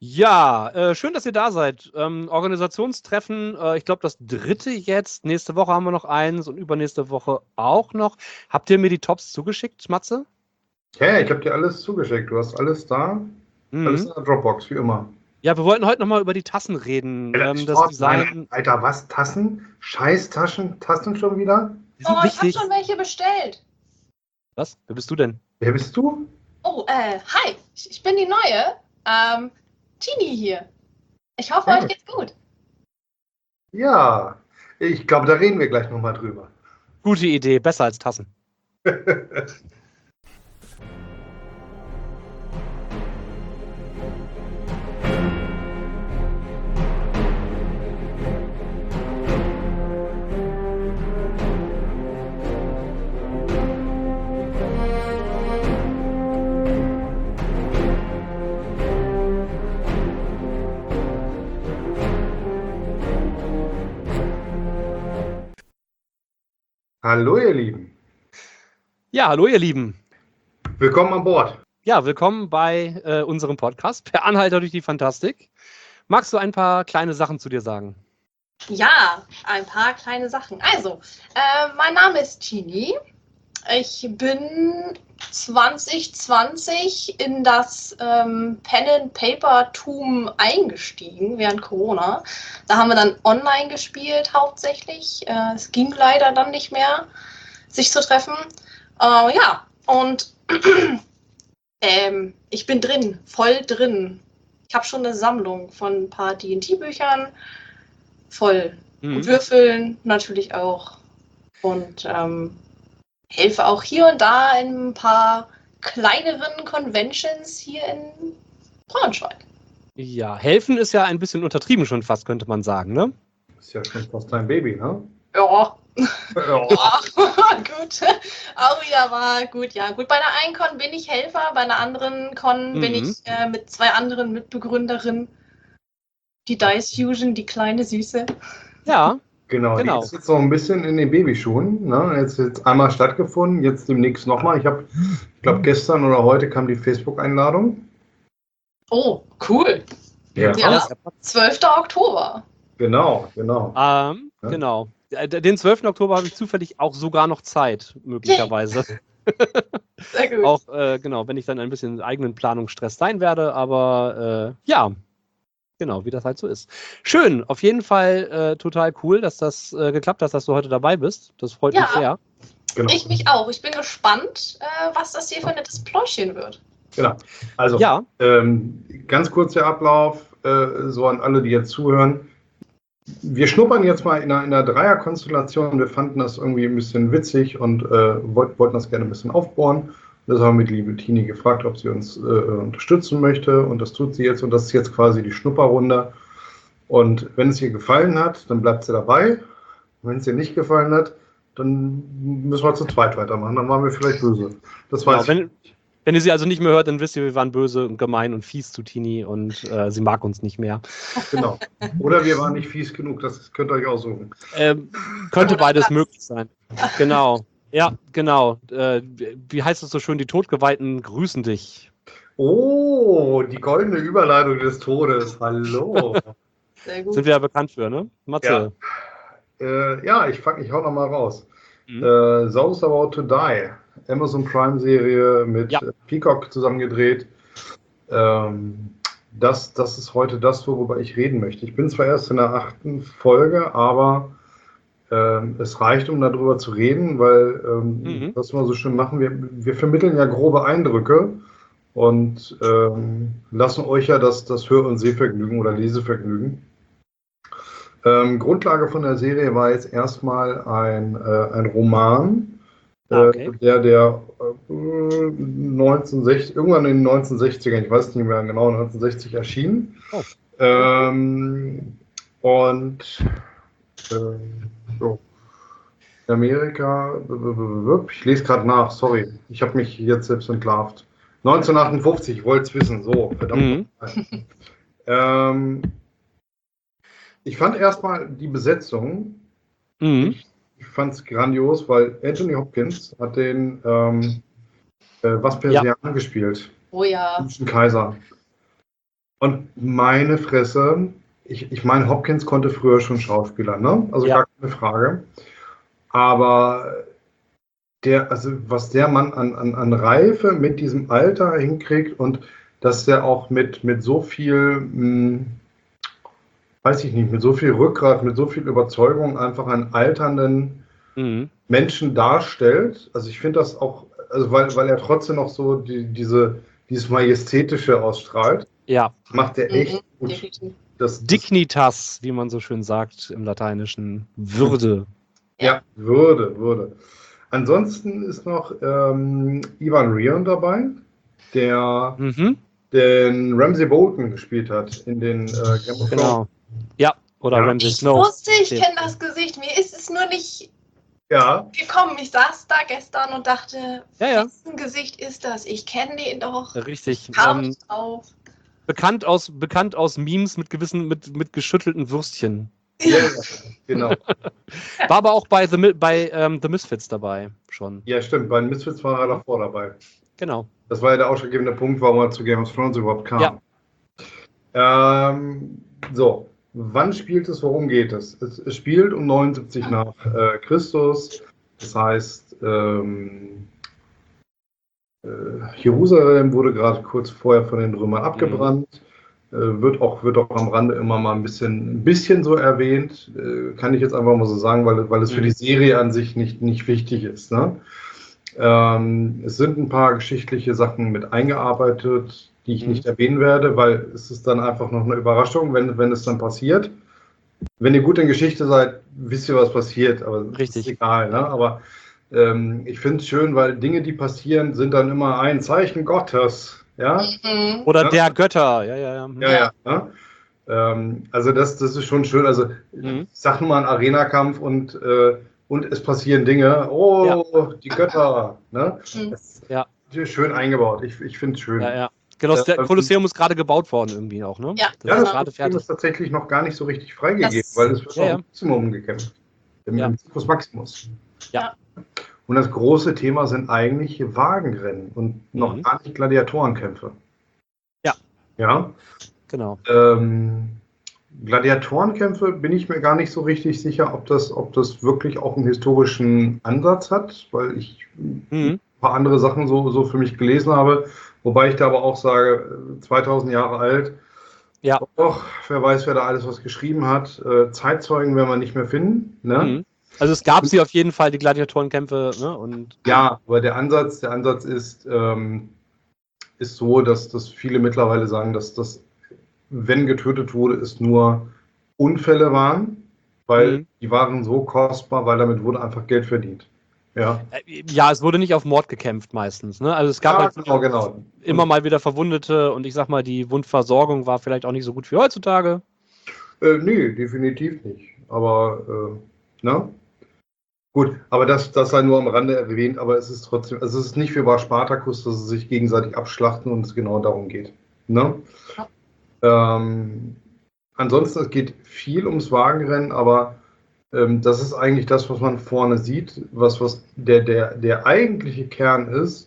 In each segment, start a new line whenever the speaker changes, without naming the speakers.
Ja, schön, dass ihr da seid. Organisationstreffen, ich glaube das 3. jetzt. Nächste Woche haben wir noch eins und übernächste Woche auch noch. Habt ihr mir die Tops zugeschickt, Matze?
Ja, ich habe dir alles zugeschickt. Du hast alles da. Alles in der Dropbox, wie immer.
Ja, wir wollten heute nochmal über die Tassen reden. Das Design.
Alter, was? Tassen? Scheiß Tassen schon wieder?
Die sind
ich habe
wichtig.
schon welche bestellt.
Was? Wer bist du denn?
Wer bist du?
Oh, hi. Ich bin die Neue. Tini hier. Ich hoffe, euch geht's gut.
Ja, ich glaube, da reden wir gleich nochmal drüber.
Gute Idee, besser als Tassen.
Hallo, ihr Lieben.
Ja, hallo ihr Lieben.
Willkommen an Bord.
Ja, willkommen bei unserem Podcast, Per Anhalter durch die Fantastik. Magst du ein paar kleine Sachen zu dir sagen?
Ja, ein paar kleine Sachen. Also, mein Name ist Tini. Ich bin 2020 in das Pen-and-Paper-Tum eingestiegen während Corona. Da haben wir dann online gespielt hauptsächlich. Es ging leider dann nicht mehr, sich zu treffen. Ja, und ich bin drin, voll drin. Ich habe schon eine Sammlung von ein paar D&D-Büchern, voll. Und Würfeln natürlich auch. Und helfe auch hier und da in ein paar kleineren Conventions hier in Braunschweig.
Ja, helfen ist ja ein bisschen untertrieben schon fast, könnte man sagen, ne?
Ist ja schon fast dein Baby, ne?
Ja.
Ja.
Gut. Auch wieder war gut, ja. Gut, bei der einen Con bin ich Helfer, bei einer anderen Con bin ich mit 2 anderen Mitbegründerinnen. Die Dice Fusion, die kleine Süße.
Ja.
Genau. Die ist jetzt noch ein bisschen in den Babyschuhen. Ne? Jetzt einmal stattgefunden, jetzt demnächst nochmal. Ich glaube, gestern oder heute kam die Facebook-Einladung.
Oh, cool.
Ja.
12. Oktober.
Genau.
Genau. Den 12. Oktober habe ich zufällig auch sogar noch Zeit, möglicherweise.
Sehr gut.
Auch, genau, wenn ich dann ein bisschen eigenen Planungsstress sein werde, aber ja. Genau, wie das halt so ist. Schön, auf jeden Fall total cool, dass das geklappt hat, dass du heute dabei bist. Das freut mich sehr.
Genau. Ich mich auch. Ich bin gespannt, was das hier für ein nettes Pläuschchen wird.
Genau. Also, ganz kurz der Ablauf, so an alle, die jetzt zuhören. Wir schnuppern jetzt mal in einer Dreierkonstellation. Wir fanden das irgendwie ein bisschen witzig und wollten das gerne ein bisschen aufbohren. Das haben wir die liebe Tini gefragt, ob sie uns unterstützen möchte. Und das tut sie jetzt. Und das ist jetzt quasi die Schnupperrunde. Und wenn es ihr gefallen hat, dann bleibt sie dabei. Wenn es ihr nicht gefallen hat, dann müssen wir zu zweit weitermachen. Dann waren wir vielleicht böse. Das weiß ich.
Wenn ihr sie also nicht mehr hört, dann wisst ihr, wir waren böse und gemein und fies zu Tini und sie mag uns nicht mehr.
Genau. Oder wir waren nicht fies genug. Das könnt ihr euch aussuchen.
Könnte beides möglich sein. Genau. Ja, genau. Wie heißt es so schön? Die Todgeweihten grüßen dich.
Oh, die goldene Überleitung des Todes. Hallo.
Sehr gut.
Sind wir ja bekannt für, ne? Matze.
Ja, ich hau noch mal raus. Those About to Die. Amazon Prime-Serie mit Peacock zusammen gedreht. Das ist heute das, worüber ich reden möchte. Ich bin zwar erst in der 8. Folge, aber es reicht, um darüber zu reden, weil was wir so schön machen, wir vermitteln ja grobe Eindrücke und lassen euch ja das Hör- und Sehvergnügen oder Lesevergnügen. Grundlage von der Serie war jetzt erstmal ein Roman, der 1960, irgendwann in den 1960ern, ich weiß nicht mehr genau, 1960 erschien. Oh. So. In Amerika, ich lese gerade nach, sorry, ich habe mich jetzt selbst entlarvt. 1958, ich wollte es wissen, so, verdammt. Ich fand erstmal die Besetzung, ich fand es grandios, weil Anthony Hopkins hat den Vespasian gespielt.
Oh ja.
Den Kaiser. Und meine Fresse, ich meine, Hopkins konnte früher schon Schauspieler, ne? Also gar keine Frage. Aber was der Mann an Reife mit diesem Alter hinkriegt und dass der auch mit so viel, weiß ich nicht, mit so viel Rückgrat, mit so viel Überzeugung einfach einen alternden Menschen darstellt. Also ich finde das auch, also weil er trotzdem noch so dieses Majestätische ausstrahlt.
Ja.
Macht er echt gut.
Dignitas, wie man so schön sagt im Lateinischen. Würde.
Ja, Würde. Ansonsten ist noch Ivan Rheon dabei, der den Ramsay Bolton gespielt hat in den Game of Thrones.
Genau. Ja, oder Ramsay Snow.
Ich wusste, ich kenne das Gesicht. Mir ist es nur nicht gekommen. Ich saß da gestern und dachte, wessen Gesicht ist das? Ich kenne den doch.
Richtig.
Auf.
Bekannt aus Memes mit geschüttelten Würstchen.
Ja, genau.
War aber auch bei The Misfits dabei schon.
Ja, stimmt. Bei den Misfits war er davor dabei.
Genau.
Das war ja der ausschlaggebende Punkt, warum er zu Game of Thrones überhaupt kam. Ja. So, wann spielt es, worum geht es? Es spielt um 79 nach Christus. Das heißt, Jerusalem wurde gerade kurz vorher von den Römern abgebrannt. Wird auch am Rande immer mal ein bisschen so erwähnt. Kann ich jetzt einfach mal so sagen, weil es für die Serie an sich nicht wichtig ist. Ne? Es sind ein paar geschichtliche Sachen mit eingearbeitet, die ich nicht erwähnen werde, weil es ist dann einfach noch eine Überraschung, wenn es dann passiert. Wenn ihr gut in Geschichte seid, wisst ihr, was passiert, aber das ist egal. Ne? Aber ich finde es schön, weil Dinge, die passieren, sind dann immer ein Zeichen Gottes. Ja?
Oder der Götter. Ja.
Also das ist schon schön. Also ich sag nur mal einen Arena-Kampf und es passieren Dinge. Oh, die Götter. Ne? Das ist schön eingebaut. Ich finde es schön.
Ja. Genau, das Kolosseum ist gerade gebaut worden irgendwie auch, ne?
Das ist gerade fertig. Ist tatsächlich noch gar nicht so richtig freigegeben, weil es wird noch im Maximum gekämpft. Im Circus Maximus.
Ja.
Und das große Thema sind eigentlich Wagenrennen und noch gar nicht Gladiatorenkämpfe.
Ja.
Ja.
Genau.
Gladiatorenkämpfe bin ich mir gar nicht so richtig sicher, ob das wirklich auch einen historischen Ansatz hat, weil ich ein paar andere Sachen so für mich gelesen habe. Wobei ich da aber auch sage, 2000 Jahre alt.
Ja.
Doch, wer weiß, wer da alles was geschrieben hat. Zeitzeugen werden wir nicht mehr finden. Ne?
Also es gab sie auf jeden Fall, die Gladiatorenkämpfe. Ne? Und
ja, aber der Ansatz ist so, dass viele mittlerweile sagen, dass das, wenn getötet wurde, es nur Unfälle waren, weil die waren so kostbar, weil damit wurde einfach Geld verdient. Ja,
es wurde nicht auf Mord gekämpft meistens. Ne? Also es gab
genau.
Immer mal wieder Verwundete und ich sag mal, die Wundversorgung war vielleicht auch nicht so gut wie heutzutage.
Nee, definitiv nicht. Aber, ne? Gut, aber das sei nur am Rande erwähnt, aber es ist trotzdem, also es ist nicht wie bei Spartacus, dass sie sich gegenseitig abschlachten und es genau darum geht. Ne? Ja. Ansonsten, es geht viel ums Wagenrennen, aber das ist eigentlich das, was man vorne sieht. Was der eigentliche Kern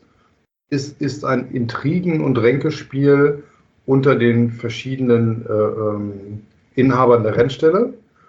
ist ein Intrigen- und Ränkespiel unter den verschiedenen Inhabern der Rennstelle,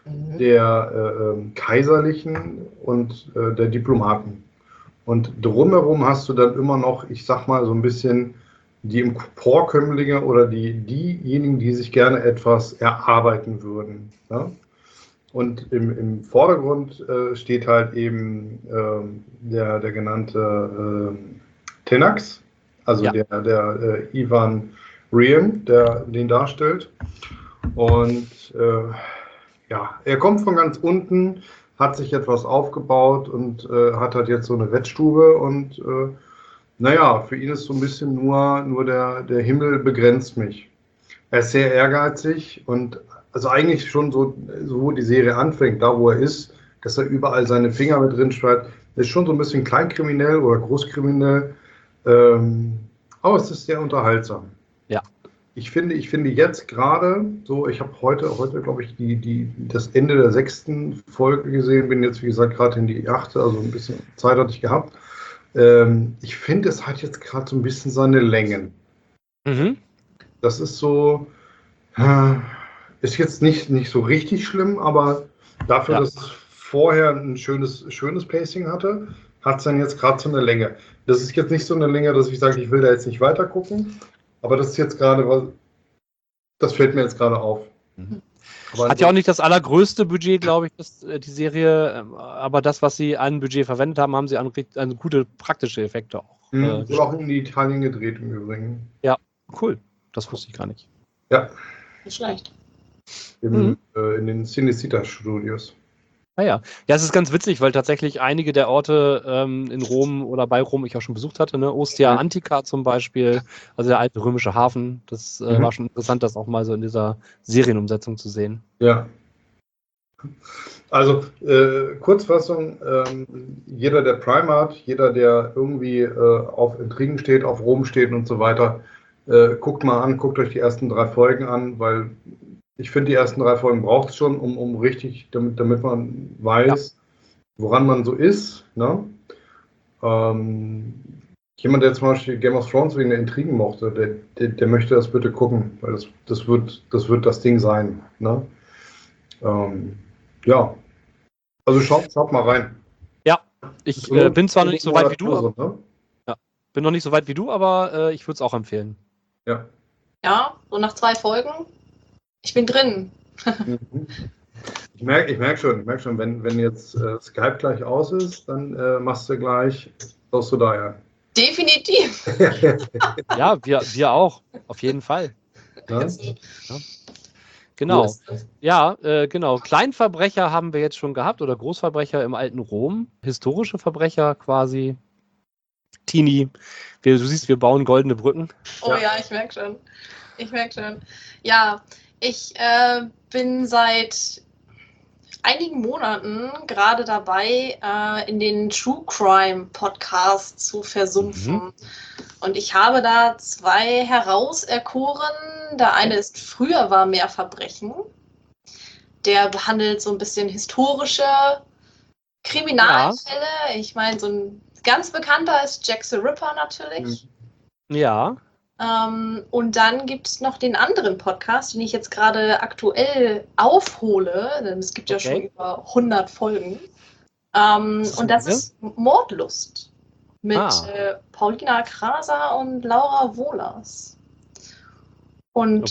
der Kaiserlichen und der Diplomaten. Und drumherum hast du dann immer noch, ich sag mal so ein bisschen, die Emporkömmlinge oder diejenigen, die sich gerne etwas erarbeiten würden. Ja? Und im Vordergrund steht halt eben der genannte Tenax, also der Ivan Rheon, der den darstellt. Und er kommt von ganz unten, hat sich etwas aufgebaut und hat halt jetzt so eine Wettstube und für ihn ist so ein bisschen nur der Himmel begrenzt mich. Er ist sehr ehrgeizig und also eigentlich schon so wo die Serie anfängt, da wo er ist, dass er überall seine Finger mit drin schreibt, ist schon so ein bisschen kleinkriminell oder großkriminell, aber es ist sehr unterhaltsam.
Ja.
Ich finde jetzt gerade so, ich habe heute glaube ich, das Ende der 6. Folge gesehen, bin jetzt wie gesagt gerade in die 8., also ein bisschen Zeit hatte ich gehabt. Ich finde, es hat jetzt gerade so ein bisschen seine Längen. Das ist so, Ist jetzt nicht so richtig schlimm, aber dafür, dass es vorher ein schönes Pacing hatte, hat es dann jetzt gerade so eine Länge. Das ist jetzt nicht so eine Länge, dass ich sage, ich will da jetzt nicht weiter gucken, aber das ist jetzt gerade was, das fällt mir jetzt gerade auf.
Aber hat ja auch nicht das allergrößte Budget, glaube ich, die Serie, aber das, was sie an Budget verwendet haben, haben sie an gute praktische Effekte auch.
Wurde auch in Italien gedreht im Übrigen.
Ja, cool. Das wusste ich gar nicht.
Ja.
Nicht schlecht.
In den Cinecittà Studios.
Ja, es ist ganz witzig, weil tatsächlich einige der Orte in Rom oder bei Rom ich auch schon besucht hatte, ne? Ostia Antica zum Beispiel, also der alte römische Hafen, das war schon interessant, das auch mal so in dieser Serienumsetzung zu sehen.
Ja. Also Kurzfassung, jeder, der Prime hat, jeder, der irgendwie auf Intrigen steht, auf Rom steht und so weiter, guckt euch die ersten 3 Folgen an, weil ich finde, die ersten 3 Folgen braucht es schon, um richtig, damit man weiß, woran man so ist. Ne? Jemand, der zum Beispiel Game of Thrones wegen der Intrigen mochte, der möchte das bitte gucken, weil das wird das Ding sein. Ne? Ja, also schaut mal rein.
Ja, ich bin zwar noch nicht so weit wie du,
ne?
bin noch nicht so weit wie du, aber ich würde es auch empfehlen.
Ja.
Ja, so nach 2 Folgen. Ich bin drin.
Ich merk schon, wenn jetzt Skype gleich aus ist, dann machst du gleich Lost to Die.
Definitiv.
Ja, wir auch, auf jeden Fall.
Ja?
Genau. Ja, genau. Kleinverbrecher haben wir jetzt schon gehabt oder Großverbrecher im alten Rom. Historische Verbrecher quasi. Tini, du siehst, wir bauen goldene Brücken.
Oh ja, ich merke schon. Ja, ich bin seit einigen Monaten gerade dabei, in den True Crime Podcast zu versumpfen. Und ich habe da 2 herauserkoren. Der eine ist Früher war mehr Verbrechen. Der behandelt so ein bisschen historische Kriminalfälle. Ja. Ich meine, so ein ganz bekannter ist Jack the Ripper natürlich.
Ja.
Und dann gibt es noch den anderen Podcast, den ich jetzt gerade aktuell aufhole, denn es gibt ja schon über 100 Folgen. Und das ist Mordlust mit Paulina Kraser und Laura Wohlers. Und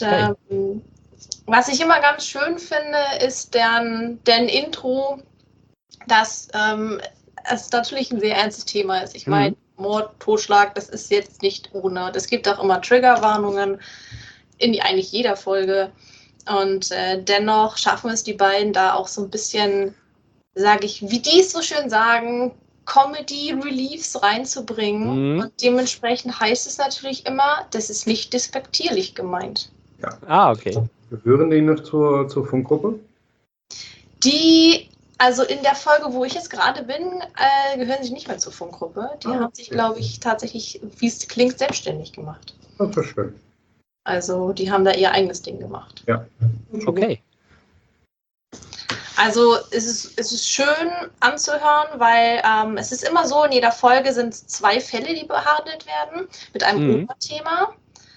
was ich immer ganz schön finde, ist deren Intro, dass es natürlich ein sehr ernstes Thema ist. Ich meine, Mord, Totschlag, das ist jetzt nicht ohne. Es gibt auch immer Triggerwarnungen in eigentlich jeder Folge. Und dennoch schaffen es die beiden da auch so ein bisschen, sage ich, wie die es so schön sagen, Comedy-Reliefs reinzubringen. Und dementsprechend heißt es natürlich immer, das ist nicht despektierlich gemeint.
Ja. Okay. Gehören die noch zur Funkgruppe?
Also in der Folge, wo ich jetzt gerade bin, gehören sie nicht mehr zur Funkgruppe. Die haben sich, glaube ich, tatsächlich, wie es klingt, selbstständig gemacht.
Das ist schön.
Also die haben da ihr eigenes Ding gemacht.
Ja.
Okay.
Also es ist schön anzuhören, weil es ist immer so, in jeder Folge sind 2 Fälle, die behandelt werden, mit einem Oberthema.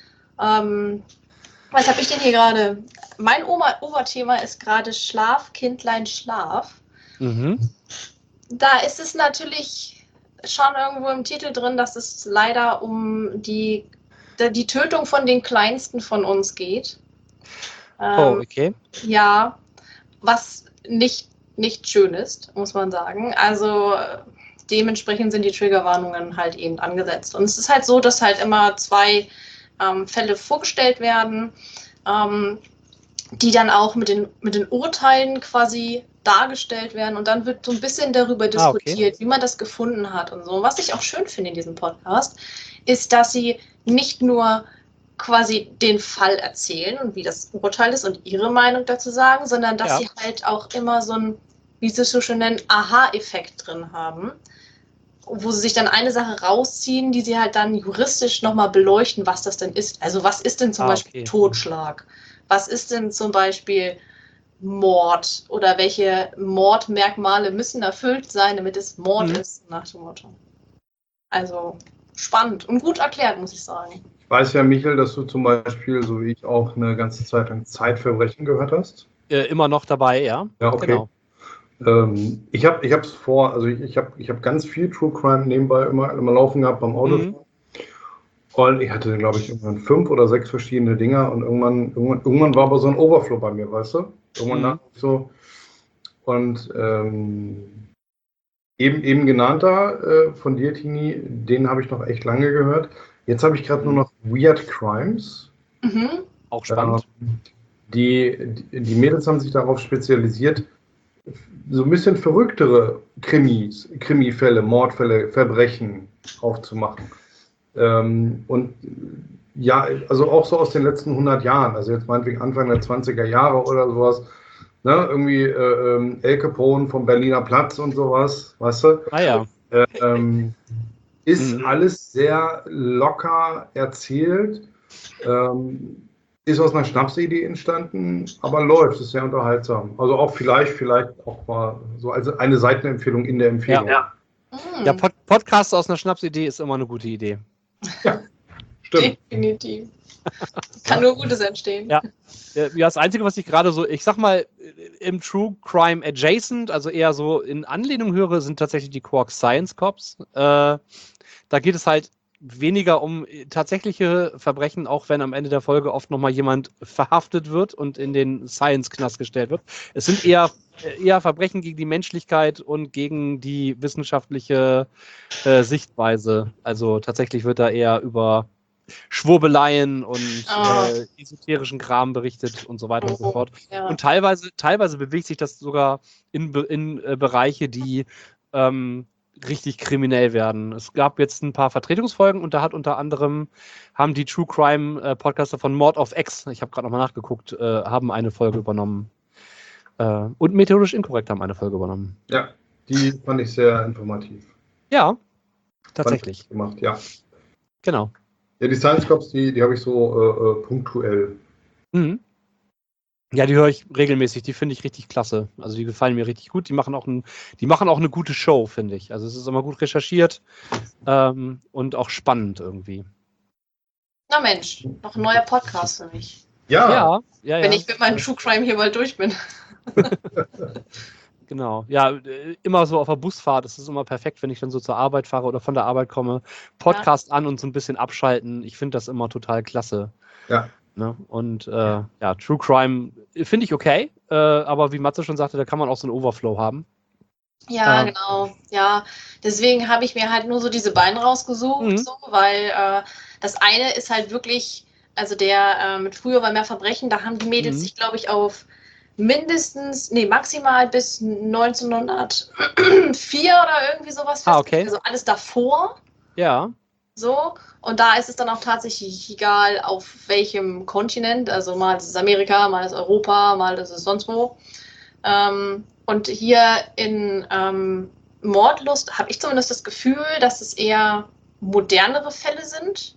Was habe ich denn hier gerade? Mein Oberthema ist gerade Schlaf, Kindlein, Schlaf. Da ist es natürlich schon irgendwo im Titel drin, dass es leider um die Tötung von den Kleinsten von uns geht.
Okay.
Ja, was nicht schön ist, muss man sagen. Also dementsprechend sind die Triggerwarnungen halt eben angesetzt. Und es ist halt so, dass halt immer 2 Fälle vorgestellt werden, die dann auch mit den Urteilen quasi dargestellt werden. Und dann wird so ein bisschen darüber diskutiert, wie man das gefunden hat und so. Was ich auch schön finde in diesem Podcast, ist, dass sie nicht nur quasi den Fall erzählen und wie das Urteil ist und ihre Meinung dazu sagen, sondern dass sie halt auch immer so einen, wie sie es so schön nennen, Aha-Effekt drin haben, wo sie sich dann eine Sache rausziehen, die sie halt dann juristisch nochmal beleuchten, was das denn ist. Also was ist denn zum Beispiel Totschlag? Was ist denn zum Beispiel Mord? Oder welche Mordmerkmale müssen erfüllt sein, damit es Mord ist, nach dem Motto. Also spannend und gut erklärt, muss ich sagen.
weiß ja, Michael, dass du zum Beispiel, so wie ich auch, eine ganze Zeit lang Zeitverbrechen gehört hast.
Immer noch dabei, ja.
Ja, okay.
Genau.
Ich hab's vor, also ich hab ganz viel True Crime nebenbei immer laufen gehabt beim Autofahren. Und ich hatte, glaube ich, irgendwann 5 oder 6 verschiedene Dinger und irgendwann war aber so ein Overflow bei mir, weißt du? Irgendwann so. Und eben genannter von dir, Tini, den habe ich noch echt lange gehört. Jetzt habe ich gerade nur noch Weird Crimes.
Auch spannend.
Die Mädels haben sich darauf spezialisiert, so ein bisschen verrücktere Krimifälle, Mordfälle, Verbrechen aufzumachen. Und ja, also auch so aus den letzten 100 Jahren, also jetzt meinetwegen Anfang der 20er Jahre oder sowas, ne, irgendwie El Capone vom Berliner Platz und sowas, weißt du?
Ah ja.
Ist alles sehr locker erzählt, ist aus einer Schnapsidee entstanden, aber läuft, ist sehr unterhaltsam. Also auch vielleicht auch mal so als eine Seitenempfehlung in der Empfehlung.
Ja, Podcast aus einer Schnapsidee ist immer eine gute Idee.
Ja, stimmt.
Definitiv. Kann nur Gutes entstehen.
Ja, das Einzige, was ich gerade so, ich sag mal, im True Crime adjacent, also eher so in Anlehnung höre, sind tatsächlich die Quark Science Cops. Da geht es halt weniger um tatsächliche Verbrechen, auch wenn am Ende der Folge oft nochmal jemand verhaftet wird und in den Science-Knast gestellt wird. Es sind eher Verbrechen gegen die Menschlichkeit und gegen die wissenschaftliche Sichtweise. Also tatsächlich wird da eher über Schwurbeleien und esoterischen Kram berichtet und so weiter und so fort. Ja. Und teilweise bewegt sich das sogar in Bereiche, die richtig kriminell werden. Es gab jetzt ein paar Vertretungsfolgen und da hat unter anderem haben die True Crime Podcaster von Mord of X, ich habe gerade nochmal nachgeguckt, haben eine Folge übernommen. Und Methodisch Inkorrekt haben eine Folge übernommen.
Ja, die fand ich sehr informativ.
Ja, tatsächlich.
Gemacht, ja.
Genau.
Ja, die Science Cops, die habe ich so punktuell.
Ja, die höre ich regelmäßig, die finde ich richtig klasse. Also die gefallen mir richtig gut. Die machen auch eine gute Show, finde ich. Also es ist immer gut recherchiert und auch spannend irgendwie.
Na Mensch, noch ein neuer Podcast für mich.
Ja.
Wenn ich mit meinem True Crime hier mal durch bin.
Genau, ja, immer so auf der Busfahrt ist es immer perfekt, wenn ich dann so zur Arbeit fahre oder von der Arbeit komme, Podcast an und so ein bisschen abschalten. Ich finde das immer total klasse.
Ja.
Ne? Und True Crime finde ich okay, aber wie Matze schon sagte, da kann man auch so einen Overflow haben.
Ja, genau. Ja, deswegen habe ich mir halt nur so diese beiden rausgesucht, so, weil das eine ist halt wirklich, also der mit Früher war mehr Verbrechen, da haben die Mädels sich, glaube ich, auf maximal bis 1904 oder irgendwie sowas festgelegt.
Okay.
Also alles davor.
Ja.
So, und da ist es dann auch tatsächlich egal, auf welchem Kontinent, also mal ist es Amerika, mal ist es Europa, mal ist es sonst wo. Und hier in Mordlust habe ich zumindest das Gefühl, dass es eher modernere Fälle sind.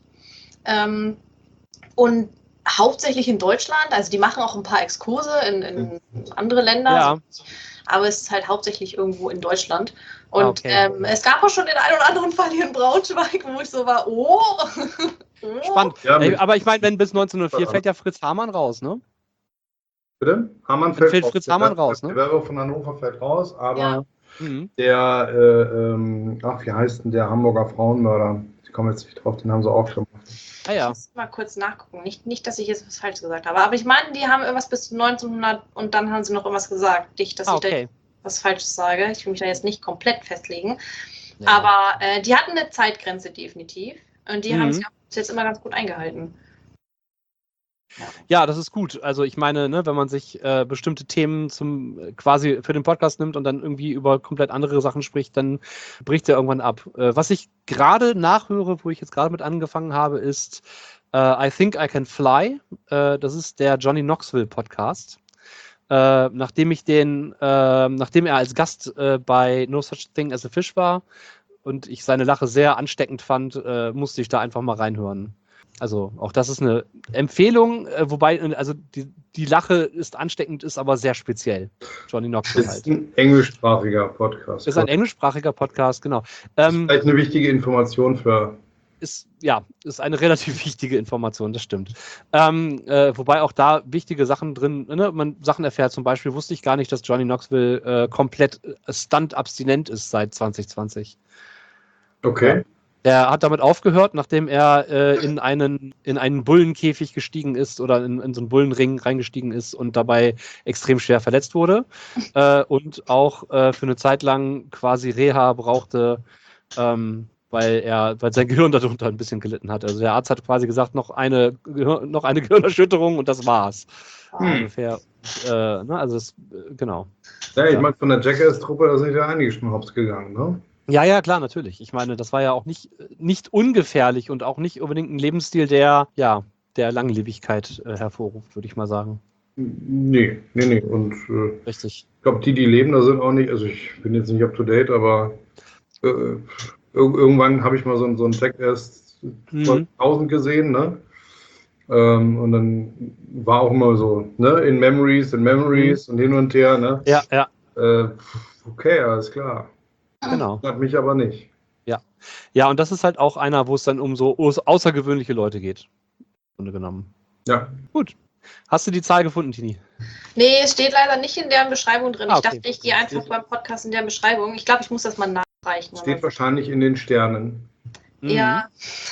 Und hauptsächlich in Deutschland, also die machen auch ein paar Exkurse in andere Länder,
ja.
Aber es ist halt hauptsächlich irgendwo in Deutschland. Und es gab auch schon den einen oder anderen Fall hier in Braunschweig, wo ich so war,
Spannend. Ja, aber ich meine, wenn bis 1904 fällt ja Fritz Hamann raus, ne?
Bitte? Hamann fällt
Fritz Hamann raus, ne?
Der Werber von Hannover fällt raus, aber der, wie heißt denn der Hamburger Frauenmörder? Ich komme jetzt nicht drauf, den haben sie auch schon gemacht.
Ah, ja. Ich muss mal kurz nachgucken. Nicht, dass ich jetzt was Falsches gesagt habe. Aber ich meine, die haben irgendwas bis 1900 und dann haben sie noch irgendwas gesagt. Nicht, dass ich da was Falsches sage. Ich will mich da jetzt nicht komplett festlegen. Ja. Aber die hatten eine Zeitgrenze definitiv. Und die haben sich jetzt immer ganz gut eingehalten.
Ja, das ist gut. Also ich meine, ne, wenn man sich bestimmte Themen quasi für den Podcast nimmt und dann irgendwie über komplett andere Sachen spricht, dann bricht er irgendwann ab. Was ich gerade nachhöre, wo ich jetzt gerade mit angefangen habe, ist I Think I Can Fly. Das ist der Johnny Knoxville Podcast. Nachdem er als Gast bei No Such Thing as a Fish war und ich seine Lache sehr ansteckend fand, musste ich da einfach mal reinhören. Also auch das ist eine Empfehlung, wobei, also die Lache ist ansteckend, ist aber sehr speziell. Johnny Knoxville halt.
Ist ein englischsprachiger Podcast.
Ist ein englischsprachiger Podcast, genau.
Das ist vielleicht eine wichtige Information für
ist eine relativ wichtige Information, das stimmt. Wobei auch da wichtige Sachen drin, ne, man Sachen erfährt, zum Beispiel wusste ich gar nicht, dass Johnny Knoxville komplett Stunt-abstinent ist seit 2020.
Okay.
Ja. Er hat damit aufgehört, nachdem er in einen Bullenkäfig gestiegen ist oder in so einen Bullenring reingestiegen ist und dabei extrem schwer verletzt wurde und auch für eine Zeit lang quasi Reha brauchte, weil sein Gehirn darunter ein bisschen gelitten hat. Also der Arzt hat quasi gesagt, noch eine Gehirnerschütterung und das war's. Ungefähr. Ne, also das, genau.
Ja, ich meine, von der Jackass-Truppe, da sind ja einige schon hops gegangen, ne?
Ja, klar, natürlich. Ich meine, das war ja auch nicht ungefährlich und auch nicht unbedingt ein Lebensstil, der Langlebigkeit hervorruft, würde ich mal sagen.
Nee. Und
richtig.
Ich glaube, die leben, da sind auch nicht, also ich bin jetzt nicht up to date, aber irgendwann habe ich mal so einen Jackass 1000 gesehen, ne? Und dann war auch immer so, ne, in Memories und hin und her, ne?
Ja.
Okay, alles klar.
Genau.
Das hat mich aber nicht.
Ja, und das ist halt auch einer, wo es dann um so außergewöhnliche Leute geht. Im Grunde genommen.
Ja.
Gut. Hast du die Zahl gefunden, Tini?
Nee, es steht leider nicht in der Beschreibung drin.
Okay.
Ich dachte, ich gehe einfach beim Podcast in der Beschreibung. Ich glaube, ich muss das mal nachreichen.
Steht wahrscheinlich in den Sternen.
Ja.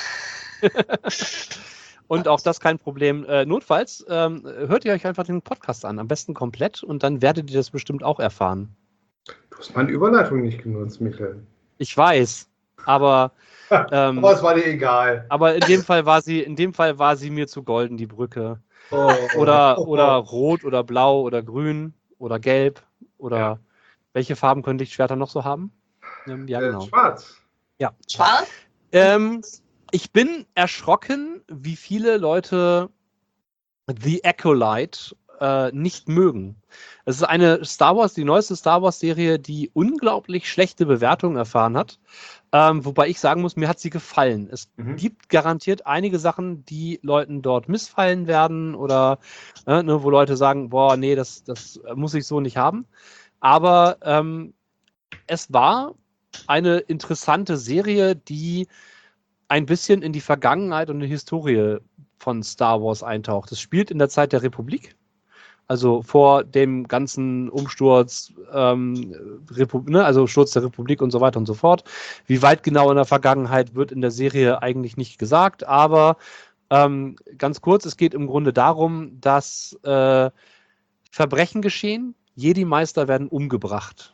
Und auch das kein Problem. Notfalls hört ihr euch einfach den Podcast an. Am besten komplett und dann werdet ihr das bestimmt auch erfahren.
Du hast meine Überleitung nicht genutzt, Michael.
Ich weiß, aber
aber es war dir egal.
Aber in dem Fall war sie mir zu golden, die Brücke. Oder rot oder blau oder grün oder gelb oder welche Farben können Lichtschwerter noch so haben? Ja, genau.
Schwarz.
Ja.
Schwarz?
Ich bin erschrocken, wie viele Leute The Acolyte nicht mögen. Es ist die neueste Star Wars Serie, die unglaublich schlechte Bewertungen erfahren hat. Wobei ich sagen muss, mir hat sie gefallen. Es gibt garantiert einige Sachen, die Leuten dort missfallen werden oder wo Leute sagen, boah, nee, das muss ich so nicht haben. Aber es war eine interessante Serie, die ein bisschen in die Vergangenheit und die Historie von Star Wars eintaucht. Es spielt in der Zeit der Republik. Also vor dem ganzen Umsturz, also Sturz der Republik und so weiter und so fort. Wie weit genau in der Vergangenheit wird in der Serie eigentlich nicht gesagt, aber ganz kurz, es geht im Grunde darum, dass Verbrechen geschehen, Jedi-Meister werden umgebracht.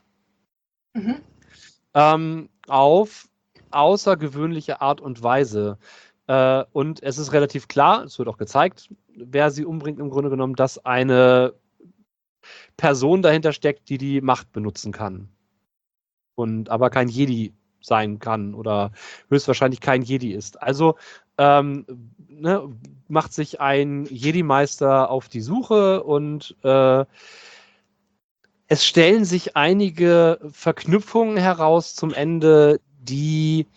Auf außergewöhnliche Art und Weise. Und es ist relativ klar, es wird auch gezeigt, wer sie umbringt im Grunde genommen, dass eine Person dahinter steckt, die Macht benutzen kann. Aber kein Jedi sein kann oder höchstwahrscheinlich kein Jedi ist. Also macht sich ein Jedi-Meister auf die Suche und es stellen sich einige Verknüpfungen heraus zum Ende, die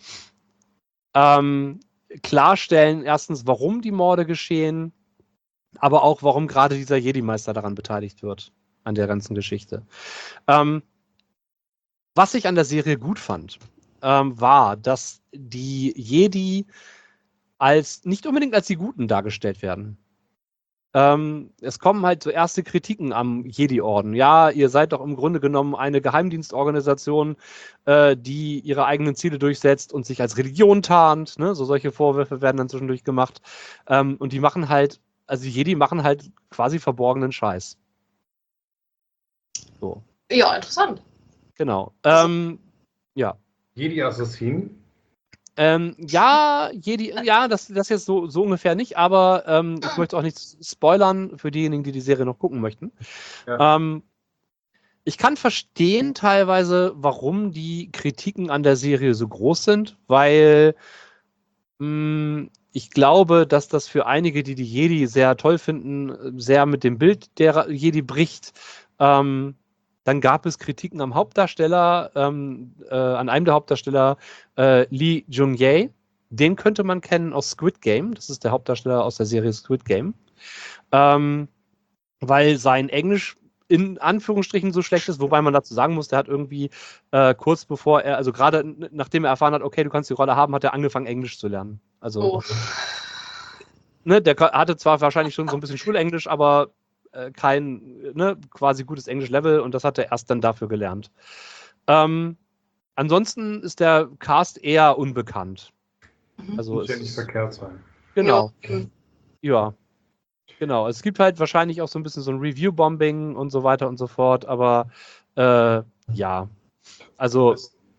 klarstellen, erstens, warum die Morde geschehen, aber auch, warum gerade dieser Jedi-Meister daran beteiligt wird, an der ganzen Geschichte. Was ich an der Serie gut fand, war, dass die Jedi nicht unbedingt als die Guten dargestellt werden. Es kommen halt so erste Kritiken am Jedi-Orden. Ja, ihr seid doch im Grunde genommen eine Geheimdienstorganisation, die ihre eigenen Ziele durchsetzt und sich als Religion tarnt. Ne? So solche Vorwürfe werden dann zwischendurch gemacht. Und die machen halt, also die Jedi machen halt quasi verborgenen Scheiß. So.
Ja, interessant.
Genau. Ja.
Jedi-Assassin?
Jedi, das jetzt so ungefähr nicht, aber ich möchte auch nicht spoilern für diejenigen, die die Serie noch gucken möchten. Ja. Ich kann verstehen teilweise, warum die Kritiken an der Serie so groß sind, weil ich glaube, dass das für einige, die Jedi sehr toll finden, sehr mit dem Bild der Jedi bricht. Dann gab es Kritiken am Hauptdarsteller, an einem der Hauptdarsteller, Lee Jung-jae. Den könnte man kennen aus Squid Game. Das ist der Hauptdarsteller aus der Serie Squid Game. Weil sein Englisch in Anführungsstrichen so schlecht ist, wobei man dazu sagen muss, der hat irgendwie kurz bevor er, also gerade nachdem er erfahren hat, okay, du kannst die Rolle haben, hat er angefangen, Englisch zu lernen. Also, der hatte zwar wahrscheinlich schon so ein bisschen Schulenglisch, aber kein quasi gutes Englisch-Level und das hat er erst dann dafür gelernt. Ansonsten ist der Cast eher unbekannt. Also
muss ja nicht verkehrt sein.
Genau. Ja. Genau. Es gibt halt wahrscheinlich auch so ein bisschen so ein Review-Bombing und so weiter und so fort, aber ja. Also.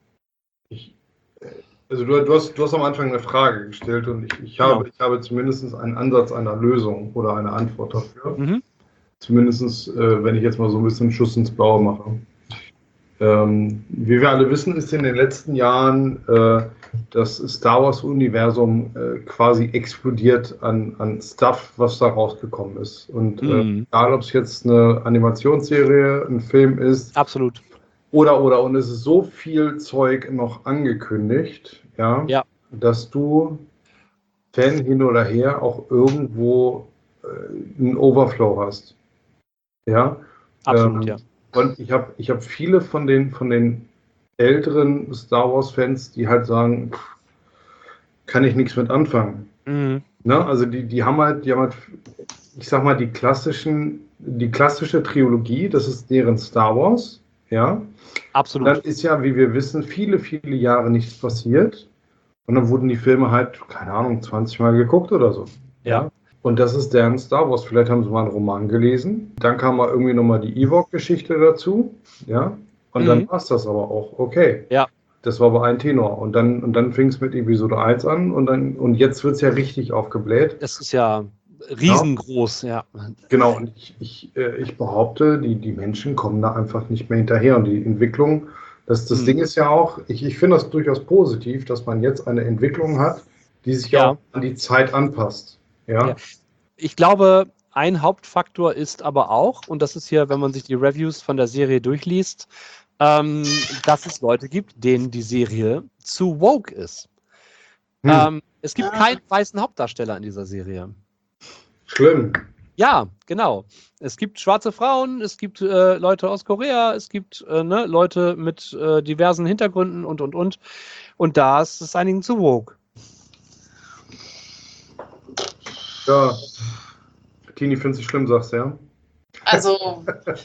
Also du hast am Anfang eine Frage gestellt und ich habe zumindest einen Ansatz einer Lösung oder eine Antwort dafür.
Mhm.
Zumindest, wenn ich jetzt mal so ein bisschen Schuss ins Blaue mache. Wie wir alle wissen, ist in den letzten Jahren das Star Wars-Universum quasi explodiert an Stuff, was da rausgekommen ist. Und egal, ob es jetzt eine Animationsserie, ein Film ist.
Absolut.
Und es ist so viel Zeug noch angekündigt,
ja.
dass du Fan hin oder her auch irgendwo einen Overflow hast. Ja.
Absolut, ja.
Und ich hab viele von den älteren Star Wars-Fans, die halt sagen, kann ich nichts mit anfangen.
Mhm.
Ne? Also die haben halt, ich sag mal, die klassische Trilogie, das ist deren Star Wars, ja.
Absolut.
Und dann ist ja, wie wir wissen, viele, viele Jahre nichts passiert. Und dann wurden die Filme halt, keine Ahnung, 20 Mal geguckt oder so.
Ja.
Und das ist deren Star Wars. Vielleicht haben sie mal einen Roman gelesen. Dann kam mal irgendwie nochmal die Ewok-Geschichte dazu. Ja. Und dann war es das aber auch. Okay.
Ja.
Das war aber ein Tenor. Und dann fing es mit Episode 1 an und jetzt wird es ja richtig aufgebläht.
Es ist ja riesengroß, ja.
Genau, und ich behaupte, die Menschen kommen da einfach nicht mehr hinterher. Und die Entwicklung, das Ding ist ja auch, ich finde das durchaus positiv, dass man jetzt eine Entwicklung hat, die sich auch an die Zeit anpasst. Ja.
Ich glaube, ein Hauptfaktor ist aber auch, und das ist hier, wenn man sich die Reviews von der Serie durchliest, dass es Leute gibt, denen die Serie zu woke ist. Es gibt keinen weißen Hauptdarsteller in dieser Serie.
Schlimm.
Ja, genau. Es gibt schwarze Frauen, es gibt Leute aus Korea, es gibt Leute mit diversen Hintergründen und. Und da ist es einigen zu woke.
Ja. Tini, findest du schlimm, sagst du, ja?
Also,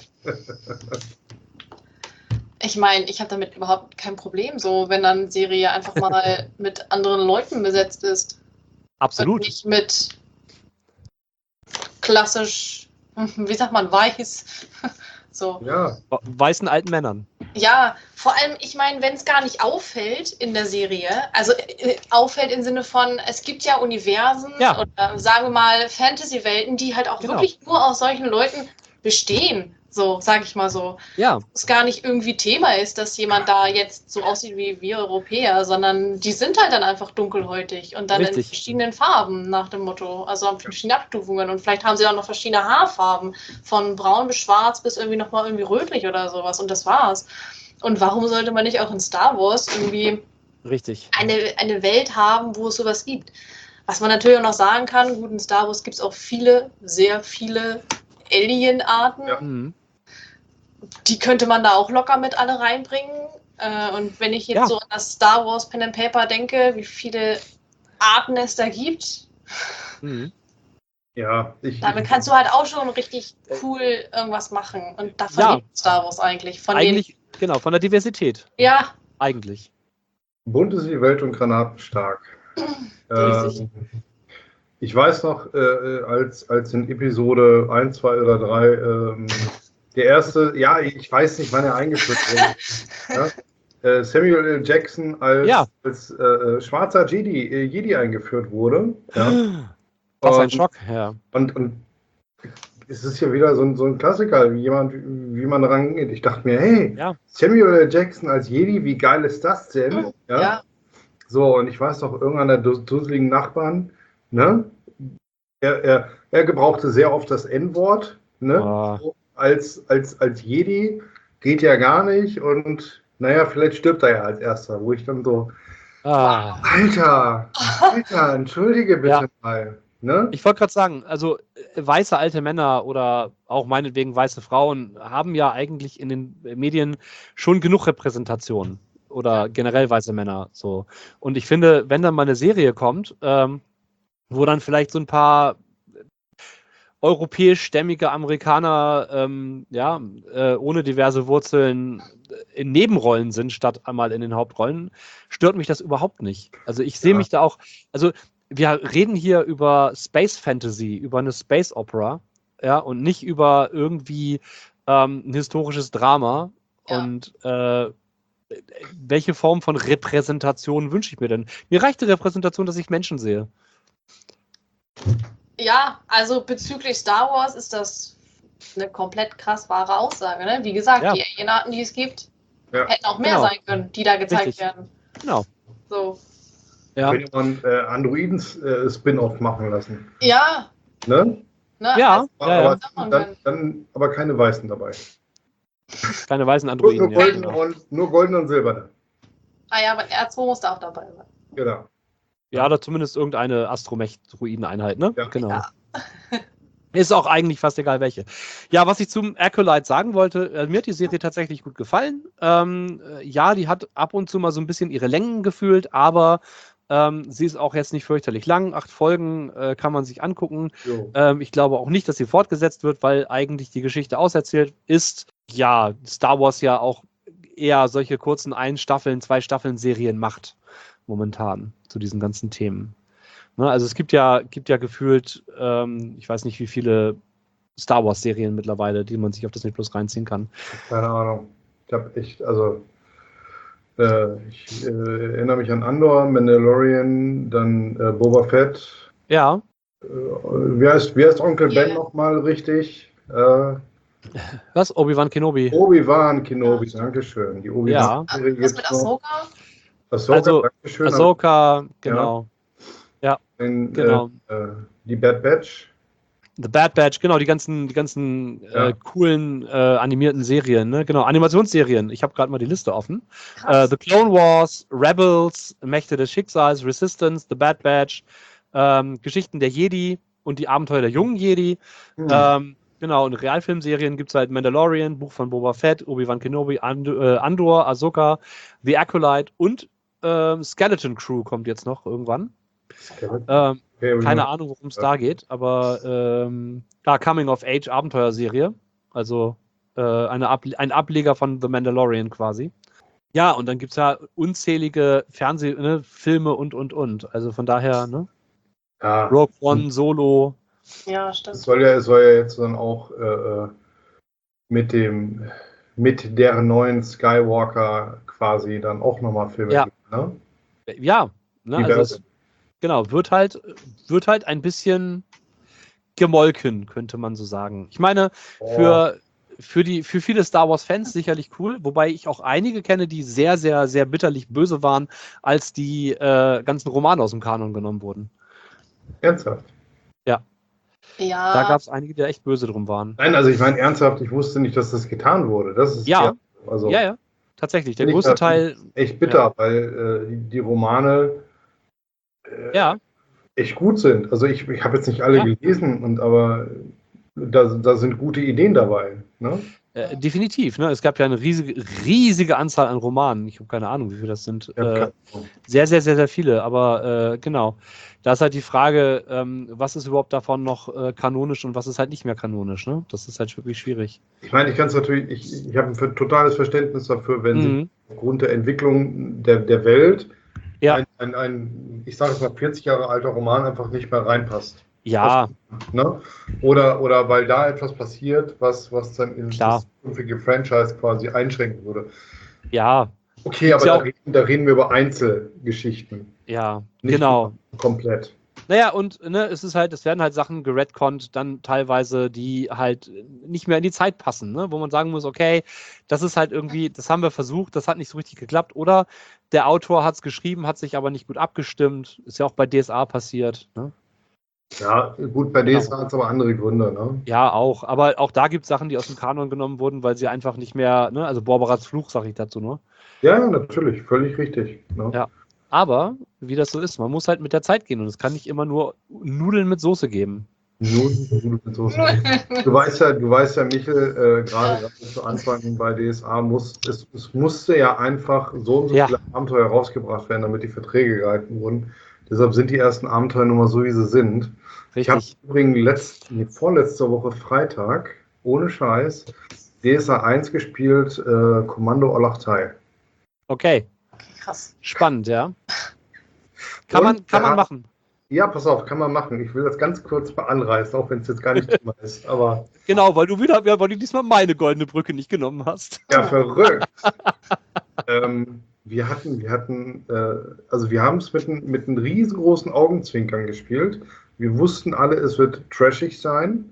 ich meine, ich habe damit überhaupt kein Problem, so wenn dann eine Serie einfach mal mit anderen Leuten besetzt ist.
Absolut.
Und nicht mit klassisch, wie sagt man, weiß. So.
Ja.
Weißen alten Männern.
Ja, vor allem, ich meine, wenn es gar nicht auffällt in der Serie, also auffällt im Sinne von, es gibt ja Universen oder sagen wir mal Fantasy-Welten, die halt auch wirklich nur aus solchen Leuten bestehen, so, sage ich mal so.
Ja.
Es gar nicht irgendwie Thema ist, dass jemand da jetzt so aussieht wie wir Europäer, sondern die sind halt dann einfach dunkelhäutig und dann in verschiedenen Farben nach dem Motto, also verschiedene Abstufungen und vielleicht haben sie auch noch verschiedene Haarfarben, von braun bis schwarz bis irgendwie nochmal irgendwie rötlich oder sowas und das war's. Und warum sollte man nicht auch in Star Wars irgendwie eine Welt haben, wo es sowas gibt? Was man natürlich auch noch sagen kann, gut, in Star Wars gibt es auch sehr viele Alien-Arten.
Ja.
Die könnte man da auch locker mit alle reinbringen. Und wenn ich jetzt so an das Star Wars Pen and Paper denke, wie viele Arten es da gibt, damit kannst du halt auch schon richtig cool irgendwas machen. Und davon lebt Star Wars eigentlich. Von
der Diversität.
Ja.
Eigentlich.
Bunt ist die Welt und granatenstark. Ich weiß noch, als in Episode 1, 2 oder 3 der erste, ich weiß nicht, wann er eingeführt wurde, Samuel L. Jackson als schwarzer Jedi eingeführt wurde. Ja.
Was ein Schock, ja.
Und es ist ja wieder so ein Klassiker, wie man rangeht. Ich dachte mir, hey, Samuel L. Jackson als Jedi, wie geil ist das denn? Ja. So, und ich weiß noch, irgendeiner der dusseligen Nachbarn, ne? Er gebrauchte sehr oft das N-Wort, ne? So, als Jedi geht ja gar nicht und naja, vielleicht stirbt er ja als Erster, wo ich dann so, Alter, entschuldige bitte mal, Ne?
Ich wollte gerade sagen, also weiße alte Männer oder auch meinetwegen weiße Frauen haben ja eigentlich in den Medien schon genug Repräsentation oder generell weiße Männer. So. Und ich finde, wenn dann mal eine Serie kommt, wo dann vielleicht so ein paar europäischstämmige Amerikaner ohne diverse Wurzeln in Nebenrollen sind, statt einmal in den Hauptrollen, stört mich das überhaupt nicht. Also ich sehe mich da auch, also wir reden hier über Space Fantasy, über eine Space Opera, ja, und nicht über irgendwie ein historisches Drama. Ja. Und welche Form von Repräsentation wünsche ich mir denn? Mir reicht die Repräsentation, dass ich Menschen sehe.
Ja, also bezüglich Star Wars ist das eine komplett krass wahre Aussage. Ne? Wie gesagt, die Alienarten, die es gibt, hätten auch mehr sein können, die da gezeigt werden.
Genau.
So.
Ja. Könnte man Androiden-Spin-Off machen lassen.
Ja.
Ne?
Ja.
Aber dann aber keine Weißen dabei.
Keine weißen Androiden.
Nur golden und silberne.
Ah ja, aber R2 muss da auch dabei sein.
Genau.
Ja, oder zumindest irgendeine Astromech-Druiden-Einheit, ne?
Ja.
Genau. Ja. Ist auch eigentlich fast egal welche. Ja, was ich zum Acolyte sagen wollte, mir hat die Serie tatsächlich gut gefallen. Die hat ab und zu mal so ein bisschen ihre Längen gefühlt, aber sie ist auch jetzt nicht fürchterlich lang. 8 Folgen kann man sich angucken. Ich glaube auch nicht, dass sie fortgesetzt wird, weil eigentlich die Geschichte auserzählt ist. Ja, Star Wars ja auch eher solche kurzen 1 Staffeln, 2 Staffeln Serien macht momentan zu diesen ganzen Themen. Ne, also es gibt ja gefühlt, ich weiß nicht wie viele Star Wars Serien mittlerweile, die man sich auf Disney Plus reinziehen kann.
Keine Ahnung. Ich habe echt, ich erinnere mich an Andor, Mandalorian, dann Boba Fett.
Ja.
Wie heißt Onkel Ben nochmal richtig?
Was? Obi-Wan Kenobi.
Obi-Wan Kenobi, dankeschön. Die Obi-Wan-Serie
was mit Ahsoka?
Ahsoka, genau. Ja,
genau.
Die Bad Batch.
The Bad Batch, genau, die ganzen coolen animierten Serien, ne? Genau, Animationsserien. Ich habe gerade mal die Liste offen. The Clone Wars, Rebels, Mächte des Schicksals, Resistance, The Bad Batch, Geschichten der Jedi und die Abenteuer der jungen Jedi. Genau, und Realfilmserien gibt es halt Mandalorian, Buch von Boba Fett, Obi-Wan Kenobi, Andor, Ahsoka, The Acolyte und Skeleton Crew kommt jetzt noch irgendwann. Keine Ahnung, worum es da geht, aber Coming-of-Age Abenteuerserie, also ein Ableger von The Mandalorian quasi. Ja, und dann gibt es ja unzählige Filme und. Also von daher, ne?
Ja.
Rogue One, Solo.
Ja, stimmt.
Es soll ja jetzt dann auch mit der neuen Skywalker quasi dann auch nochmal Filme geben, ne?
Ja, ne, also genau, wird halt ein bisschen gemolken, könnte man so sagen. Ich meine, für viele Star Wars-Fans sicherlich cool, wobei ich auch einige kenne, die sehr, sehr, sehr bitterlich böse waren, als die ganzen Romane aus dem Kanon genommen wurden.
Ernsthaft?
Ja.
Da gab es einige, die echt böse drum waren.
Nein, also ich meine ernsthaft, ich wusste nicht, dass das getan wurde. Das ist
ja, tatsächlich. Der größte Teil.
Echt bitter, weil die Romane echt gut sind. Also ich habe jetzt nicht alle gelesen, aber da sind gute Ideen dabei. Ne?
Definitiv. Ne? Es gab ja eine riesige Anzahl an Romanen. Ich habe keine Ahnung, wie viele das sind. Sehr, sehr, sehr, sehr viele. Aber genau. Da ist halt die Frage, was ist überhaupt davon noch kanonisch und was ist halt nicht mehr kanonisch. Ne? Das ist halt wirklich schwierig.
Ich meine, ich kann es natürlich, ich habe ein totales Verständnis dafür, wenn sie aufgrund der Entwicklung der Welt ein ich sage es mal, 40 Jahre alter Roman einfach nicht mehr reinpasst.
Ja.
Ne? Oder weil da etwas passiert, was dann in das künftige Franchise quasi einschränken würde.
Ja.
Okay, aber da reden wir über Einzelgeschichten.
Ja,
nicht
genau.
Komplett.
Naja, und es werden halt Sachen geredconnt, dann teilweise, die halt nicht mehr in die Zeit passen, ne? Wo man sagen muss, okay, das ist halt irgendwie, das haben wir versucht, das hat nicht so richtig geklappt. Oder der Autor hat es geschrieben, hat sich aber nicht gut abgestimmt. Ist ja auch bei DSA passiert, ne?
Ja, gut, bei DSA hat es aber andere Gründe, ne?
Ja, auch. Aber auch da gibt es Sachen, die aus dem Kanon genommen wurden, weil sie einfach nicht mehr, ne? Also Borberats Fluch, sage ich dazu nur.
Ja, natürlich, völlig richtig. Ne?
Ja. Aber, wie das so ist, man muss halt mit der Zeit gehen und es kann nicht immer nur Nudeln mit Soße geben.
Nudeln mit Soße. Du weißt ja, Michel, gerade zu Anfang bei DSA es musste ja einfach so und so viele Abenteuer rausgebracht werden, damit die Verträge gehalten wurden. Deshalb sind die ersten Abenteuer nun mal so, wie sie sind.
Richtig.
Ich habe übrigens vorletzte Woche Freitag, ohne Scheiß, DSA 1 gespielt, Kommando Olachtai.
Okay.
Krass.
Spannend, ja. Kann man machen.
Ja, pass auf, kann man machen. Ich will das ganz kurz mal anreißen, auch wenn es jetzt gar nicht Thema ist. Aber
genau, weil du diesmal meine goldene Brücke nicht genommen hast.
Ja, verrückt. Wir haben es mit einem riesengroßen Augenzwinkern gespielt. Wir wussten alle, es wird trashig sein.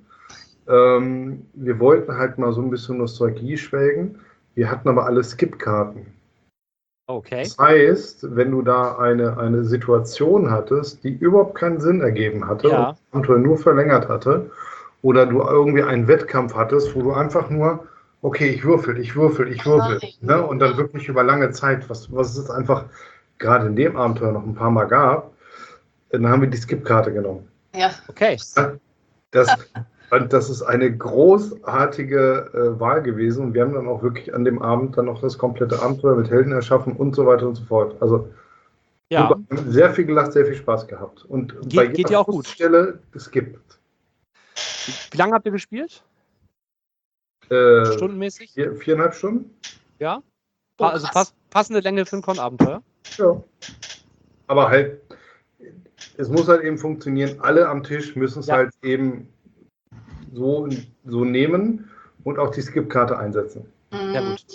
Wir wollten halt mal so ein bisschen Nostalgie schwelgen. Wir hatten aber alle Skip-Karten.
Okay.
Das heißt, wenn du da eine Situation hattest, die überhaupt keinen Sinn ergeben hatte und das Abenteuer nur verlängert hatte, oder du irgendwie einen Wettkampf hattest, wo du einfach nur, okay, ich würfel, ne? Und dann wirklich über lange Zeit, was es einfach gerade in dem Abenteuer noch ein paar Mal gab, dann haben wir die Skip-Karte genommen.
Ja.
Okay.
Das ist eine großartige Wahl gewesen und wir haben dann auch wirklich an dem Abend dann noch das komplette Abenteuer mit Helden erschaffen und so weiter und so fort. Also super, sehr viel gelacht, sehr viel Spaß gehabt. Und
geht ja auch gut.
Stelle geskippt.
Wie lange habt ihr gespielt? Stundenmäßig?
4,5 Stunden.
Ja. Also passende Länge für ein Con-Abenteuer.
Ja. Aber halt, es muss halt eben funktionieren. Alle am Tisch müssen es halt eben so nehmen und auch die Skip-Karte einsetzen.
Ja, gut.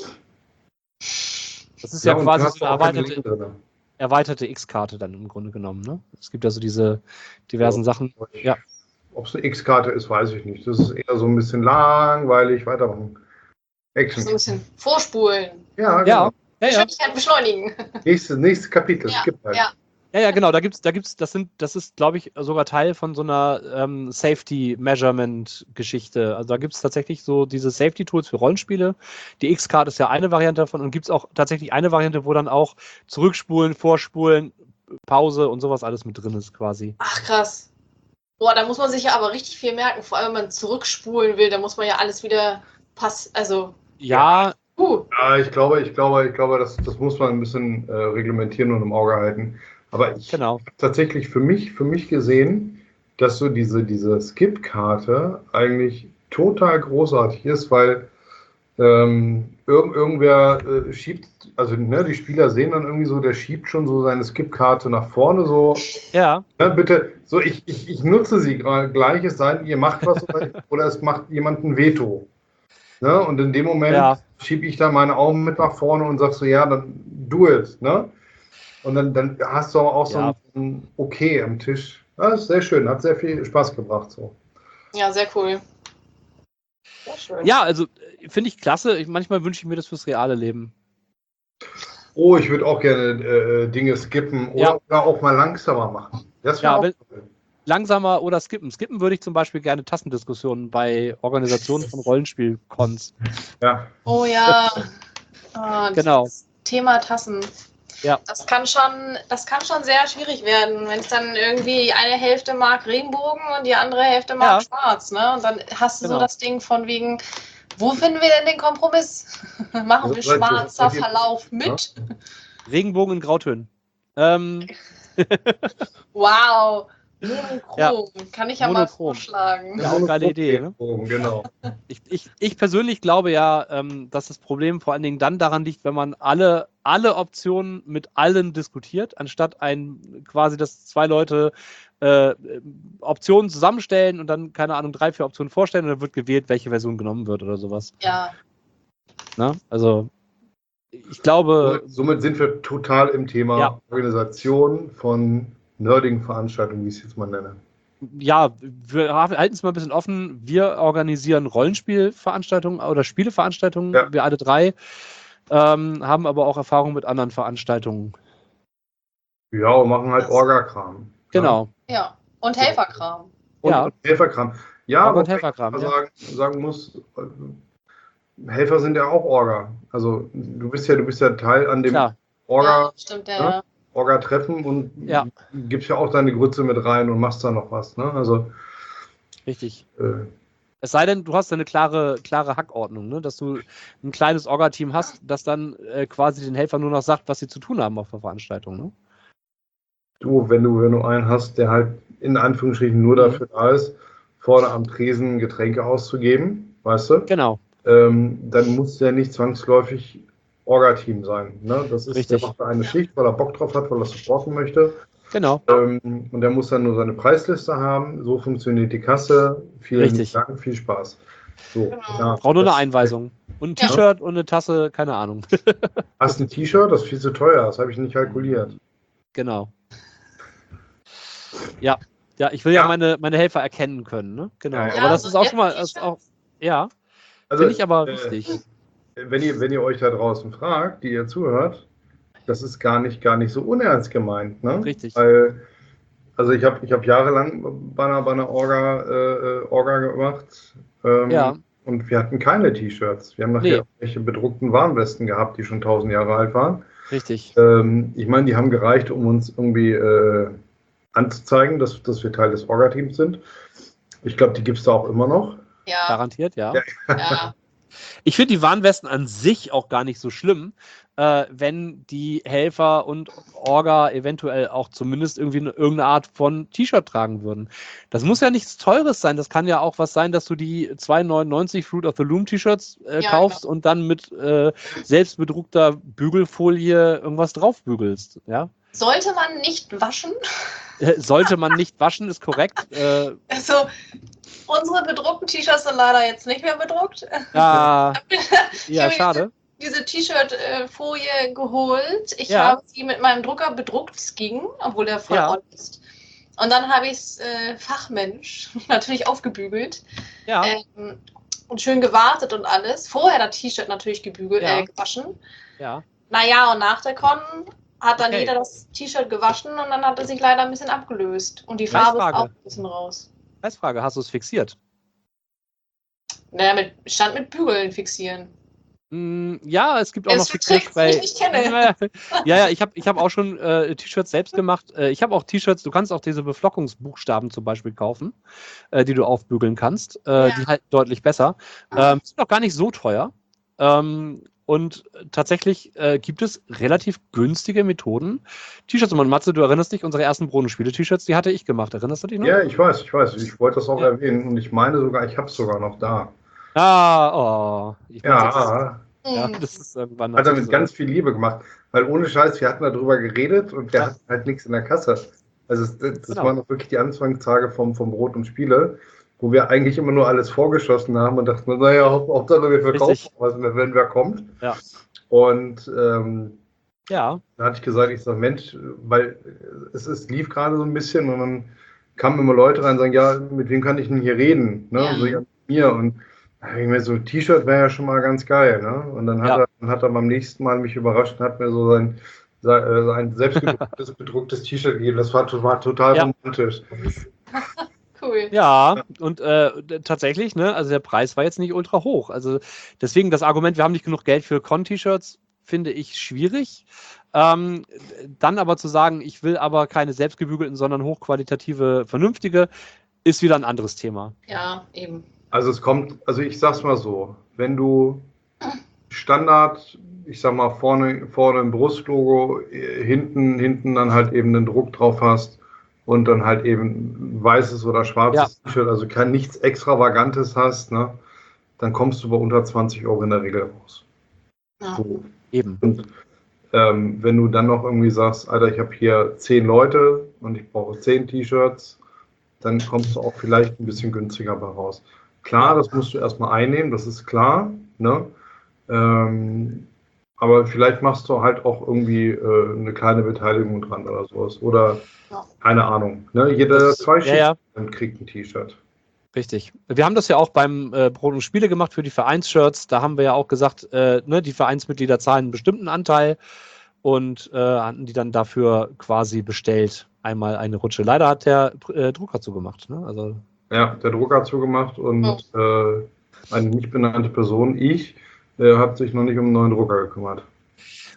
Das ist ja quasi so eine erweiterte X-Karte dann im Grunde genommen, ne? Es gibt ja so diese diversen Sachen. Ja.
Ob es eine X-Karte ist, weiß ich nicht. Das ist eher so ein bisschen langweilig, weitermachen. Action.
So ein bisschen vorspulen.
Ja, genau.
Geschwindigkeit beschleunigen.
Nächstes Kapitel. Skip halt.
Ja, genau, das ist, glaube ich, sogar Teil von so einer Safety-Measurement-Geschichte. Also da gibt es tatsächlich so diese Safety-Tools für Rollenspiele. Die X-Card ist ja eine Variante davon und gibt es auch tatsächlich eine Variante, wo dann auch Zurückspulen, Vorspulen, Pause und sowas alles mit drin ist quasi.
Ach, krass. Boah, da muss man sich ja aber richtig viel merken. Vor allem, wenn man zurückspulen will, da muss man ja alles wieder
Ja, ich glaube, das muss man ein bisschen reglementieren und im Auge halten. Aber ich habe tatsächlich für mich gesehen, dass so diese Skip-Karte eigentlich total großartig ist, weil irgendwer schiebt, also ne, die Spieler sehen dann irgendwie so, der schiebt schon so seine Skip-Karte nach vorne so.
Ja.
Ne, bitte, so ich nutze sie gleich, es sei denn, ihr macht was oder es macht jemand ein Veto. Ne? Und in dem Moment schiebe ich da meine Augen mit nach vorne und sag so, ja, dann do it, ne? Und dann hast du auch so ein Okay am Tisch. Das ist sehr schön, hat sehr viel Spaß gebracht. So.
Ja, sehr cool. Sehr schön.
Ja, also finde ich klasse. Manchmal wünsche ich mir das fürs reale Leben.
Oh, ich würde auch gerne Dinge skippen oder auch mal langsamer machen. Das wäre auch cool.
Langsamer oder skippen. Skippen würde ich zum Beispiel gerne Tassendiskussionen bei Organisationen von Rollenspiel-Cons.
Ja.
Oh ja.
Genau.
Thema Tassen.
Ja.
Das kann schon sehr schwierig werden, wenn es dann irgendwie eine Hälfte mag Regenbogen und die andere Hälfte mag Schwarz, ne? Und dann hast du so das Ding von wegen, wo finden wir denn den Kompromiss? Machen wir schwarzer Verlauf mit?
Regenbogen in Grautönen.
Wow. Monochrom. Kann ich ja mal vorschlagen.
Ja, auch eine geile Idee. Ne?
Genau.
Ich persönlich glaube ja, dass das Problem vor allen Dingen dann daran liegt, wenn man alle Optionen mit allen diskutiert, anstatt dass zwei Leute Optionen zusammenstellen und dann, keine Ahnung, 3, 4 Optionen vorstellen und dann wird gewählt, welche Version genommen wird oder sowas.
Ja.
Na, also ich glaube...
Somit sind wir total im Thema Organisation von nerdigen Veranstaltungen, wie ich es jetzt mal nenne.
Ja, wir halten es mal ein bisschen offen. Wir organisieren Rollenspielveranstaltungen oder Spieleveranstaltungen, wir alle 3, haben aber auch Erfahrung mit anderen Veranstaltungen.
Ja, und machen halt Orga-Kram.
Genau.
Ja, und Helferkram.
Und Helferkram. Ja,
und Helferkram.
Sagen muss, Helfer sind ja auch Orga. Also du bist ja Teil an dem Orga.
Ja, stimmt, ja.
Orga-Treffen und gibst ja auch deine Grütze mit rein und machst da noch was. Ne? Also,
richtig. Es sei denn, du hast eine klare Hackordnung, ne? Dass du ein kleines Orga-Team hast, das dann quasi den Helfern nur noch sagt, was sie zu tun haben auf der Veranstaltung. Ne?
Wenn du einen hast, der halt in Anführungsstrichen nur dafür da ist, vorne am Tresen Getränke auszugeben, weißt du?
Genau.
Dann muss der nicht zwangsläufig Orga-Team sein. Ne? Das ist,
richtig.
Der macht da eine Schicht, weil er Bock drauf hat, weil er supporten möchte.
Genau.
Und der muss dann nur seine Preisliste haben. So funktioniert die Kasse. Vielen Dank, viel Spaß. So,
braucht nur eine Einweisung. Und ein T-Shirt und eine Tasse, keine Ahnung.
Hast ein T-Shirt? Das ist viel zu teuer. Das habe ich nicht kalkuliert.
Genau. Ja, ich will ja meine Helfer erkennen können. Ne? Genau. Aber das ist auch schon mal... also, finde ich aber wichtig.
Wenn ihr euch da draußen fragt, die ihr zuhört, das ist gar nicht so unernst gemeint. Ne?
Richtig.
Weil, also ich hab jahrelang bei einer Orga gemacht und wir hatten keine T-Shirts. Wir haben nachher welche bedruckten Warnwesten gehabt, die schon 1000 Jahre alt waren.
Richtig.
Ich meine, die haben gereicht, um uns irgendwie anzuzeigen, dass wir Teil des Orga-Teams sind. Ich glaube, die gibt es da auch immer noch.
Ja.
Garantiert, ja. Ich finde die Warnwesten an sich auch gar nicht so schlimm, wenn die Helfer und Orga eventuell auch zumindest irgendwie irgendeine Art von T-Shirt tragen würden. Das muss ja nichts Teures sein. Das kann ja auch was sein, dass du die 2,99 Fruit of the Loom T-Shirts kaufst und dann mit selbstbedruckter Bügelfolie irgendwas draufbügelst. Ja?
Sollte man nicht waschen?
Sollte man nicht waschen, ist korrekt.
Also, unsere bedruckten T-Shirts sind leider jetzt nicht mehr bedruckt.
Schade.
Diese T-Shirt-Folie geholt. Ich habe sie mit meinem Drucker bedruckt. Es ging, obwohl der voll on ist. Und dann habe ich es Fachmensch natürlich aufgebügelt. Ja. Und schön gewartet und alles. Vorher das T-Shirt natürlich gewaschen. Ja. Naja, und nach der Con hat dann jeder das T-Shirt gewaschen und dann hat er sich leider ein bisschen abgelöst. Und die Farbe ist auch ein bisschen raus.
Frage, hast du es fixiert?
Naja, stand mit Bügeln fixieren.
Ja, es gibt auch noch
Fixierspray. Die ich nicht kenne.
Ich hab auch schon T-Shirts selbst gemacht. Ich habe auch T-Shirts, du kannst auch diese Beflockungsbuchstaben zum Beispiel kaufen, die du aufbügeln kannst. Die halten deutlich besser. Sind auch gar nicht so teuer. Und tatsächlich gibt es relativ günstige Methoden. T-Shirts, und Matze, du erinnerst dich, unsere ersten Brunnen-Spiele-T-Shirts, die hatte ich gemacht. Erinnerst du dich noch?
Ja, ich weiß. Ich wollte das auch erwähnen und ich meine sogar, ich habe es sogar noch da.
Das ist irgendwann.
Hat er mit ganz viel Liebe gemacht. Weil ohne Scheiß, wir hatten darüber geredet und der hat halt nichts in der Kasse. Also das waren noch wirklich die Anfangstage vom Brot und Spiele, wo wir eigentlich immer nur alles vorgeschossen haben und dachten, naja, Hauptsache wir verkaufen was, wenn wer kommt. Ja. Und da hatte ich gesagt, Mensch, weil es lief gerade so ein bisschen und dann kamen immer Leute rein und sagen, ja, mit wem kann ich denn hier reden? Ne? Ja. So, ja, mit mir. Und da habe ich mir so, ein T-Shirt wäre ja schon mal ganz geil. Ne? Und dann hat er beim nächsten Mal mich überrascht und hat mir so sein selbst bedrucktes T-Shirt gegeben. Das war total romantisch.
Cool.
Ja, und tatsächlich, ne, also der Preis war jetzt nicht ultra hoch. Also deswegen das Argument, wir haben nicht genug Geld für Con-T-Shirts, finde ich schwierig. Dann aber zu sagen, ich will aber keine selbstgebügelten, sondern hochqualitative, vernünftige, ist wieder ein anderes Thema.
Ja, eben.
Also ich sag's mal so, wenn du Standard, ich sag mal vorne ein Brustlogo, hinten dann halt eben einen Druck drauf hast und dann halt eben weißes oder schwarzes T-Shirt, also nichts Extravagantes hast, ne, dann kommst du bei unter 20 € in der Regel raus.
Ja.
So.
Eben.
Und wenn du dann noch irgendwie sagst, Alter, ich habe hier 10 Leute und ich brauche 10 T-Shirts, dann kommst du auch vielleicht ein bisschen günstiger bei raus. Klar, das musst du erstmal einnehmen, das ist klar, ne? Aber vielleicht machst du halt auch irgendwie eine kleine Beteiligung dran oder sowas. Oder keine Ahnung. Ne? Jeder 2 Schichten kriegt ein T-Shirt.
Richtig. Wir haben das ja auch beim Brot und Spiele gemacht für die Vereinsshirts. Da haben wir ja auch gesagt, die Vereinsmitglieder zahlen einen bestimmten Anteil und hatten die dann dafür quasi bestellt. Einmal eine Rutsche. Leider hat der Drucker zugemacht. Ne? Also
ja, der Drucker hat zugemacht und eine nicht benannte Person, hat sich noch nicht um einen neuen Drucker gekümmert.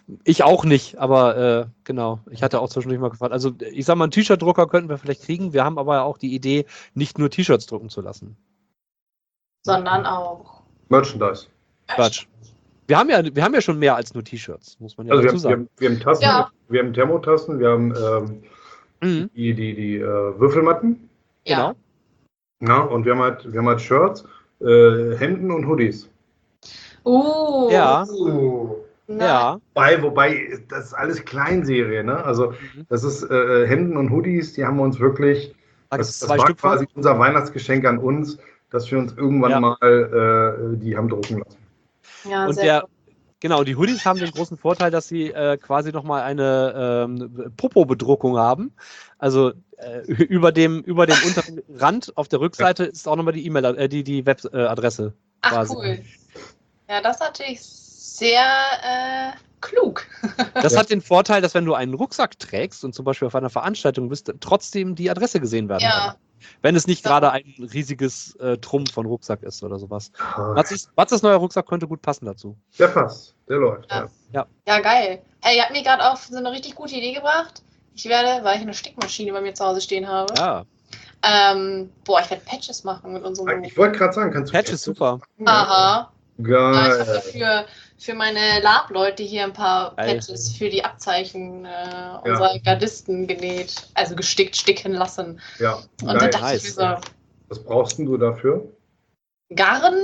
Ich auch nicht, aber genau. Ich hatte auch zwischendurch mal gefragt. Also ich sag mal, einen T-Shirt-Drucker könnten wir vielleicht kriegen. Wir haben aber auch die Idee, nicht nur T-Shirts drucken zu lassen.
Sondern auch
Merchandise.
Quatsch. Wir haben ja schon mehr als nur T-Shirts, muss man ja dazu sagen.
Wir haben Tassen, wir haben Thermotassen, wir haben die Würfelmatten.
Ja.
Ja, und wir haben halt Shirts, Hemden und Hoodies.
Ja.
Ja.
Wobei, das ist alles Kleinserie, ne? Also das ist Hemden und Hoodies, die haben wir uns wirklich, das war quasi unser Weihnachtsgeschenk an uns, dass wir uns irgendwann mal die haben drucken lassen.
Ja,
und die Hoodies haben den großen Vorteil, dass sie quasi nochmal eine Popo-Bedruckung haben. Also über dem unteren Rand auf der Rückseite ist auch nochmal die E-Mail, die Webadresse.
Ach, cool. Ja, das ist natürlich sehr klug.
Das hat den Vorteil, dass wenn du einen Rucksack trägst und zum Beispiel auf einer Veranstaltung bist, trotzdem die Adresse gesehen werden kann. Wenn es nicht gerade ein riesiges Trumpf von Rucksack ist oder sowas. Watzes neuer Rucksack könnte gut passen dazu.
Der passt, der läuft.
Ja, geil. Hey, ihr habt mich gerade auf so eine richtig gute Idee gebracht. Ich werde, weil ich eine Stickmaschine bei mir zu Hause stehen habe, ich werde Patches machen mit unserem...
Ich wollte gerade sagen, kannst du
Patches super.
Aha.
Geil.
Ich habe für meine Lab-Leute hier ein paar Patches für die Abzeichen unserer Gardisten genäht, also sticken lassen.
Ja.
Und dann dachte ich mir so,
was brauchst du dafür?
Garn?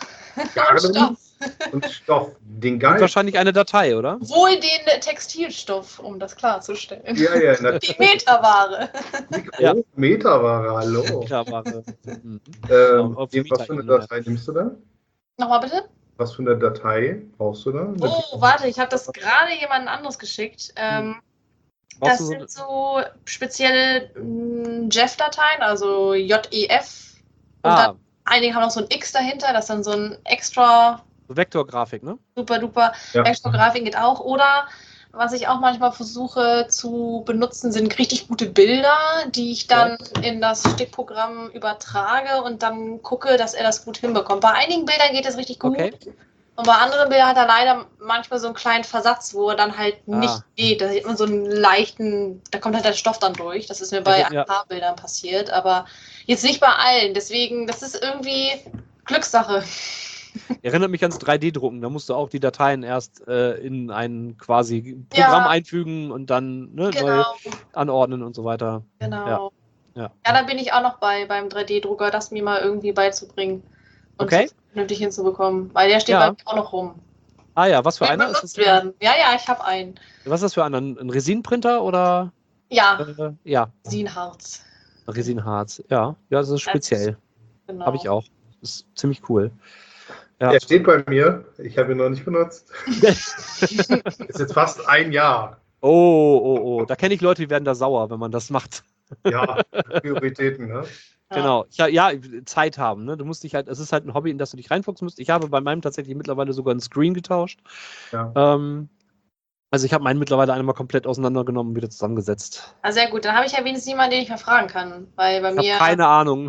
Und Stoff. Den Geil.
Und wahrscheinlich eine Datei, oder?
Wohl den Textilstoff, um das klarzustellen.
Ja,
die Meterware.
Meterware, hallo.
Meterware.
Was für eine Datei nimmst du da?
Nochmal bitte?
Was für eine Datei brauchst du da?
Warte, ich habe das gerade jemand anderes geschickt. Das sind so spezielle Jeff-Dateien, also JEF. Und dann einige haben noch so ein X dahinter, das ist dann so ein extra...
Vektorgrafik, ne?
Super duper. Ja. Vektorgrafik geht auch. Oder was ich auch manchmal versuche zu benutzen, sind richtig gute Bilder, die ich dann in das Stickprogramm übertrage und dann gucke, dass er das gut hinbekommt. Bei einigen Bildern geht es richtig gut. Okay. Und bei anderen Bildern hat er leider manchmal so einen kleinen Versatz, wo er dann halt nicht geht. Da sieht man so einen leichten, da kommt halt der Stoff dann durch. Das ist mir bei ein paar Bildern passiert, aber jetzt nicht bei allen. Deswegen, das ist irgendwie Glückssache.
Erinnert mich ans 3D-Drucken. Da musst du auch die Dateien erst in ein quasi Programm einfügen und dann neu anordnen und so weiter.
Genau. Ja, da bin ich auch noch beim 3D-Drucker, das mir mal irgendwie beizubringen und das vernünftig hinzubekommen. Weil der steht bei mir auch noch rum.
Ah ja, was für einer ist das?
Ja, ich habe einen.
Was ist das für einer? Ein Resin-Printer oder?
Ja.
Resinharz. Resinharz, ja. Ja, das ist speziell. Genau. Habe ich auch. Das ist ziemlich cool.
Ja. Er steht bei mir. Ich habe ihn noch nicht benutzt. Ist jetzt fast ein Jahr.
Oh. Da kenne ich Leute, die werden da sauer, wenn man das macht.
Ja, Prioritäten, ne?
Genau. Zeit haben. Ne? Du musst dich halt, es ist halt ein Hobby, in das du dich reinfuchsen musst. Ich habe bei meinem tatsächlich mittlerweile sogar ein Screen getauscht. Ja. Also ich habe meinen mittlerweile einmal komplett auseinandergenommen und wieder zusammengesetzt.
Ah, sehr gut. Dann habe ich ja wenigstens jemanden, den ich mal fragen kann. Weil bei mir.
Ich habe keine Ahnung.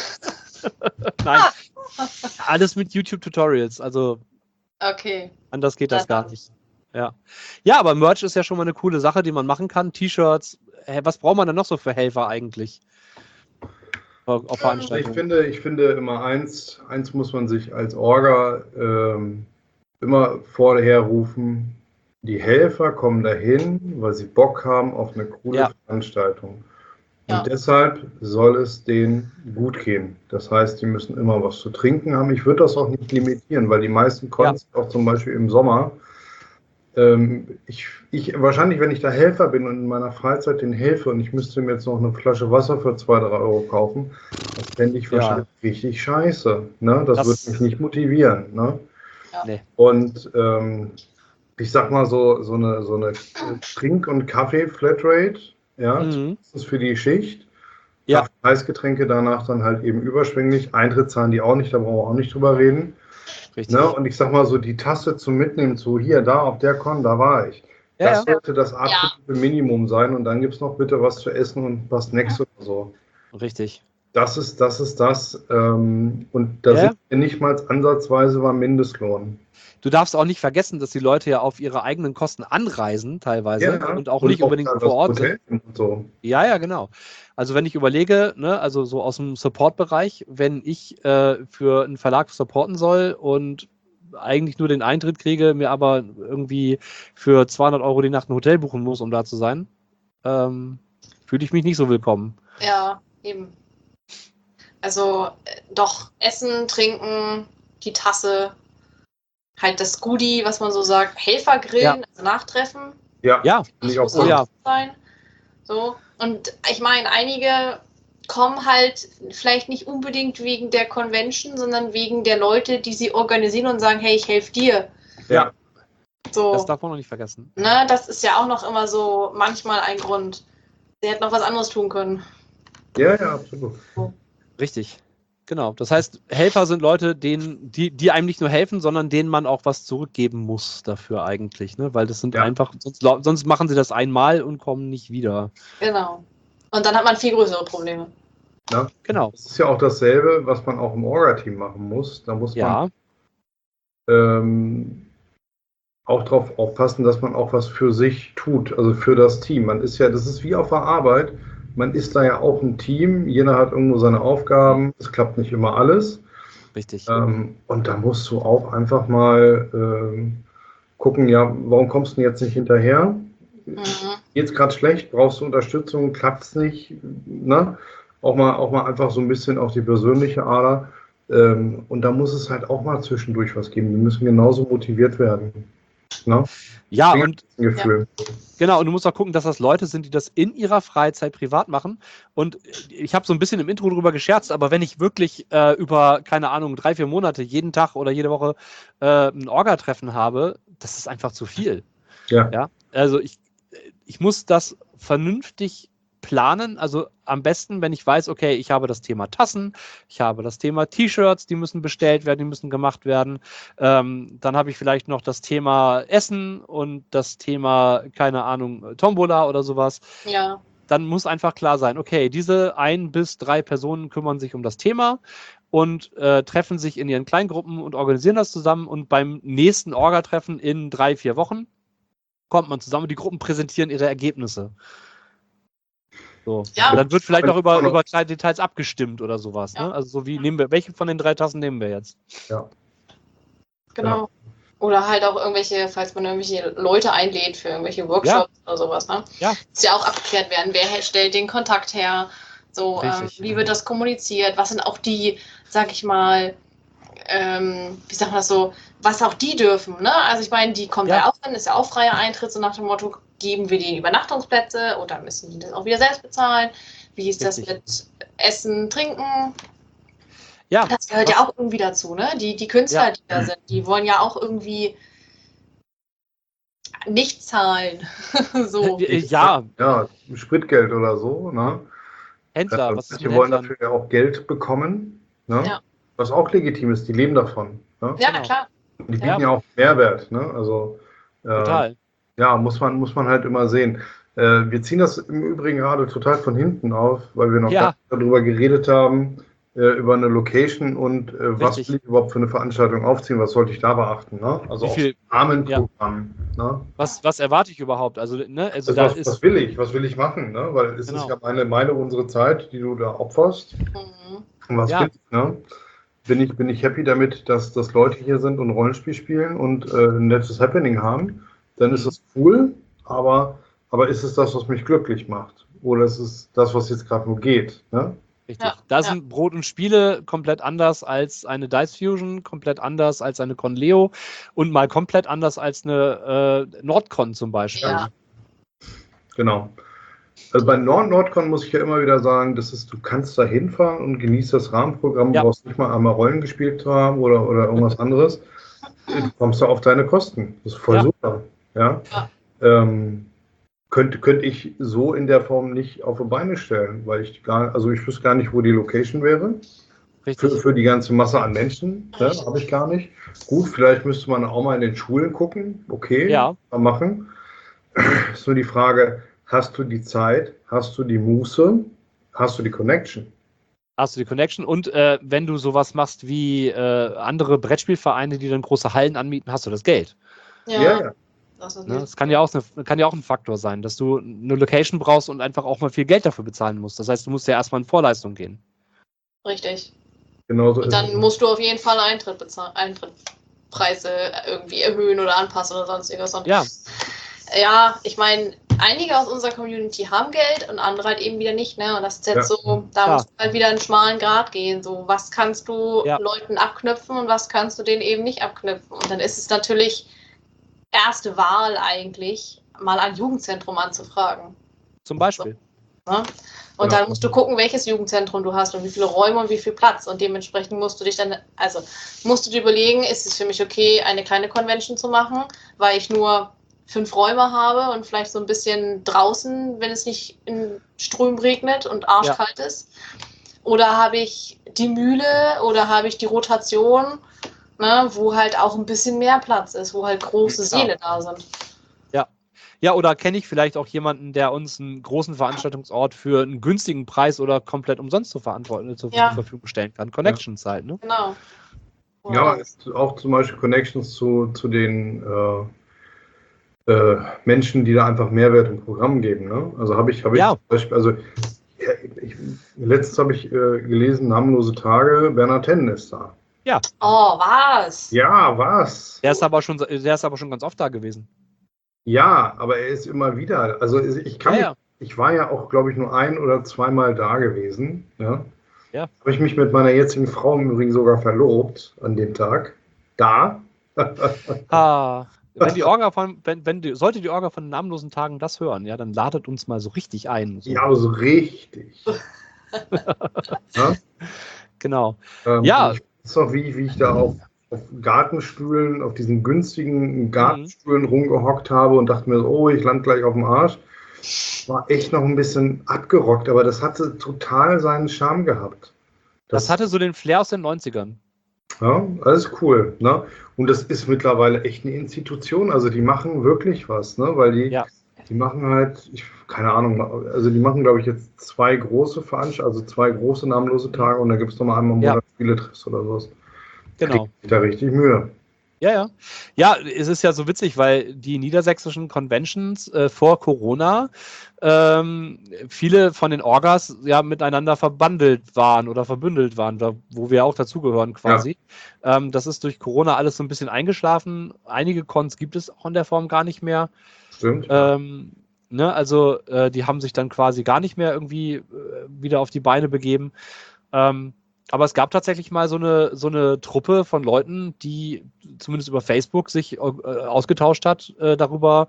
Nein. Alles mit YouTube-Tutorials, also anders geht das gar nicht. Ja, aber Merch ist ja schon mal eine coole Sache, die man machen kann. T-Shirts, was braucht man denn noch so für Helfer eigentlich? Auf Veranstaltungen?
Ich finde immer eins muss man sich als Orga immer vorher rufen. Die Helfer kommen dahin, weil sie Bock haben auf eine coole Veranstaltung. Und deshalb soll es denen gut gehen. Das heißt, die müssen immer was zu trinken haben. Ich würde das auch nicht limitieren, weil die meisten Cons, auch zum Beispiel im Sommer, wahrscheinlich, wenn ich da Helfer bin und in meiner Freizeit den helfe und ich müsste mir jetzt noch eine Flasche Wasser für 2-3 Euro kaufen, das fände ich wahrscheinlich richtig scheiße. Ne? Das würde mich nicht motivieren. Ne?
Ja. Nee.
Und ich sag mal so eine Trink- und Kaffee-Flatrate, das ist für die Schicht.
Ja.
Heißgetränke danach dann halt eben überschwänglich. Eintritt zahlen die auch nicht, da brauchen wir auch nicht drüber reden.
Richtig.
Ne? Und ich sag mal so, die Tasse zum Mitnehmen zu hier, da auf der Con, da war ich. Das sollte das absolute Minimum sein und dann gibt es noch bitte was zu essen und was Snacks oder so.
Richtig.
Das ist das. Und da sind wir nicht mal ansatzweise beim Mindestlohn.
Du darfst auch nicht vergessen, dass die Leute ja auf ihre eigenen Kosten anreisen teilweise und auch nicht unbedingt vor Ort sind.
So.
Ja, genau. Also wenn ich überlege, ne, also so aus dem Support-Bereich, wenn ich für einen Verlag supporten soll und eigentlich nur den Eintritt kriege, mir aber irgendwie für 200 € die Nacht ein Hotel buchen muss, um da zu sein, fühle ich mich nicht so willkommen.
Ja, eben. Also doch Essen, Trinken, die Tasse, halt das Goodie, was man so sagt, Helfergrillen, also Nachtreffen.
Ja.
Das muss auch sein. So. Und ich meine, einige kommen halt vielleicht nicht unbedingt wegen der Convention, sondern wegen der Leute, die sie organisieren und sagen, hey, ich helfe dir.
Ja.
So.
Das darf man noch nicht vergessen.
Ne, das ist ja auch noch immer so manchmal ein Grund. Sie hätten noch was anderes tun können.
Ja, absolut.
Richtig. Genau. Das heißt, Helfer sind Leute, die einem nicht nur helfen, sondern denen man auch was zurückgeben muss dafür eigentlich. Ne? Weil das sind einfach, sonst machen sie das einmal und kommen nicht wieder.
Genau. Und dann hat man viel größere Probleme.
Ja,
genau.
Das ist ja auch dasselbe, was man auch im Orga-Team machen muss. Da muss man auch darauf aufpassen, dass man auch was für sich tut, also für das Team. Das ist wie auf der Arbeit. Man ist da ja auch ein Team, jeder hat irgendwo seine Aufgaben, es klappt nicht immer alles.
Richtig.
Und da musst du auch einfach mal gucken, warum kommst du denn jetzt nicht hinterher? Geht's gerade schlecht? Brauchst du Unterstützung? Klappt's nicht? Ne? Auch mal einfach so ein bisschen auf die persönliche Ader. Und da muss es halt auch mal zwischendurch was geben. Die müssen genauso motiviert werden. Ne?
Ja, und
Gefühl.
Genau, und du musst auch gucken, dass das Leute sind, die das in ihrer Freizeit privat machen. Und ich habe so ein bisschen im Intro drüber gescherzt, aber wenn ich wirklich über, keine Ahnung, 3-4 Monate jeden Tag oder jede Woche ein Orga-Treffen habe, das ist einfach zu viel. Ja? Also ich muss das vernünftig planen, also am besten, wenn ich weiß, okay, ich habe das Thema Tassen, ich habe das Thema T-Shirts, die müssen bestellt werden, die müssen gemacht werden, dann habe ich vielleicht noch das Thema Essen und das Thema, keine Ahnung, Tombola oder sowas.
Ja.
Dann muss einfach klar sein, okay, diese 1 bis 3 Personen kümmern sich um das Thema und treffen sich in ihren Kleingruppen und organisieren das zusammen und beim nächsten Orga-Treffen in 3-4 Wochen kommt man zusammen und die Gruppen präsentieren ihre Ergebnisse. So.
Ja.
Und dann wird vielleicht noch über kleine Details abgestimmt oder sowas. Ja. Ne? Also so wie welche von den 3 Tassen nehmen wir jetzt?
Ja.
Genau. Ja. Oder halt auch falls man irgendwelche Leute einlädt für irgendwelche Workshops oder sowas, ne?
Ja.
Muss ja auch abgeklärt werden, wer stellt den Kontakt her, so wie wird das kommuniziert, was sind auch die, sag ich mal, wie sagt man das so, was auch die dürfen, ne? Also ich meine, die kommen ja auch hin, ist ja auch freier Eintritt, so nach dem Motto, geben wir denen Übernachtungsplätze oder müssen die das auch wieder selbst bezahlen? Wie ist das mit Essen, Trinken? Ja. Das gehört ja auch irgendwie dazu, ne? Die Künstler, die da sind, die wollen ja auch irgendwie nicht zahlen. So.
Ja, Spritgeld oder so, ne?
Händler, was ist
die wollen dafür ja auch Geld bekommen, ne? Ja. Was auch legitim ist, die leben davon. Ne?
Ja, na klar.
Die bieten ja auch Mehrwert, ne? Also
total.
Ja, muss man halt immer sehen. Wir ziehen das im Übrigen gerade total von hinten auf, weil wir noch darüber geredet haben, über eine Location und was will ich überhaupt für eine Veranstaltung aufziehen, was sollte ich da beachten, ne? Also auch Rahmenprogramm. Ne?
Was erwarte ich überhaupt? Also, ne?
Was will ich machen, ne? Weil es ist ja unsere Zeit, die du da opferst. Und was will ich, ne? Bin ich happy damit, dass Leute hier sind und Rollenspiel spielen und ein nettes Happening haben, dann ist es cool, aber ist es das, was mich glücklich macht? Oder ist es das, was jetzt gerade nur geht? Ne?
Richtig. Da sind Brot und Spiele komplett anders als eine Dice Fusion, komplett anders als eine Conleo und mal komplett anders als eine Nordcon zum Beispiel.
Ja.
Genau. Also bei Nordcon muss ich ja immer wieder sagen, du kannst da hinfahren und genießt das Rahmenprogramm, du brauchst nicht mal einmal Rollen gespielt zu haben oder irgendwas anderes. Du kommst da auf deine Kosten. Das ist voll super. Ja. Könnte ich so in der Form nicht auf die Beine stellen, weil ich wüsste gar nicht, wo die Location wäre. Für die ganze Masse an Menschen. Ja, habe ich gar nicht. Gut, vielleicht müsste man auch mal in den Schulen gucken. Okay, mal machen. Ist nur die Frage, hast du die Zeit, hast du die Muße, hast du die Connection?
Hast du die Connection und wenn du sowas machst wie andere Brettspielvereine, die dann große Hallen anmieten, hast du das Geld.
Ja.
Das kann ja auch ein Faktor sein, dass du eine Location brauchst und einfach auch mal viel Geld dafür bezahlen musst. Das heißt, du musst ja erstmal in Vorleistung gehen.
Richtig.
Genau so
und dann musst du auf jeden Fall Eintrittspreise irgendwie erhöhen oder anpassen oder sonstiges. Und ja, ich meine, einige aus unserer Community haben Geld und andere halt eben wieder nicht, ne? Und das ist jetzt so, da musst du halt wieder einen schmalen Grat gehen. So, was kannst du Leuten abknüpfen und was kannst du denen eben nicht abknüpfen? Und dann ist es natürlich erste Wahl eigentlich, mal ein Jugendzentrum anzufragen.
Zum Beispiel.
So, ne? Und dann musst du gucken, welches Jugendzentrum du hast und wie viele Räume und wie viel Platz. Und dementsprechend musst du dir überlegen, ist es für mich okay, eine kleine Convention zu machen, weil ich nur 5 Räume habe und vielleicht so ein bisschen draußen, wenn es nicht in Strömen regnet und arschkalt ist. Oder habe ich die Mühle oder habe ich die Rotation, ne, wo halt auch ein bisschen mehr Platz ist, wo halt große Säle da sind.
Ja, oder kenne ich vielleicht auch jemanden, der uns einen großen Veranstaltungsort für einen günstigen Preis oder komplett umsonst zur Verfügung stellen kann. Connections halt, ne?
Genau.
Ja, auch zum Beispiel Connections zu den Menschen, die da einfach Mehrwert im Programm geben. Ne? Also habe ich zum Beispiel, letztens habe ich gelesen, namenlose Tage, Bernhard Hennen ist da.
Ja.
Oh, was?
Ja, was?
Der ist aber schon ganz oft da gewesen.
Ja, aber er ist immer wieder. Also ich war ja auch, glaube ich, nur 1- oder 2-mal da gewesen. Ja. Habe ich mich mit meiner jetzigen Frau im Übrigen sogar verlobt an dem Tag. Da.
Wenn sollte die Orga von namenlosen Tagen das hören, ja, dann ladet uns mal so richtig ein. So.
Ja, aber so richtig.
Ja? Genau.
Ich weiß noch, wie ich da auf Gartenstühlen, auf diesen günstigen Gartenstühlen rumgehockt habe und dachte mir so, oh, ich lande gleich auf dem Arsch. War echt noch ein bisschen abgerockt, aber das hatte total seinen Charme gehabt.
Das hatte so den Flair aus den 90ern.
Ja, alles cool. Ne? Und das ist mittlerweile echt eine Institution. Also die machen wirklich was, ne? Weil die machen halt, keine Ahnung, also die machen, glaube ich, jetzt 2 große Veranstaltungen, also 2 große namenlose Tage und da gibt es nochmal einmal im Monat Spieletriffs oder sowas.
Genau.
Kriegt da richtig Mühe.
Ja, es ist ja so witzig, weil die niedersächsischen Conventions vor Corona viele von den Orgas ja miteinander verbandelt waren oder verbündelt waren, wo wir auch dazugehören quasi. Ja. Das ist durch Corona alles so ein bisschen eingeschlafen. Einige Cons gibt es auch in der Form gar nicht mehr.
Stimmt.
Also die haben sich dann quasi gar nicht mehr irgendwie wieder auf die Beine begeben. Aber es gab tatsächlich mal so eine Truppe von Leuten, die zumindest über Facebook sich ausgetauscht hat darüber,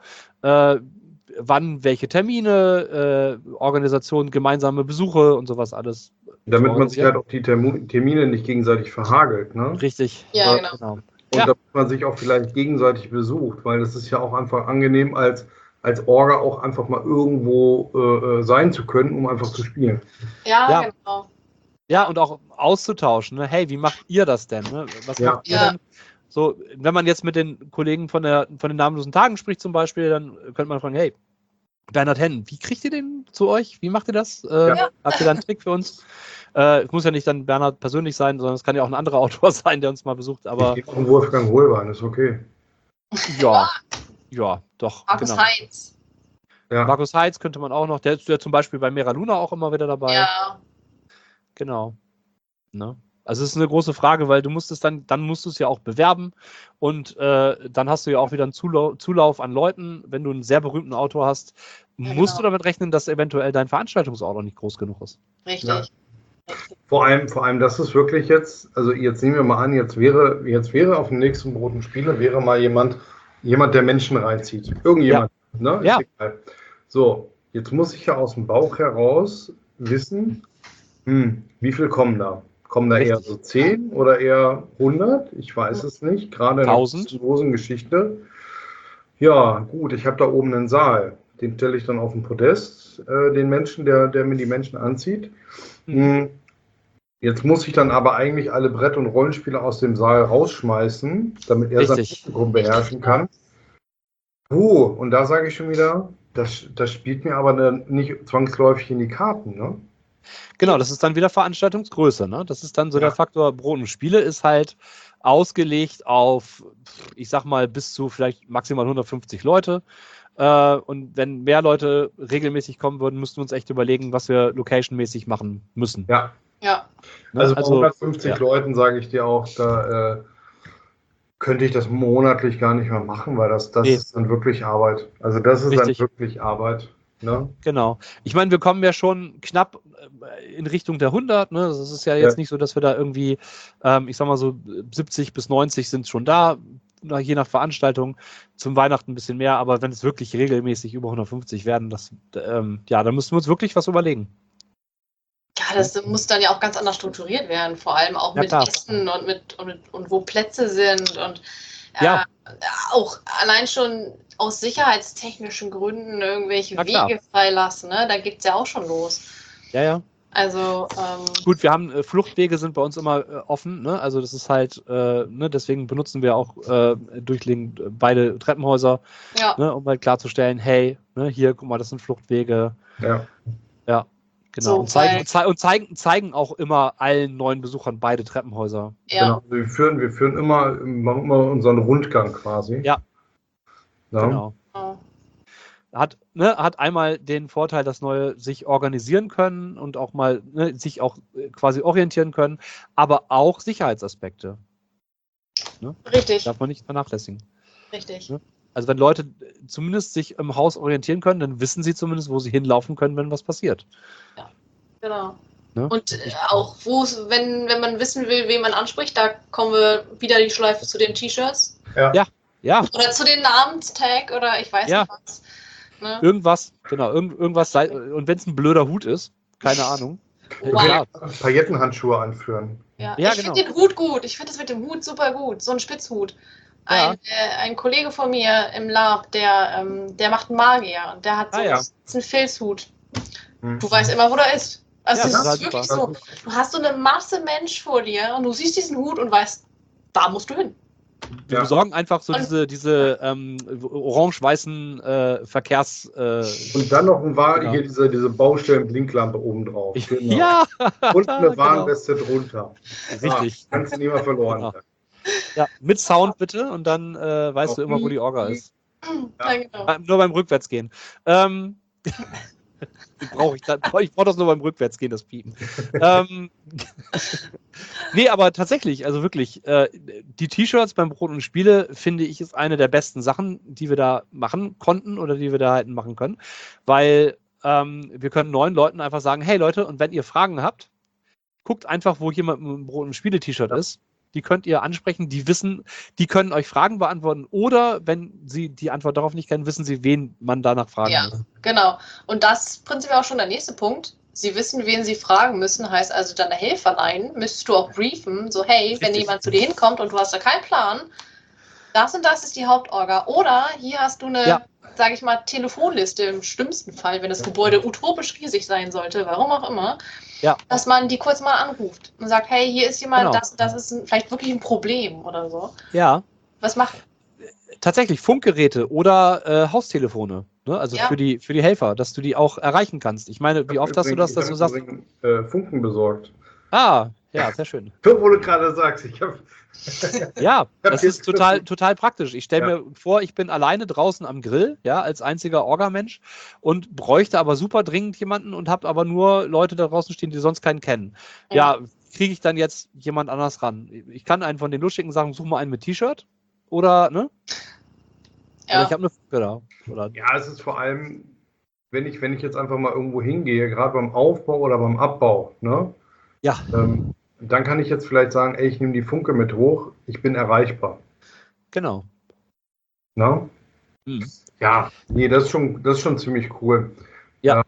wann welche Termine, Organisationen, gemeinsame Besuche und sowas alles.
Damit man sich halt auch die Termine nicht gegenseitig verhagelt, ne?
Richtig.
Ja, genau.
Und damit man sich auch vielleicht gegenseitig besucht, weil das ist ja auch einfach angenehm, als Orga auch einfach mal irgendwo sein zu können, um einfach zu spielen.
Ja, genau.
Ja, und auch auszutauschen. Ne? Hey, wie macht ihr das denn? Ne? Was macht ihr denn? So, wenn man jetzt mit den Kollegen von den namenlosen Tagen spricht zum Beispiel, dann könnte man fragen, hey, Bernhard Hennen, wie kriegt ihr den zu euch? Wie macht ihr das? Habt ihr da einen Trick für uns? Es muss ja nicht dann Bernhard persönlich sein, sondern es kann ja auch ein anderer Autor sein, der uns mal besucht. Aber
ich auch Wolfgang Hohlbein, ist okay.
Ja, doch.
Markus Heitz.
Ja.
Markus Heitz könnte man auch noch, der ist ja zum Beispiel bei Mera Luna auch immer wieder dabei.
Ja.
Genau. Ne? Also es ist eine große Frage, weil du musst es dann musst du es ja auch bewerben und dann hast du ja auch wieder einen Zulauf an Leuten. Wenn du einen sehr berühmten Autor hast, musst du damit rechnen, dass eventuell dein Veranstaltungsort noch nicht groß genug ist.
Richtig.
Ja. Vor allem, das ist wirklich jetzt, also jetzt nehmen wir mal an, jetzt wäre auf dem nächsten Brot und Spiele, wäre mal jemand, der Menschen reinzieht. Irgendjemand, ne?
Ja.
Ist egal. So, jetzt muss ich ja aus dem Bauch heraus wissen, wie viel kommen da? Kommen da eher so 10 oder eher 100? Ich weiß es nicht. Gerade in der kostenlosen Geschichte. Ja, gut, ich habe da oben einen Saal. Den stelle ich dann auf den Podest, den Menschen, der mir die Menschen anzieht. Jetzt muss ich dann aber eigentlich alle Brett- und Rollenspiele aus dem Saal rausschmeißen, damit er sein Publikum beherrschen kann. Und da sage ich schon wieder, das spielt mir aber nicht zwangsläufig in die Karten, ne?
Genau, das ist dann wieder Veranstaltungsgröße. Ne? Das ist dann so der Faktor, Brot und Spiele ist halt ausgelegt auf, ich sag mal, bis zu vielleicht maximal 150 Leute. Und wenn mehr Leute regelmäßig kommen würden, müssten wir uns echt überlegen, was wir location-mäßig machen müssen.
Ja.
Ja.
Ne? Also bei 150 Leuten sage ich dir auch, da könnte ich das monatlich gar nicht mehr machen, weil das ist dann wirklich Arbeit. Also das ist dann wirklich Arbeit. Ne?
Genau. Ich meine, wir kommen ja schon knapp in Richtung der 100. Ne? Das ist ja jetzt nicht so, dass wir da irgendwie, ich sag mal so 70 bis 90 sind schon da, je nach Veranstaltung. Zum Weihnachten ein bisschen mehr, aber wenn es wirklich regelmäßig über 150 werden, dann müssen wir uns wirklich was überlegen.
Ja, das muss dann ja auch ganz anders strukturiert werden, vor allem auch mit Essen und wo Plätze sind und auch allein schon aus sicherheitstechnischen Gründen irgendwelche Wege freilassen, ne? Da geht es ja auch schon los.
Ja.
Also
gut, wir haben Fluchtwege sind bei uns immer offen, ne? Also das ist halt, deswegen benutzen wir auch durchliegend beide Treppenhäuser, ne? Um halt klarzustellen, hey, ne, hier, guck mal, das sind Fluchtwege. Ja. Genau. So, und zeigen auch immer allen neuen Besuchern beide Treppenhäuser.
Ja. Genau. Wir führen immer unseren Rundgang quasi.
Ja. Genau. Hat einmal den Vorteil, dass Neue sich organisieren können und auch mal sich auch quasi orientieren können, aber auch Sicherheitsaspekte. Ne?
Richtig.
Darf man nicht vernachlässigen.
Richtig.
Ne? Also wenn Leute zumindest sich im Haus orientieren können, dann wissen sie zumindest, wo sie hinlaufen können, wenn was passiert.
Ja, genau.
Ne?
Und auch, wenn man wissen will, wen man anspricht, da kommen wir wieder die Schleife zu den T-Shirts.
Ja.
Oder zu den Namenstag oder ich weiß nicht was. Ne?
Irgendwas, genau, irgendwas und wenn es ein blöder Hut ist, keine Ahnung.
Wow. Paillettenhandschuhe anführen.
Ja, ich finde den Hut gut. Ich finde das mit dem Hut super gut. So ein Spitzhut. Ein Kollege von mir im Lab, der macht einen Magier und der hat so einen Filzhut. Du weißt immer, wo der ist. Also das ist wirklich so. Du hast so eine Masse Mensch vor dir und du siehst diesen Hut und weißt, da musst du hin.
Wir besorgen einfach so diese orange-weißen Verkehrs...
und dann noch hier diese Baustellen-Blinklampe oben drauf. Genau.
Ja!
Und eine Warnweste drunter.
Richtig.
Kannst du nie mal verloren haben.
Ja, mit Sound bitte und dann weißt du immer, wo die Orga ist.
Ja, genau.
Nur beim Rückwärtsgehen. Ich brauche das nur beim Rückwärtsgehen, das Piepen. Nee, aber tatsächlich, also wirklich, die T-Shirts beim Brot und Spiele, finde ich, ist eine der besten Sachen, die wir da machen konnten oder die wir da halt machen können, weil wir können neuen Leuten einfach sagen, hey Leute, und wenn ihr Fragen habt, guckt einfach, wo jemand mit einem Brot und Spiele-T-Shirt ist. Die könnt ihr ansprechen, die können euch Fragen beantworten oder wenn sie die Antwort darauf nicht kennen, wissen sie, wen man danach fragen muss.
Ja, genau. Und das ist prinzipiell auch schon der nächste Punkt. Sie wissen, wen sie fragen müssen, heißt also deine Helferlein müsstest du auch briefen, so hey, wenn jemand zu dir hinkommt und du hast da keinen Plan, das und das ist die Hauptorga. Oder hier hast du eine, sage ich mal, Telefonliste im schlimmsten Fall, wenn das Gebäude utopisch riesig sein sollte, warum auch immer. Dass man die kurz mal anruft und sagt, hey, hier ist jemand, das ist vielleicht wirklich ein Problem oder so.
Ja.
Was macht?
Tatsächlich Funkgeräte oder Haustelefone, ne? Also für die Helfer, dass du die auch erreichen kannst. Ich meine, wie oft hast du das, dass du sagst...
Funken besorgt.
Ja, sehr schön.
Wo du gerade sagst,
das ist total praktisch. Ich stelle mir vor, ich bin alleine draußen am Grill, als einziger Orga-Mensch und bräuchte aber super dringend jemanden und habe aber nur Leute da draußen stehen, die sonst keinen kennen. Ja, kriege ich dann jetzt jemand anders ran? Ich kann einen von den lustigen sagen, such mal einen mit T-Shirt oder, ne?
Ja.
Oder ich habe eine Funke da. Oder
es ist vor allem, wenn ich jetzt einfach mal irgendwo hingehe, gerade beim Aufbau oder beim Abbau, ne?
Ja.
Dann kann ich jetzt vielleicht sagen, ey, ich nehme die Funke mit hoch, ich bin erreichbar.
Genau.
Na? Ja, nee, das ist schon ziemlich cool.
Ja.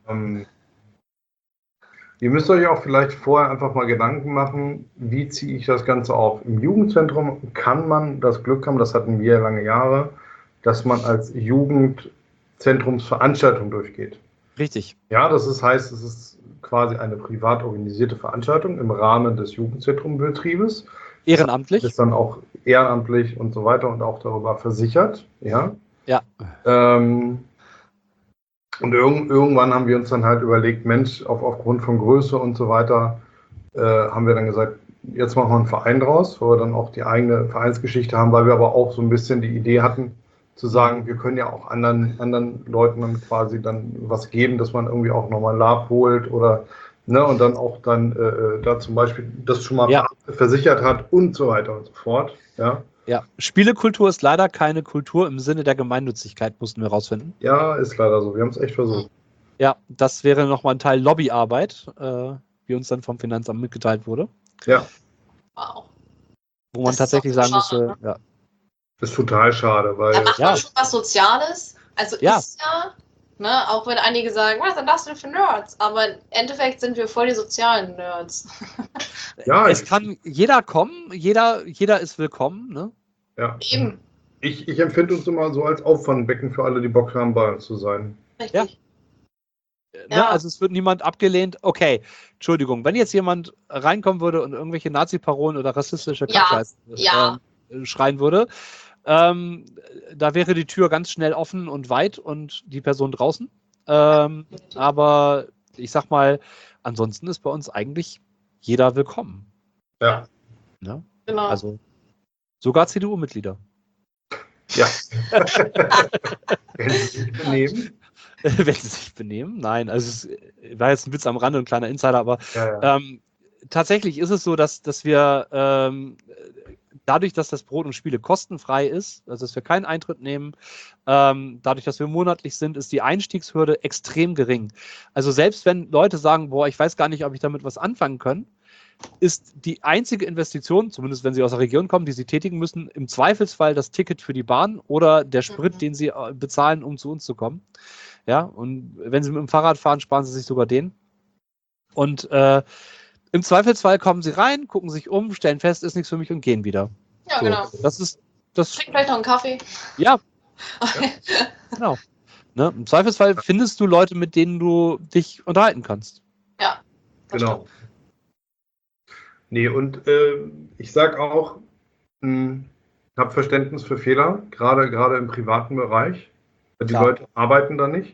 Ihr müsst euch auch vielleicht vorher einfach mal Gedanken machen, wie ziehe ich das Ganze auf. Im Jugendzentrum kann man das Glück haben, das hatten wir lange Jahre, dass man als Jugendzentrumsveranstaltung durchgeht.
Richtig.
Ja, heißt, es ist quasi eine privat organisierte Veranstaltung im Rahmen des Jugendzentrumbetriebes.
Ehrenamtlich.
Ist dann auch ehrenamtlich und so weiter und auch darüber versichert. Ja.
Ja.
Und irgendwann haben wir uns dann halt überlegt, Mensch, aufgrund von Größe und so weiter, haben wir dann gesagt, jetzt machen wir einen Verein draus, wo wir dann auch die eigene Vereinsgeschichte haben, weil wir aber auch so ein bisschen die Idee hatten, zu sagen, wir können ja auch anderen Leuten dann quasi dann was geben, dass man irgendwie auch nochmal ein Lab holt oder ne, und dann auch dann da zum Beispiel das schon mal versichert hat und so weiter und so fort. Ja.
Ja, Spielekultur ist leider keine Kultur im Sinne der Gemeinnützigkeit, mussten wir rausfinden.
Ja, ist leider so. Wir haben es echt versucht.
Ja, das wäre nochmal ein Teil Lobbyarbeit, wie uns dann vom Finanzamt mitgeteilt wurde.
Ja.
Wow.
Wo man tatsächlich sagen müsste, ja.
Das ist total schade, weil.
Da macht man schon was Soziales. Also ist ja, ne, auch wenn einige sagen, was sind das denn für Nerds? Aber im Endeffekt sind wir voll die sozialen Nerds.
Ja, es kann jeder kommen, jeder ist willkommen, ne?
Ja. Eben. Ich empfinde uns immer so als Auffangbecken für alle, die Bock haben, bei uns zu sein.
Richtig.
Ja. Ne, also es wird niemand abgelehnt. Okay, Entschuldigung, wenn jetzt jemand reinkommen würde und irgendwelche Nazi-Parolen oder rassistische Kackscheiß schreien würde, da wäre die Tür ganz schnell offen und weit und die Person draußen. Aber ich sag mal, ansonsten ist bei uns eigentlich jeder willkommen.
Ja.
Ne?
Genau.
Also sogar CDU-Mitglieder.
Ja. Wenn sie sich benehmen.
Wenn sie sich benehmen? Nein, also es war jetzt ein Witz am Rande, ein kleiner Insider, aber tatsächlich ist es so, dass wir dadurch, dass das Brot und Spiele kostenfrei ist, also dass wir keinen Eintritt nehmen, dadurch, dass wir monatlich sind, ist die Einstiegshürde extrem gering. Also selbst wenn Leute sagen, boah, ich weiß gar nicht, ob ich damit was anfangen kann, ist die einzige Investition, zumindest wenn sie aus der Region kommen, die sie tätigen müssen, im Zweifelsfall das Ticket für die Bahn oder der Sprit, den sie bezahlen, um zu uns zu kommen. Ja, und wenn sie mit dem Fahrrad fahren, sparen sie sich sogar den. Und im Zweifelsfall kommen sie rein, gucken sich um, stellen fest, ist nichts für mich und gehen wieder.
Ja, so, genau.
Das
Trink vielleicht noch einen Kaffee.
Ja. Genau. Ne? Im Zweifelsfall findest du Leute, mit denen du dich unterhalten kannst.
Ja.
Genau. Nee, und ich sag auch, hab Verständnis für Fehler, gerade im privaten Bereich. Die Leute arbeiten da nicht.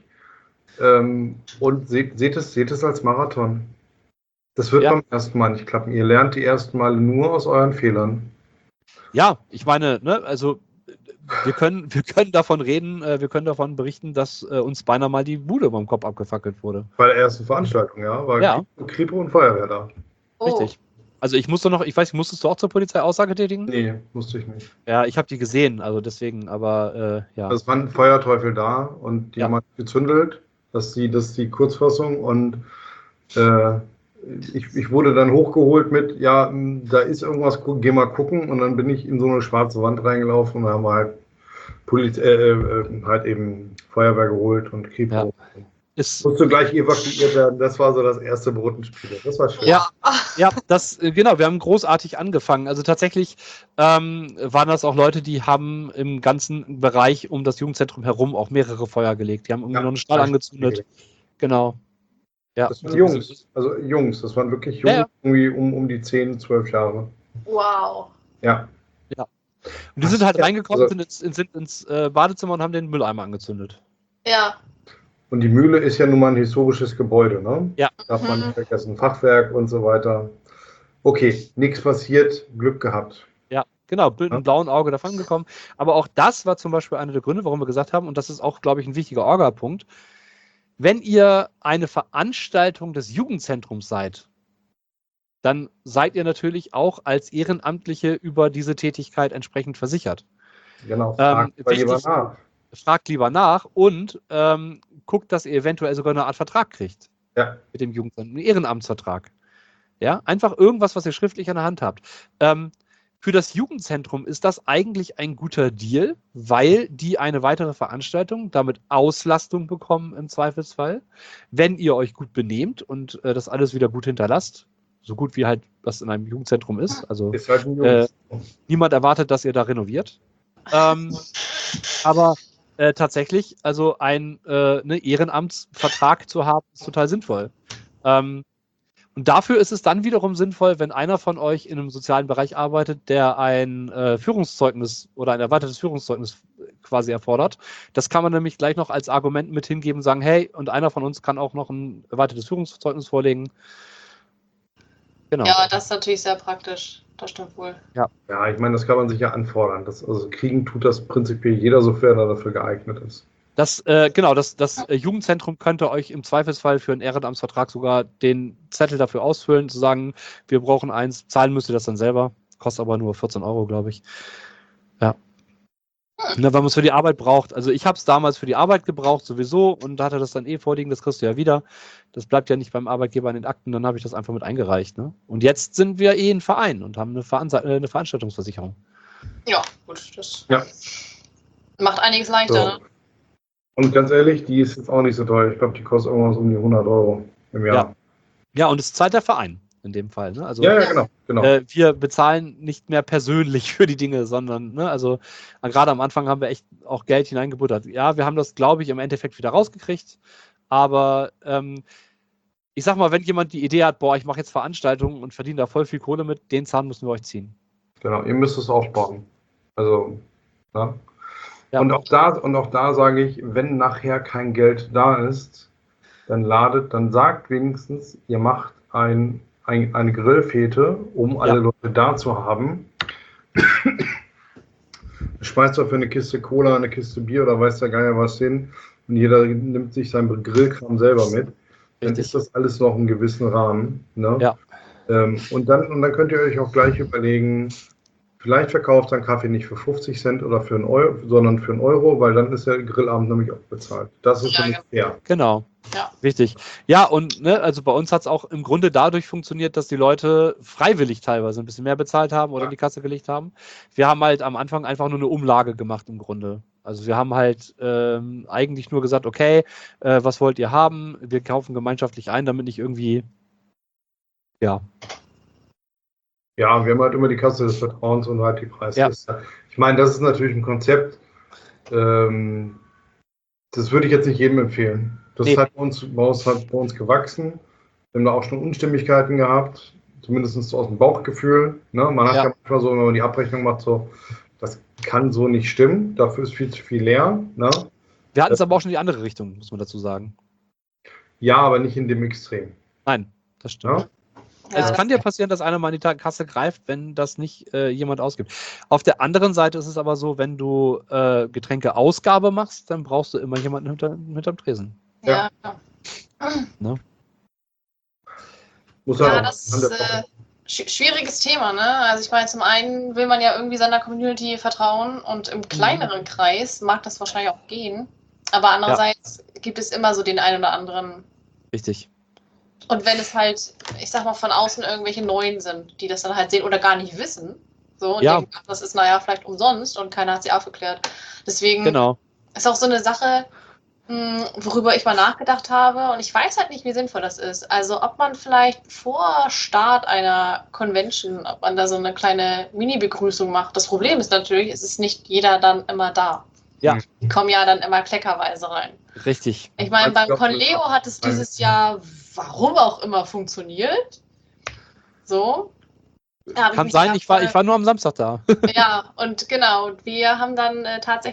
Und seht es als Marathon. Das wird beim ersten Mal nicht klappen. Ihr lernt die ersten Male nur aus euren Fehlern.
Ja, ich meine, ne, also wir können davon reden, wir können davon berichten, dass uns beinahe mal die Bude über dem Kopf abgefackelt wurde.
Bei der ersten Veranstaltung, ja. War Kripo und Feuerwehr da.
Oh.
Richtig. Also musstest du auch zur Polizei Aussage tätigen?
Nee, musste ich nicht.
Ja, ich habe die gesehen, also deswegen, aber ja.
Es waren Feuerteufel da und die haben halt gezündelt, das ist die Kurzfassung und ich wurde dann hochgeholt mit, ja, da ist irgendwas, geh mal gucken und dann bin ich in so eine schwarze Wand reingelaufen und da haben wir halt eben Feuerwehr geholt und Kripo. Ja. Musste gleich evakuiert werden. Das war so das erste Brottenspiel. Das war schön.
Ja, genau. Wir haben großartig angefangen. Also tatsächlich waren das auch Leute, die haben im ganzen Bereich um das Jugendzentrum herum auch mehrere Feuer gelegt. Die haben irgendwie noch einen Stall angezündet. Genau. Ja.
Das waren Jungs. Also Jungs. Das waren wirklich Jungs, irgendwie um die 10, 12 Jahre.
Wow.
Ja.
Ja. Und die sind halt reingekommen, sind ins Badezimmer und haben den Mülleimer angezündet.
Ja.
Und die Mühle ist ja nun mal ein historisches Gebäude, ne?
Ja.
Darf man nicht vergessen. Fachwerk und so weiter. Okay, nichts passiert, Glück gehabt.
Ja, genau, mit einem blauen Auge davon gekommen. Aber auch das war zum Beispiel einer der Gründe, warum wir gesagt haben, und das ist auch, glaube ich, ein wichtiger Orga-Punkt, wenn ihr eine Veranstaltung des Jugendzentrums seid, dann seid ihr natürlich auch als Ehrenamtliche über diese Tätigkeit entsprechend versichert.
Genau, fragt
lieber nach und guckt, dass ihr eventuell sogar eine Art Vertrag kriegt.
Ja.
Mit dem Jugendzentrum, einen Ehrenamtsvertrag. Ja, einfach irgendwas, was ihr schriftlich an der Hand habt. Für das Jugendzentrum ist das eigentlich ein guter Deal, weil die eine weitere Veranstaltung, damit Auslastung bekommen im Zweifelsfall, wenn ihr euch gut benehmt und das alles wieder gut hinterlasst. So gut wie halt das in einem Jugendzentrum ist. Also
ist halt ein
niemand erwartet, dass ihr da renoviert. Aber tatsächlich, also einen Ehrenamtsvertrag zu haben, ist total sinnvoll. Und dafür ist es dann wiederum sinnvoll, wenn einer von euch in einem sozialen Bereich arbeitet, der ein Führungszeugnis oder ein erweitertes Führungszeugnis quasi erfordert. Das kann man nämlich gleich noch als Argument mit hingeben und sagen, hey, und einer von uns kann auch noch ein erweitertes Führungszeugnis vorlegen. Genau.
Ja, das ist natürlich sehr praktisch. Das stimmt wohl.
Ja, ich meine, das kann man sich ja anfordern. Also kriegen tut das prinzipiell jeder, sofern er dafür geeignet ist.
Das Jugendzentrum könnte euch im Zweifelsfall für einen Ehrenamtsvertrag sogar den Zettel dafür ausfüllen, zu sagen, wir brauchen eins, zahlen müsst ihr das dann selber. Kostet aber nur 14 €, glaube ich. Ja. Weil man es für die Arbeit braucht. Also ich habe es damals für die Arbeit gebraucht sowieso und hatte das dann vorliegen, das kriegst du ja wieder. Das bleibt ja nicht beim Arbeitgeber in den Akten, dann habe ich das einfach mit eingereicht. Ne? Und jetzt sind wir ein Verein und haben eine Veranstaltungsversicherung.
Ja, gut, das macht einiges leichter.
So.
Ne?
Und ganz ehrlich, die ist jetzt auch nicht so teuer. Ich glaube, die kostet irgendwas um die 100 € im Jahr.
Ja, und es zahlt der Verein in dem Fall. Ne? Also,
ja, genau.
Wir bezahlen nicht mehr persönlich für die Dinge, sondern, ne, also gerade am Anfang haben wir echt auch Geld hineingebuttert. Ja, wir haben das, glaube ich, im Endeffekt wieder rausgekriegt, aber ich sag mal, wenn jemand die Idee hat, ich mache jetzt Veranstaltungen und verdiene da voll viel Kohle mit, den Zahn müssen wir euch ziehen.
Genau, ihr müsst es aufbauen. Also, ja.
Ja.
Und auch da sage ich, wenn nachher kein Geld da ist, dann sagt wenigstens, ihr macht eine Grillfete, um alle Leute da zu haben. Schmeißt doch für eine Kiste Cola, eine Kiste Bier oder weiß der Geier was hin und jeder nimmt sich seinen Grillkram selber mit. Dann ist das alles noch im gewissen Rahmen. Ne?
Ja.
Und dann könnt ihr euch auch gleich überlegen, vielleicht verkauft ein Kaffee nicht für 50 Cent oder für einen Euro, sondern für einen Euro, weil dann ist der Grillabend nämlich auch bezahlt. Das ist für mich fair.
Genau. Ja. Richtig. Ja, und also bei uns hat es auch im Grunde dadurch funktioniert, dass die Leute freiwillig teilweise ein bisschen mehr bezahlt haben oder in die Kasse gelegt haben. Wir haben halt am Anfang einfach nur eine Umlage gemacht im Grunde. Also wir haben halt eigentlich nur gesagt, okay, was wollt ihr haben? Wir kaufen gemeinschaftlich ein, damit nicht irgendwie,
Ja, wir haben halt immer die Kasse des Vertrauens und halt die Preisliste. Ja. Ich meine, das ist natürlich ein Konzept, das würde ich jetzt nicht jedem empfehlen. Das ist halt bei uns gewachsen. Wir haben da auch schon Unstimmigkeiten gehabt, zumindest aus dem Bauchgefühl. Ne? Man hat ja manchmal so, wenn man die Abrechnung macht, so, das kann so nicht stimmen, dafür ist viel zu viel leer. Ne?
Wir hatten es aber auch schon in die andere Richtung, muss man dazu sagen.
Ja, aber nicht in dem Extrem.
Nein, das stimmt. Ja? Es kann dir passieren, dass einer mal in die Kasse greift, wenn das nicht jemand ausgibt. Auf der anderen Seite ist es aber so, wenn du Getränkeausgabe machst, dann brauchst du immer jemanden hinterm Tresen.
Ja.
Ne?
Das ist schwieriges Thema, ne? Also ich meine, zum einen will man ja irgendwie seiner Community vertrauen und im kleineren Kreis mag das wahrscheinlich auch gehen. Aber andererseits gibt es immer so den einen oder anderen.
Richtig.
Und wenn es halt, ich sag mal, von außen irgendwelche Neuen sind, die das dann halt sehen oder gar nicht wissen, so und denken, ach, das ist vielleicht umsonst und keiner hat sie aufgeklärt. Deswegen ist auch so eine Sache, worüber ich mal nachgedacht habe und ich weiß halt nicht, wie sinnvoll das ist. Also ob man vielleicht vor Start einer Convention, ob man da so eine kleine Mini-Begrüßung macht. Das Problem ist natürlich, es ist nicht jeder dann immer da.
Ja.
Die kommen ja dann immer kleckerweise rein.
Richtig.
Ich meine, beim Conleo hat es dieses Jahr, warum auch immer, funktioniert. So.
Kann sein, ich war nur am Samstag da.
Ja, und genau, wir haben dann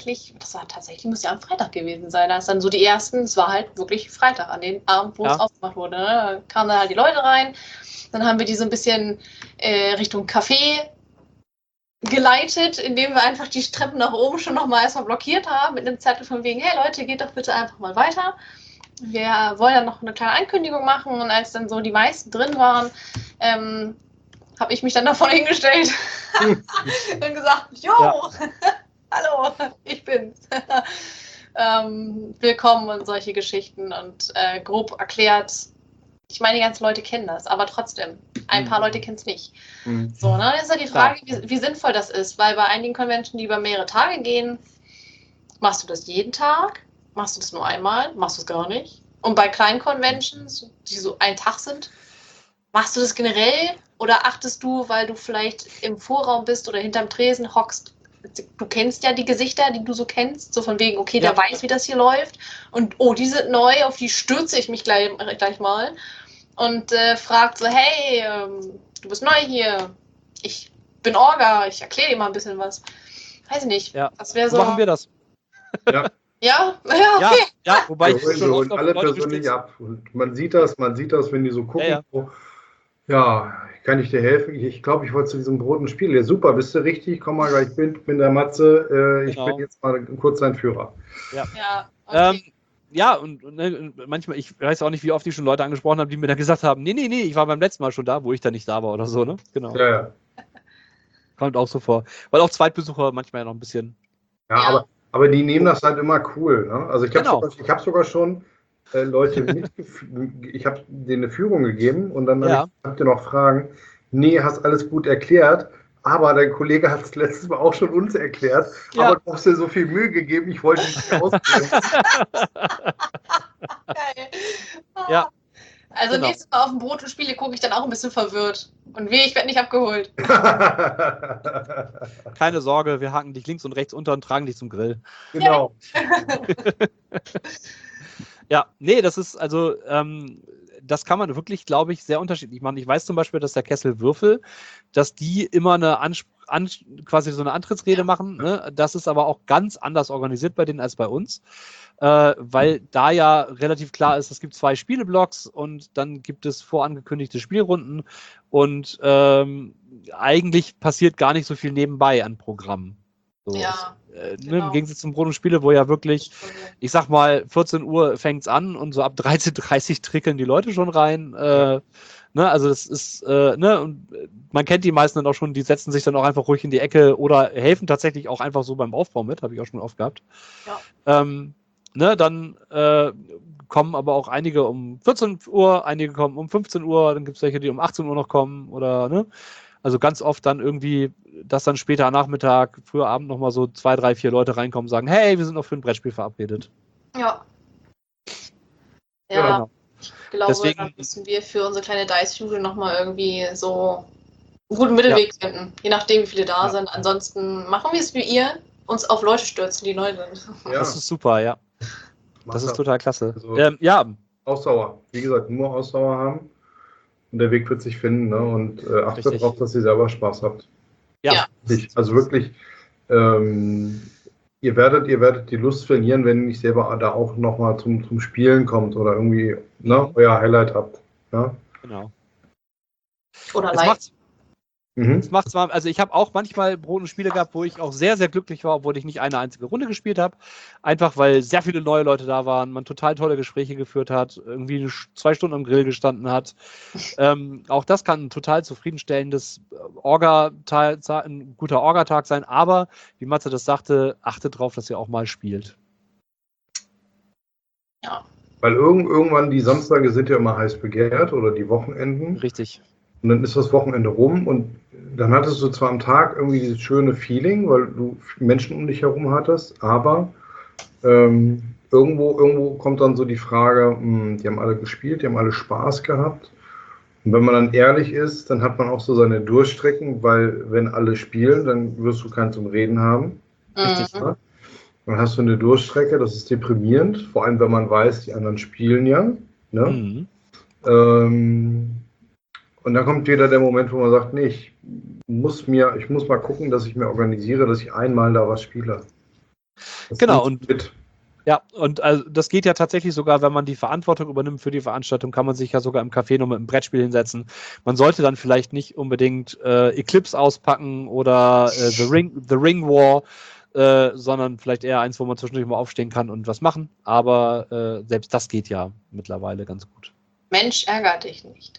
muss ja am Freitag gewesen sein, da ist dann so die ersten, es war halt wirklich Freitag, an dem Abend, wo es aufgemacht wurde, ne? Da kamen dann halt die Leute rein, dann haben wir die so ein bisschen Richtung Café geleitet, indem wir einfach die Treppen nach oben schon nochmal erstmal blockiert haben, mit einem Zettel von wegen, hey Leute, geht doch bitte einfach mal weiter. Wir wollen dann noch eine kleine Ankündigung machen und als dann so die meisten drin waren, habe ich mich dann davon hingestellt und gesagt, jo, hallo, ich bin's. Willkommen und solche Geschichten und grob erklärt. Ich meine, die ganzen Leute kennen das, aber trotzdem, ein paar Leute kennen es nicht. So, ne? Das ist ja die Frage, wie sinnvoll das ist, weil bei einigen Conventions, die über mehrere Tage gehen, machst du das jeden Tag? Machst du das nur einmal? Machst du es gar nicht? Und bei kleinen Conventions, die so einen Tag sind, machst du das generell? Oder achtest du, weil du vielleicht im Vorraum bist oder hinterm Tresen hockst, du kennst ja die Gesichter, die du so kennst, so von wegen, okay, der weiß, wie das hier läuft und die sind neu, auf die stürze ich mich gleich mal und fragt so, hey, du bist neu hier, ich bin Orga, ich erkläre dir mal ein bisschen was. Weiß ich nicht.
Ja.
Das wäre so.
Machen wir das.
Ja, okay.
Ja, wobei ich
schon oft alle persönlich ab. Und man sieht das, wenn die so gucken.
Ja.
Ja, kann ich dir helfen? Ich glaube, ich wollte zu diesem roten Spiel. Ja, super, bist du richtig? Komm mal gleich, ich bin der Matze. Ich bin jetzt mal kurz dein Führer.
Ja, okay.
Und manchmal, ich weiß auch nicht, wie oft die schon Leute angesprochen haben, die mir dann gesagt haben, nee, ich war beim letzten Mal schon da, wo ich dann nicht da war oder so, ne? Genau.
Ja.
Kommt auch so vor. Weil auch Zweitbesucher manchmal noch ein bisschen.
Ja, aber die nehmen das halt immer cool, ne? Also ich habe sogar schon Leute ich habe denen eine Führung gegeben und dann habt ihr noch Fragen. Nee, hast alles gut erklärt, aber dein Kollege hat es letztes Mal auch schon uns erklärt, aber du hast dir so viel Mühe gegeben, ich wollte dich nicht ausprobieren.
Geil.
Ja.
Also nächstes Mal auf dem Brot und Spiele gucke ich dann auch ein bisschen verwirrt. Und ich werde nicht abgeholt.
Keine Sorge, wir haken dich links und rechts unter und tragen dich zum Grill.
Genau.
Ja, nee, das ist also, das kann man wirklich, glaube ich, sehr unterschiedlich machen. Ich weiß zum Beispiel, dass der Kessel Würfel, dass die immer quasi so eine Antrittsrede machen. Ne? Das ist aber auch ganz anders organisiert bei denen als bei uns, weil da ja relativ klar ist, es gibt 2 Spieleblocks und dann gibt es vorangekündigte Spielrunden und eigentlich passiert gar nicht so viel nebenbei an Programmen. So,
genau.
Im Gegensatz zum Brot und Spiele, wo ja wirklich, ich sag mal, 14 Uhr fängt es an und so ab 13:30 Uhr trickeln die Leute schon rein. Also das ist, und man kennt die meisten dann auch schon, die setzen sich dann auch einfach ruhig in die Ecke oder helfen tatsächlich auch einfach so beim Aufbau mit, habe ich auch schon oft gehabt.
Ja.
Dann kommen aber auch einige um 14 Uhr, einige kommen um 15 Uhr, dann gibt es welche, die um 18 Uhr noch kommen oder, ne? Also ganz oft dann irgendwie, dass dann später am Nachmittag, früher Abend nochmal so 2, 3, 4 Leute reinkommen und sagen, hey, wir sind noch für ein Brettspiel verabredet.
Ja.
Genau.
Ich glaube, da müssen wir für unsere kleine Dice-Schule nochmal irgendwie so einen guten Mittelweg finden. Je nachdem, wie viele da sind. Ansonsten machen wir es wie ihr, uns auf Leute stürzen, die neu sind.
Ja.
Das ist super, ja. Das ist total klasse.
Also, Ausdauer. Wie gesagt, nur Ausdauer haben. Und der Weg wird sich finden, ne? Und achtet darauf, dass ihr selber Spaß habt.
Ja.
Also wirklich, ihr werdet die Lust verlieren, wenn ihr nicht selber da auch nochmal zum Spielen kommt oder irgendwie euer Highlight habt. Ja?
Genau.
Oder live.
Das macht's mal. Also ich habe auch manchmal Brot und Spiele gehabt, wo ich auch sehr, sehr glücklich war, obwohl ich nicht eine einzige Runde gespielt habe. Einfach weil sehr viele neue Leute da waren, man total tolle Gespräche geführt hat, irgendwie 2 Stunden am Grill gestanden hat. Auch das kann ein total zufriedenstellendes ein guter Orga-Tag sein, aber wie Matze das sagte, achtet drauf, dass ihr auch mal spielt.
Ja.
Weil irgendwann die Samstage sind ja immer heiß begehrt oder die Wochenenden.
Richtig.
Und dann ist das Wochenende rum und dann hattest du zwar am Tag irgendwie dieses schöne Feeling, weil du Menschen um dich herum hattest, aber irgendwo kommt dann so die Frage, die haben alle gespielt, die haben alle Spaß gehabt. Und wenn man dann ehrlich ist, dann hat man auch so seine Durchstrecken, weil wenn alle spielen, dann wirst du keinen zum Reden haben. Richtig, ne? Dann hast du eine Durchstrecke, das ist deprimierend, vor allem wenn man weiß, die anderen spielen ja. Ne? Und dann kommt wieder der Moment, wo man sagt, nee, ich muss mal gucken, dass ich mir organisiere, dass ich einmal da was spiele.
Genau, und also das geht ja tatsächlich sogar, wenn man die Verantwortung übernimmt für die Veranstaltung, kann man sich ja sogar im Café noch mit einem Brettspiel hinsetzen. Man sollte dann vielleicht nicht unbedingt Eclipse auspacken oder The Ring War, sondern vielleicht eher eins, wo man zwischendurch mal aufstehen kann und was machen. Aber selbst das geht ja mittlerweile ganz gut.
Mensch, ärger dich nicht.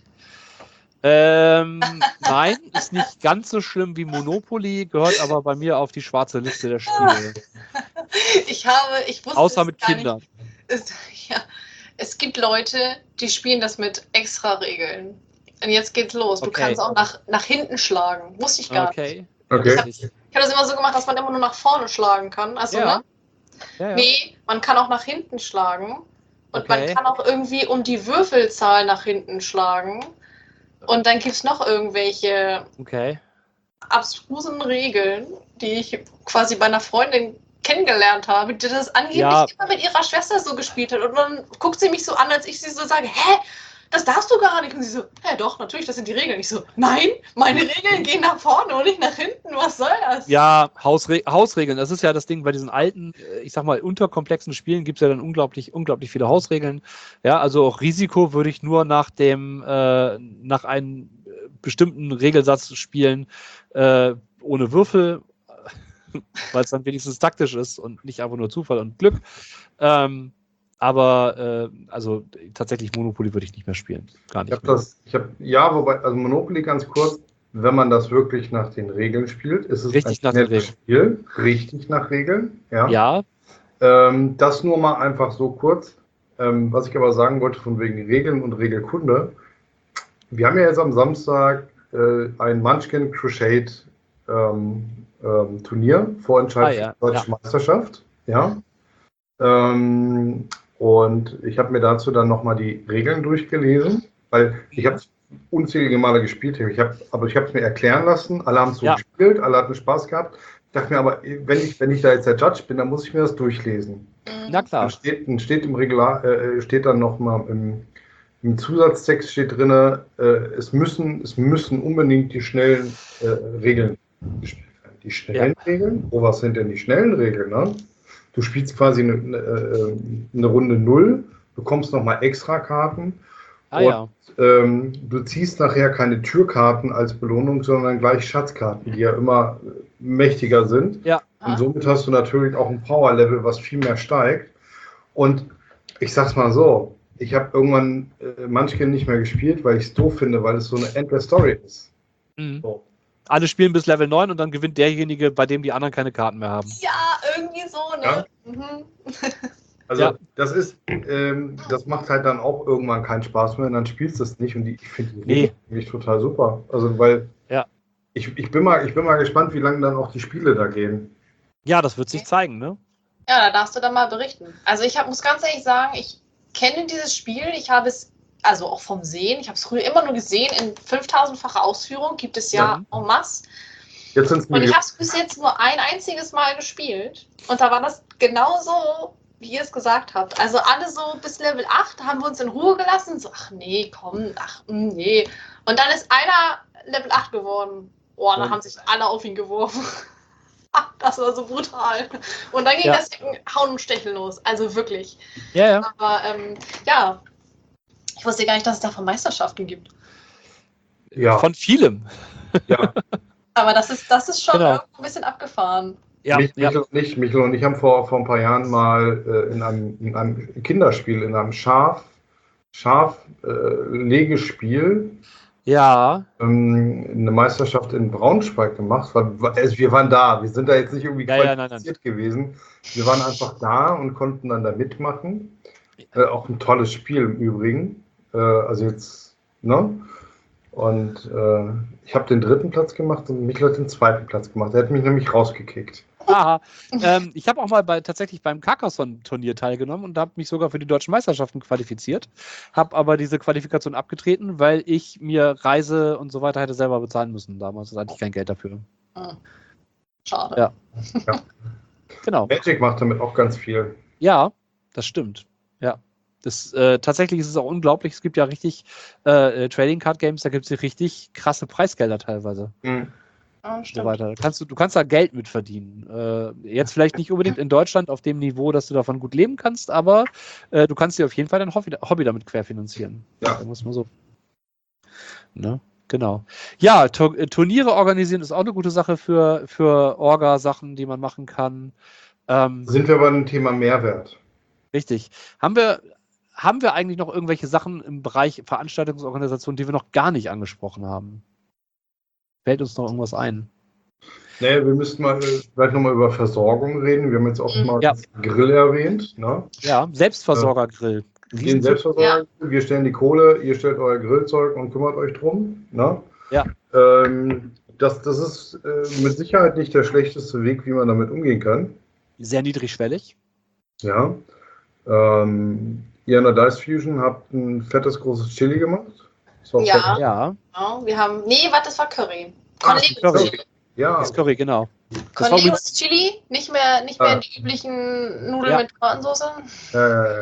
Nein, ist nicht ganz so schlimm wie Monopoly, gehört aber bei mir auf die schwarze Liste der Spiele.
Ich wusste
außer mit Kindern.
Es gibt Leute, die spielen das mit extra Regeln. Und jetzt geht's los. Du kannst auch nach hinten schlagen. Wusste ich gar nicht.
Okay.
Ich habe das immer so gemacht, dass man immer nur nach vorne schlagen kann. Also,
Ja.
Nee, man kann auch nach hinten schlagen. Und man kann auch irgendwie um die Würfelzahl nach hinten schlagen. Und dann gibt es noch irgendwelche abstrusen Regeln, die ich quasi bei einer Freundin kennengelernt habe, die das angeblich immer mit ihrer Schwester so gespielt hat. Und dann guckt sie mich so an, als ich sie so sage, hä? das darfst du gar nicht. Und sie so, ja doch, natürlich, das sind die Regeln. Ich so, nein, meine Regeln gehen nach vorne und nicht nach hinten. Was soll das?
Ja, Hausregeln. Das ist ja das Ding bei diesen alten, ich sag mal, unterkomplexen Spielen gibt es ja dann unglaublich viele Hausregeln. Ja, also auch Risiko würde ich nur nach einem bestimmten Regelsatz spielen, ohne Würfel, weil es dann wenigstens taktisch ist und nicht einfach nur Zufall und Glück. Aber also tatsächlich Monopoly würde ich nicht mehr spielen. Gar nicht.
Also Monopoly ganz kurz, wenn man das wirklich nach den Regeln spielt, ist es
richtig
ein nettes Spiel. Richtig nach Regeln. Ja. Das nur mal einfach so kurz. Was ich aber sagen wollte von wegen Regeln und Regelkunde. Wir haben ja jetzt am Samstag ein Munchkin Crusade Turnier, Vorentscheid der Deutschen Meisterschaft. Ja. Und ich habe mir dazu dann nochmal die Regeln durchgelesen, weil ich habe es unzählige Male gespielt, aber ich habe es mir erklären lassen, alle haben es so gespielt, alle hatten Spaß gehabt. Ich dachte mir aber, wenn ich da jetzt der Judge bin, dann muss ich mir das durchlesen.
Na klar.
Dann steht im steht dann nochmal im Zusatztext steht drin, es müssen unbedingt die schnellen Regeln gespielt werden. Die schnellen Regeln? Oh, was sind denn die schnellen Regeln, ne? Du spielst quasi eine Runde 0, bekommst nochmal extra Karten du ziehst nachher keine Türkarten als Belohnung, sondern gleich Schatzkarten, die ja immer mächtiger sind.
Ja.
Und somit hast du natürlich auch ein Power-Level, was viel mehr steigt. Und ich sag's mal so, ich habe irgendwann Munchkin nicht mehr gespielt, weil ich es doof finde, weil es so eine Endless Story ist.
Mhm. So. Alle spielen bis Level 9 und dann gewinnt derjenige, bei dem die anderen keine Karten mehr haben.
Ja, irgendwie so, ne?
Ja? Mhm. Also das macht halt dann auch irgendwann keinen Spaß mehr und dann spielst du es nicht und ich finde die wirklich total super. Also weil ich bin mal gespannt, wie lange dann auch die Spiele da gehen.
Ja, das wird sich zeigen, ne?
Ja, da darfst du dann mal berichten. Also muss ganz ehrlich sagen, ich kenne dieses Spiel, ich habe es also auch vom Sehen, ich habe es früher immer nur gesehen, in 5000-facher Ausführung gibt es en masse. Und ich habe es bis jetzt nur ein einziges Mal gespielt und da war das genauso, wie ihr es gesagt habt. Also alle so bis Level 8 haben wir uns in Ruhe gelassen, so nee. Und dann ist einer Level 8 geworden. Oh, da haben sich alle auf ihn geworfen. Das war so brutal. Und dann ging das Hauen und Stecheln los. Also wirklich.
Ja.
Aber ich wusste gar nicht, dass es davon Meisterschaften gibt.
Ja. Von vielem.
Ja.
Aber das ist schon ein bisschen abgefahren.
Ja, Michael und ich haben vor ein paar Jahren mal in einem Kinderspiel, in einem Schaflegespiel eine Meisterschaft in Braunschweig gemacht. Wir waren da, wir sind da jetzt nicht irgendwie qualifiziert gewesen. Wir waren einfach da und konnten dann da mitmachen. Auch ein tolles Spiel im Übrigen. Also jetzt, ne? Und ich habe den 3. Platz gemacht und Michael hat den 2. Platz gemacht. Er hat mich nämlich rausgekickt.
Aha. Ich habe auch mal tatsächlich beim Carcassonne-Turnier teilgenommen und habe mich sogar für die deutschen Meisterschaften qualifiziert. Habe aber diese Qualifikation abgetreten, weil ich mir Reise und so weiter hätte selber bezahlen müssen. Damals hatte ich kein Geld dafür.
Schade.
Ja. Genau.
Magic macht damit auch ganz viel.
Ja, das stimmt. Ja. Tatsächlich ist es auch unglaublich. Es gibt ja richtig Trading Card Games, da gibt es richtig krasse Preisgelder teilweise.
Mhm.
So weiter. Du kannst da Geld mit verdienen. Jetzt vielleicht nicht unbedingt in Deutschland auf dem Niveau, dass du davon gut leben kannst, aber du kannst dir auf jeden Fall dein Hobby damit querfinanzieren.
Ja.
Da muss man so. Ne? Genau. Ja, Turniere organisieren ist auch eine gute Sache für Orga-Sachen, die man machen kann.
Sind wir bei dem Thema Mehrwert?
Richtig. Haben wir eigentlich noch irgendwelche Sachen im Bereich Veranstaltungsorganisation, die wir noch gar nicht angesprochen haben? Fällt uns noch irgendwas ein?
Nee, wir müssten vielleicht nochmal über Versorgung reden. Wir haben jetzt auch mal Grill erwähnt. Ne?
Ja, Selbstversorgergrill.
Selbstversorger. Wir stellen die Kohle, ihr stellt euer Grillzeug und kümmert euch drum. Ne?
Ja.
Das ist mit Sicherheit nicht der schlechteste Weg, wie man damit umgehen kann.
Sehr niedrigschwellig.
Ja. Ihr in der Dice Fusion habt ein fettes, großes Chili gemacht.
Ja. Wir haben. Nee, warte, das war Curry. Cornelius-Chili.
Ja.
Das Curry, genau.
Cornelius-Chili, nicht mehr die üblichen Nudeln mit Tomatensauce.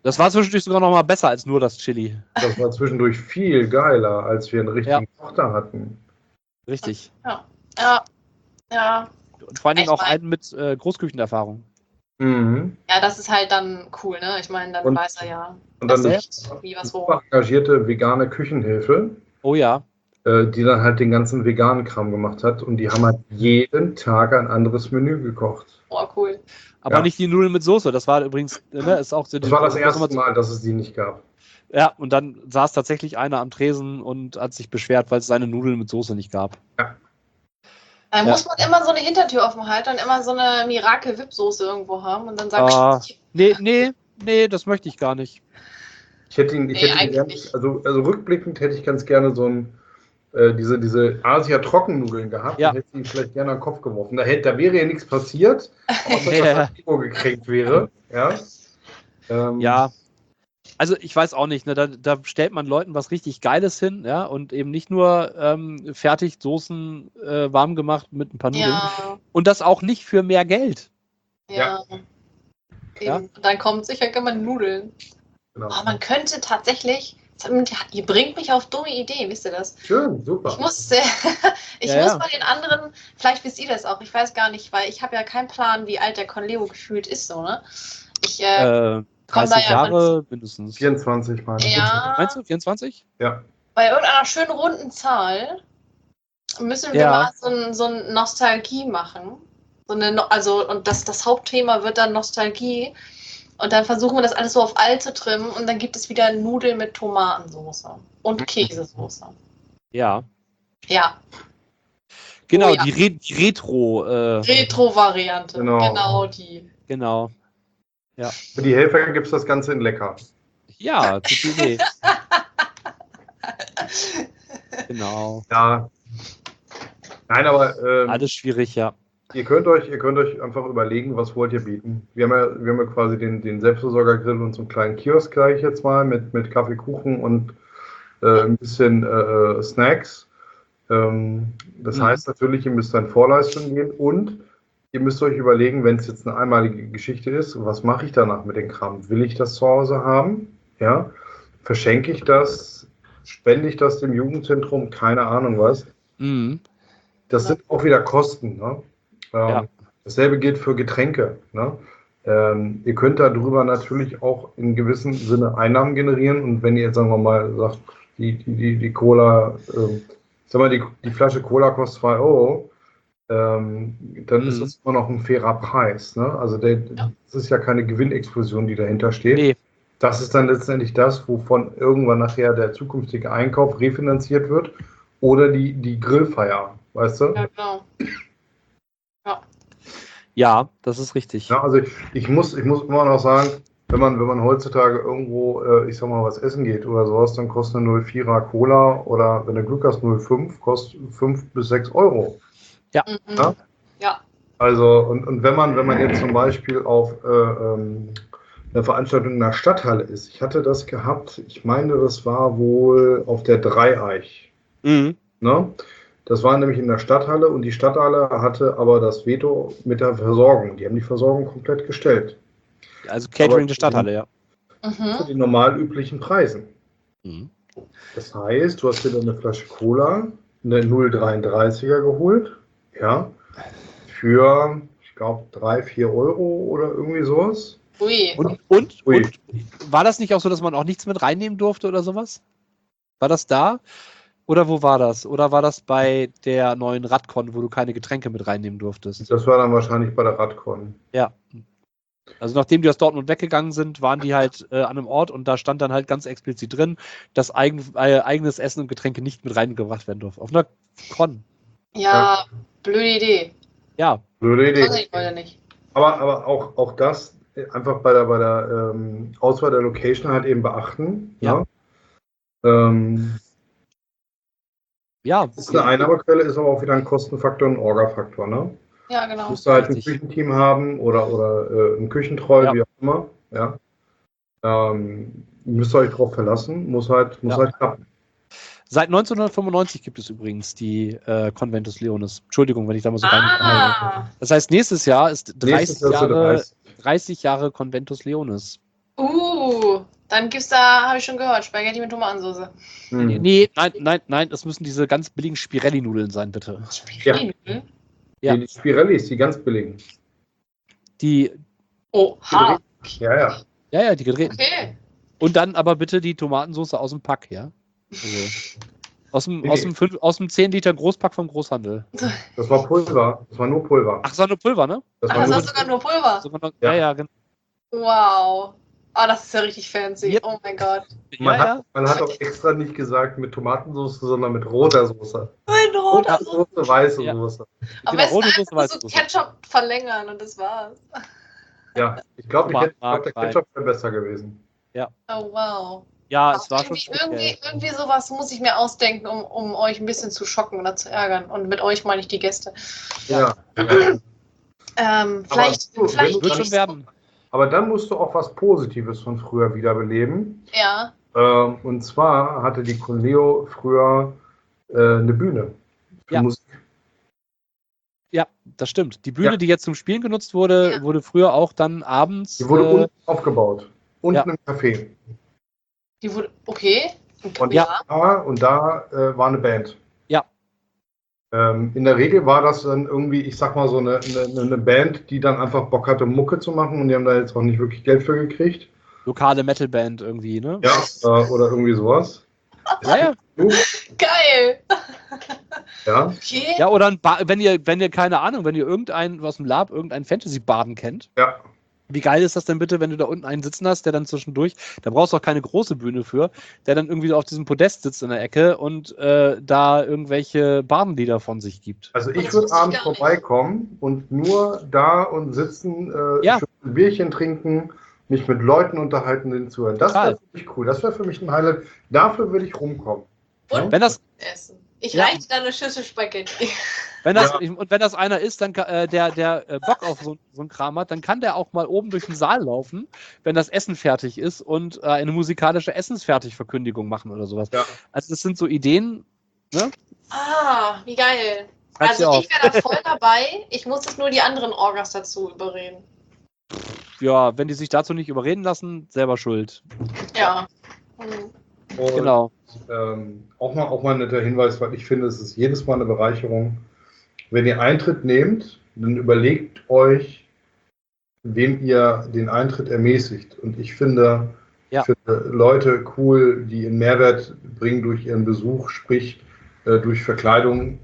Das war zwischendurch sogar noch mal besser als nur das Chili.
Das war zwischendurch viel geiler, als wir einen richtigen Koch da hatten.
Richtig.
Ja.
Und vor allen Dingen auch einen mit Großküchenerfahrung.
Mhm.
Ja, das ist halt dann cool, ne? Ich meine, dann weiß er ja.
Und dann
wie was wo.
Engagierte vegane Küchenhilfe.
Oh ja.
Die dann halt den ganzen veganen Kram gemacht hat. Und die haben halt jeden Tag ein anderes Menü gekocht.
Oh, cool.
Aber nicht die Nudeln mit Soße. Das war übrigens, ist auch so.
Das war das erste Mal, dass es die nicht gab.
Ja, und dann saß tatsächlich einer am Tresen und hat sich beschwert, weil es seine Nudeln mit Soße nicht gab.
Ja.
Da muss man immer so eine Hintertür offen halten und immer so eine Miracle-Whip-Soße irgendwo haben und dann sagst
du, nee, das möchte ich gar nicht.
Ich hätte ihn gerne, also rückblickend hätte ich ganz gerne so diese Asia-Trockennudeln gehabt.
Ja.
Dann hätte ich ihn vielleicht gerne an den Kopf geworfen. Da wäre ja nichts passiert, außer dass das Ego gekränkt wäre. Ja.
Also ich weiß auch nicht, ne, da stellt man Leuten was richtig Geiles hin, ja, und eben nicht nur fertig Soßen warm gemacht mit ein paar Nudeln.
Ja.
Und das auch nicht für mehr Geld.
Ja. Und dann kommt sicher immer Nudeln.
Genau.
Oh, man könnte tatsächlich, ihr bringt mich auf dumme Ideen, wisst ihr das?
Schön, super.
Ich muss bei den anderen, vielleicht wisst ihr das auch, ich weiß gar nicht, weil ich habe ja keinen Plan, wie alt der Conleo gefühlt ist, so, ne?
30 Jahre mindestens.
24 meine ich.
Ja.
Meinst du 24?
Ja.
Bei irgendeiner schönen runden Zahl müssen wir mal so eine Nostalgie machen. Und das Hauptthema wird dann Nostalgie. Und dann versuchen wir das alles so auf alt zu trimmen und dann gibt es wieder Nudeln mit Tomatensauce und Käsesoße.
Ja.
Ja.
Genau, die Retro.
Retro-Variante. Genau die.
Genau. Ja.
Für die Helfer gibt es das Ganze in lecker.
Ja, gute Idee. Genau.
Ja. Nein, aber
alles schwierig, ja.
Ihr könnt euch einfach überlegen, was wollt ihr bieten. Wir haben ja quasi den Selbstversorgergrill und so einen kleinen Kiosk gleich jetzt mal mit Kaffee, Kuchen und ein bisschen Snacks. Das heißt natürlich, ihr müsst in Vorleistung gehen und ihr müsst euch überlegen, wenn es jetzt eine einmalige Geschichte ist, was mache ich danach mit dem Kram? Will ich das zu Hause haben? Ja? Verschenke ich das? Spende ich das dem Jugendzentrum? Keine Ahnung was.
Mhm.
Das sind auch wieder Kosten. Ne? Dasselbe gilt für Getränke. Ne? Ihr könnt darüber natürlich auch in gewissem Sinne Einnahmen generieren. Und wenn ihr jetzt, sagen wir mal, sagt, die Cola, die Flasche Cola kostet 2 Euro, dann ist das immer noch ein fairer Preis. Ne? Also das ist ja keine Gewinnexplosion, die dahinter steht. Nee. Das ist dann letztendlich das, wovon irgendwann nachher der zukünftige Einkauf refinanziert wird oder die Grillfeier, weißt du?
Ja, genau.
Ja, das ist richtig.
Ja, also ich muss immer noch sagen, wenn man heutzutage irgendwo, ich sag mal, was essen geht oder sowas, dann kostet eine 04er Cola oder wenn du Glück hast 05, kostet 5 bis 6 Euro.
Ja.
Ja.
Also, und wenn man jetzt zum Beispiel auf eine Veranstaltung in der Stadthalle ist, ich hatte das gehabt, ich meine, das war wohl auf der Dreieich.
Mhm.
Ne? Das war nämlich in der Stadthalle und die Stadthalle hatte aber das Veto mit der Versorgung. Die haben die Versorgung komplett gestellt.
Also Catering der Stadthalle, ja.
Zu den normal üblichen Preisen.
Mhm.
Das heißt, du hast dir dann eine Flasche Cola, eine 0,33er geholt, ja, für, ich glaube, 3-4 Euro oder irgendwie sowas.
Ui.
Und war das nicht auch so, dass man auch nichts mit reinnehmen durfte oder sowas? War das da? Oder wo war das? Oder war das bei der neuen Radcon, wo du keine Getränke mit reinnehmen durftest?
Das war dann wahrscheinlich bei der Radcon.
Ja. Also nachdem die aus Dortmund weggegangen sind, waren die halt an einem Ort und da stand dann halt ganz explizit drin, dass eigenes Essen und Getränke nicht mit reingebracht werden durfte. Auf einer Con.
Ja, blöde Idee.
Ja.
Blöde Idee.
Das ich heute nicht.
Aber auch das einfach bei der Auswahl der Location halt eben beachten.
Ja.
Ja. Das ist eine Einnahmequelle, ist aber auch wieder ein Kostenfaktor und ein Orga-Faktor, ne?
Ja, genau.
Du musst halt ein Küchenteam haben oder ein Küchentreu, wie auch immer. Ja. Müsst ihr euch drauf verlassen, muss halt klappen.
Seit 1995 gibt es übrigens die Conventus Leonis. Entschuldigung, wenn ich da mal so rein. Das heißt, nächstes Jahr ist 30 Jahre Conventus Leonis.
Dann gibt's da, habe ich schon gehört, Spaghetti mit Tomatensauce.
Nee, nein, das müssen diese ganz billigen Spirelli-Nudeln sein, bitte.
Spirelli-Nudeln?
Ja. Die Spirellis, die ganz billigen.
Die.
Oha.
Ja, die gedrehten.
Okay.
Und dann aber bitte die Tomatensauce aus dem Pack, ja? Also, aus dem 10 Liter Großpack vom Großhandel.
Das war Pulver. Das war nur Pulver.
Ach, das war nur Pulver, ne?
Das war sogar nur Pulver?
Ja, genau.
Wow. Das ist ja richtig fancy. Yep. Oh mein Gott.
Man hat auch extra nicht gesagt mit Tomatensauce, sondern mit roter Soße.
Mit roter Soße.
Weiße Soße.
Am besten einfach so Ketchup verlängern und das war's.
Ja, ich glaube, der Ketchup wäre besser gewesen.
Ja.
Oh, wow.
Ja, es war schon
irgendwie sowas muss ich mir ausdenken, um euch ein bisschen zu schocken oder zu ärgern. Und mit euch meine ich die Gäste.
Ja.
Vielleicht
wird schon werden.
Aber dann musst du auch was Positives von früher wiederbeleben.
Ja.
Und zwar hatte die Conleo früher eine Bühne für Musik.
Ja, das stimmt. Die Bühne, die jetzt zum Spielen genutzt wurde, wurde früher auch dann abends...
Die wurde unten aufgebaut. Unten im Café.
Die wurde... Okay.
Und da war eine Band.
Ja.
In der Regel war das dann irgendwie, ich sag mal so eine Band, die dann einfach Bock hatte, Mucke zu machen und die haben da jetzt auch nicht wirklich Geld für gekriegt.
Lokale Metalband irgendwie, ne?
Ja, oder irgendwie sowas.
Ja.
Geil!
Ja.
Okay.
Ja, oder wenn ihr keine Ahnung, wenn ihr irgendeinen aus dem Lab, irgendeinen Fantasy-Baden kennt.
Ja.
Wie geil ist das denn bitte, wenn du da unten einen sitzen hast, der dann zwischendurch, da brauchst du auch keine große Bühne für, der dann irgendwie auf diesem Podest sitzt in der Ecke und da irgendwelche Badenlieder von sich gibt.
Also ich würde abends vorbeikommen und nur da und sitzen, ein Bierchen trinken, mich mit Leuten unterhalten, denen zuhören. Das wäre für mich cool. Das wäre für mich ein Highlight. Dafür würde ich rumkommen.
Und
wenn das
essen. Ich reiche da eine Schüssel Spaghetti.
Und wenn das einer ist, dann der Bock auf so einen Kram hat, dann kann der auch mal oben durch den Saal laufen, wenn das Essen fertig ist und eine musikalische Essensfertigverkündigung machen oder sowas. Ja. Also das sind so Ideen. Ne?
Wie geil. Also ich wäre da voll dabei. Ich muss jetzt nur die anderen Orgas dazu überreden.
Ja, wenn die sich dazu nicht überreden lassen, selber schuld.
Ja.
Und,
genau.
Auch mal ein netter Hinweis, weil ich finde, es ist jedes Mal eine Bereicherung. Wenn ihr Eintritt nehmt, dann überlegt euch, wem ihr den Eintritt ermäßigt. Und ich finde, Leute cool, die einen Mehrwert bringen durch ihren Besuch, sprich durch Verkleidung,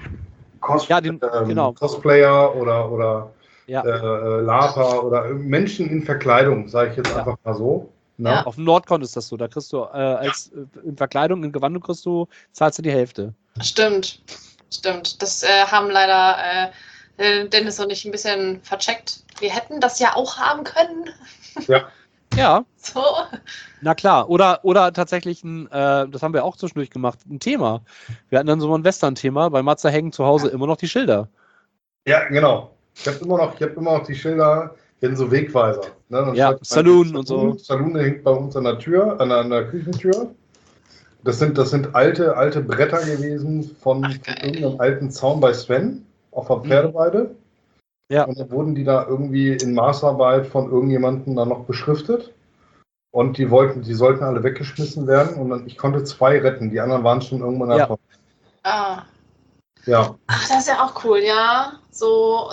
Cosplayer oder Lapa oder Menschen in Verkleidung, sage ich jetzt einfach mal so.
Ja. Auf dem Nordcon ist das so. Da kriegst du in Verkleidung, in Gewand zahlst du die Hälfte.
Stimmt. Das haben leider Dennis und ich ein bisschen vercheckt. Wir hätten das ja auch haben können.
Ja.
So.
Na klar. Oder tatsächlich das haben wir auch zwischendurch gemacht, ein Thema. Wir hatten dann so ein Western-Thema. Bei Matze hängen zu Hause immer noch die Schilder.
Ja, genau. Ich habe immer noch die Schilder. In so Wegweiser. Ne?
Saloon und so.
Saloon hängt bei uns an der Tür, an der Küchentür. Das sind alte Bretter gewesen von irgendeinem alten Zaun bei Sven auf der Pferdeweide.
Ja.
Und dann wurden die da irgendwie in Maßarbeit von irgendjemandem dann noch beschriftet. Und die sollten alle weggeschmissen werden. Und dann, ich konnte 2 retten. Die anderen waren schon irgendwann davon. Ja.
Ach, das ist ja auch cool, ja. So.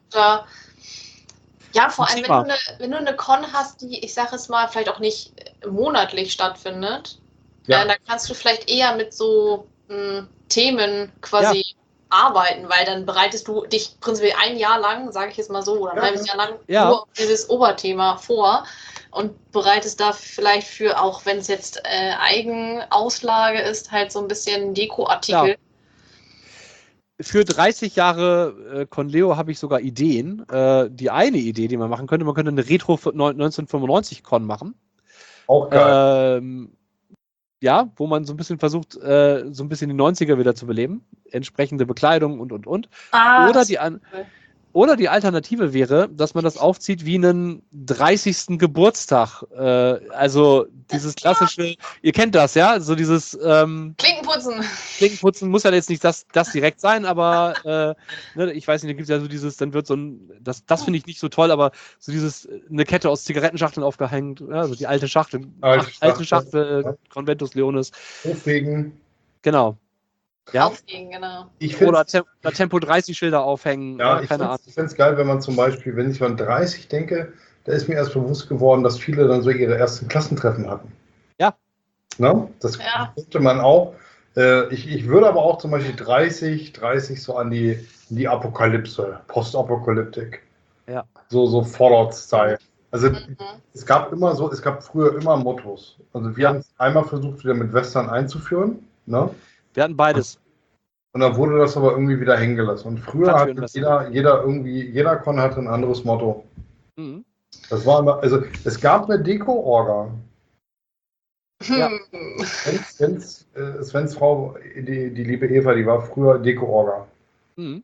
Ja, vor allem, wenn du eine Con hast, die, ich sage es mal, vielleicht auch nicht monatlich stattfindet, dann kannst du vielleicht eher mit so Themen quasi arbeiten, weil dann bereitest du dich prinzipiell ein Jahr lang, sage ich jetzt mal so, oder ein halbes Jahr lang nur auf dieses Oberthema vor und bereitest da vielleicht für, auch wenn es jetzt Eigenauslage ist, halt so ein bisschen Dekoartikel.
Ja. Für 30 Jahre Conleo habe ich sogar Ideen. Die eine Idee, die man machen könnte, man könnte eine Retro 1995 Con machen.
Auch geil.
Wo man so ein bisschen versucht, so ein bisschen die 90er wieder zu beleben. Entsprechende Bekleidung und. Oder Oder die Alternative wäre, dass man das aufzieht wie einen 30. Geburtstag. Also dieses klassische, ihr kennt das, ja? So dieses
Klinkenputzen.
Klinkenputzen muss ja jetzt nicht das direkt sein, aber ne, ich weiß nicht, da gibt es ja so dieses, dann wird so ein, das finde ich nicht so toll, aber so dieses, eine Kette aus Zigarettenschachteln aufgehängt, ja, so die alte Schachtel, alte Schachtel, Conventus Leonis.
Aufregen.
Genau. Ja.
Aufgehen, genau.
Oder Tempo 30 Schilder aufhängen.
Ja, keine Ahnung. Ich finde es geil, wenn man zum Beispiel, wenn ich an 30 denke, da ist mir erst bewusst geworden, dass viele dann so ihre ersten Klassentreffen hatten.
Ja.
Na, das könnte man auch. Ich würde aber auch zum Beispiel 30 so an die Apokalypse, Postapokalyptik.
Ja.
So Fallout-Style. Also es gab früher immer Mottos. Also wir haben es einmal versucht, wieder mit Western einzuführen. Ne?
Wir hatten beides.
Und dann wurde das aber irgendwie wieder hängen gelassen. Und früher hatte jeder Con hatte ein anderes Motto. Mhm. Das war immer, also es gab eine Deko-Orga. Ja. Svens Frau, die liebe Eva, die war früher Deko-Orga.
Mhm.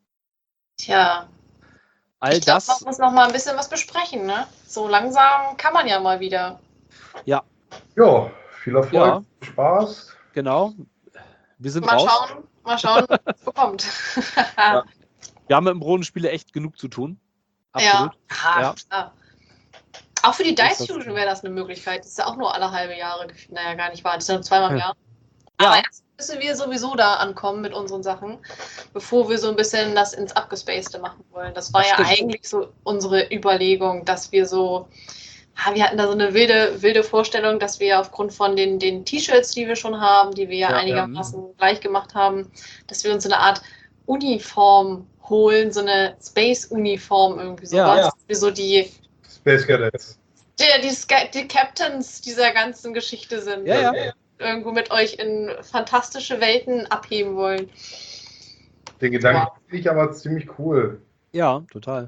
Tja. Ich glaube, man muss noch mal ein bisschen was besprechen, ne? So langsam kann man ja mal wieder.
Ja.
Ja, viel Erfolg, Spaß.
Genau. Wir sind raus.
Mal schauen, was bekommt.
Ja. Wir haben mit dem Brunnenspiele echt genug zu tun. Absolut.
Ja. Auch für die Dice Fusion wäre das eine Möglichkeit. Das ist ja auch nur alle halbe Jahre. Naja, gar nicht wahr. Das ist ja nur zweimal im Jahr. Ja. Aber erst müssen wir sowieso da ankommen mit unseren Sachen, bevor wir so ein bisschen das ins Abgespacede machen wollen. Das war ja eigentlich so unsere Überlegung, dass wir so... Wir hatten da so eine wilde Vorstellung, dass wir aufgrund von den T-Shirts, die wir schon haben, die wir ja einigermaßen gleich gemacht haben, dass wir uns so eine Art Uniform holen, so eine Space-Uniform irgendwie sowas. Ja. Wir so die
Space Cadets.
Die Captains dieser ganzen Geschichte sind.
Ja.
Irgendwo mit euch in fantastische Welten abheben wollen.
Den Gedanken finde ich aber ziemlich cool.
Ja, total.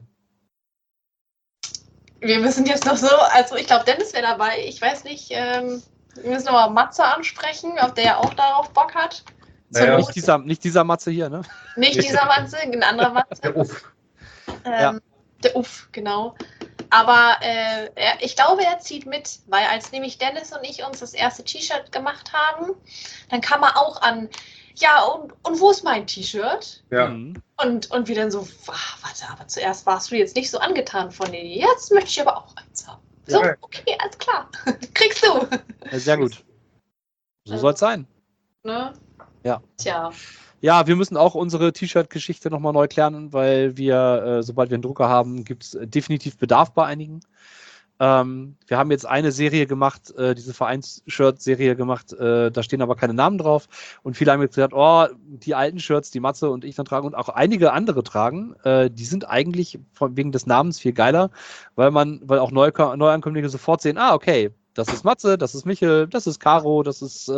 Wir müssen jetzt noch so, also ich glaube, Dennis wäre dabei. Ich weiß nicht, wir müssen nochmal Matze ansprechen, ob der ja auch darauf Bock hat.
Naja. Nicht dieser Matze hier, ne?
Nicht dieser Matze, ein anderer Matze.
Der Uff.
Der Uff, genau. Aber ich glaube, er zieht mit, weil als nämlich Dennis und ich uns das erste T-Shirt gemacht haben, dann kam er auch an, ja, und wo ist mein T-Shirt?
Ja.
Und wir dann so, warte, aber zuerst warst du jetzt nicht so angetan von dir. Jetzt möchte ich aber auch eins haben. So, okay, alles klar. Kriegst du.
Ja, sehr gut. So soll es sein.
Ne?
Ja.
Tja.
Ja, wir müssen auch unsere T-Shirt-Geschichte nochmal neu klären, weil wir, sobald wir einen Drucker haben, gibt es definitiv Bedarf bei einigen. Wir haben jetzt eine Serie gemacht, diese Vereins-Shirt-Serie gemacht, da stehen aber keine Namen drauf. Und viele haben jetzt gesagt, die alten Shirts, die Matze und ich dann tragen und auch einige andere tragen, die sind eigentlich wegen des Namens viel geiler, weil auch Neuankömmlinge sofort sehen, okay, das ist Matze, das ist Michel, das ist Caro, das ist,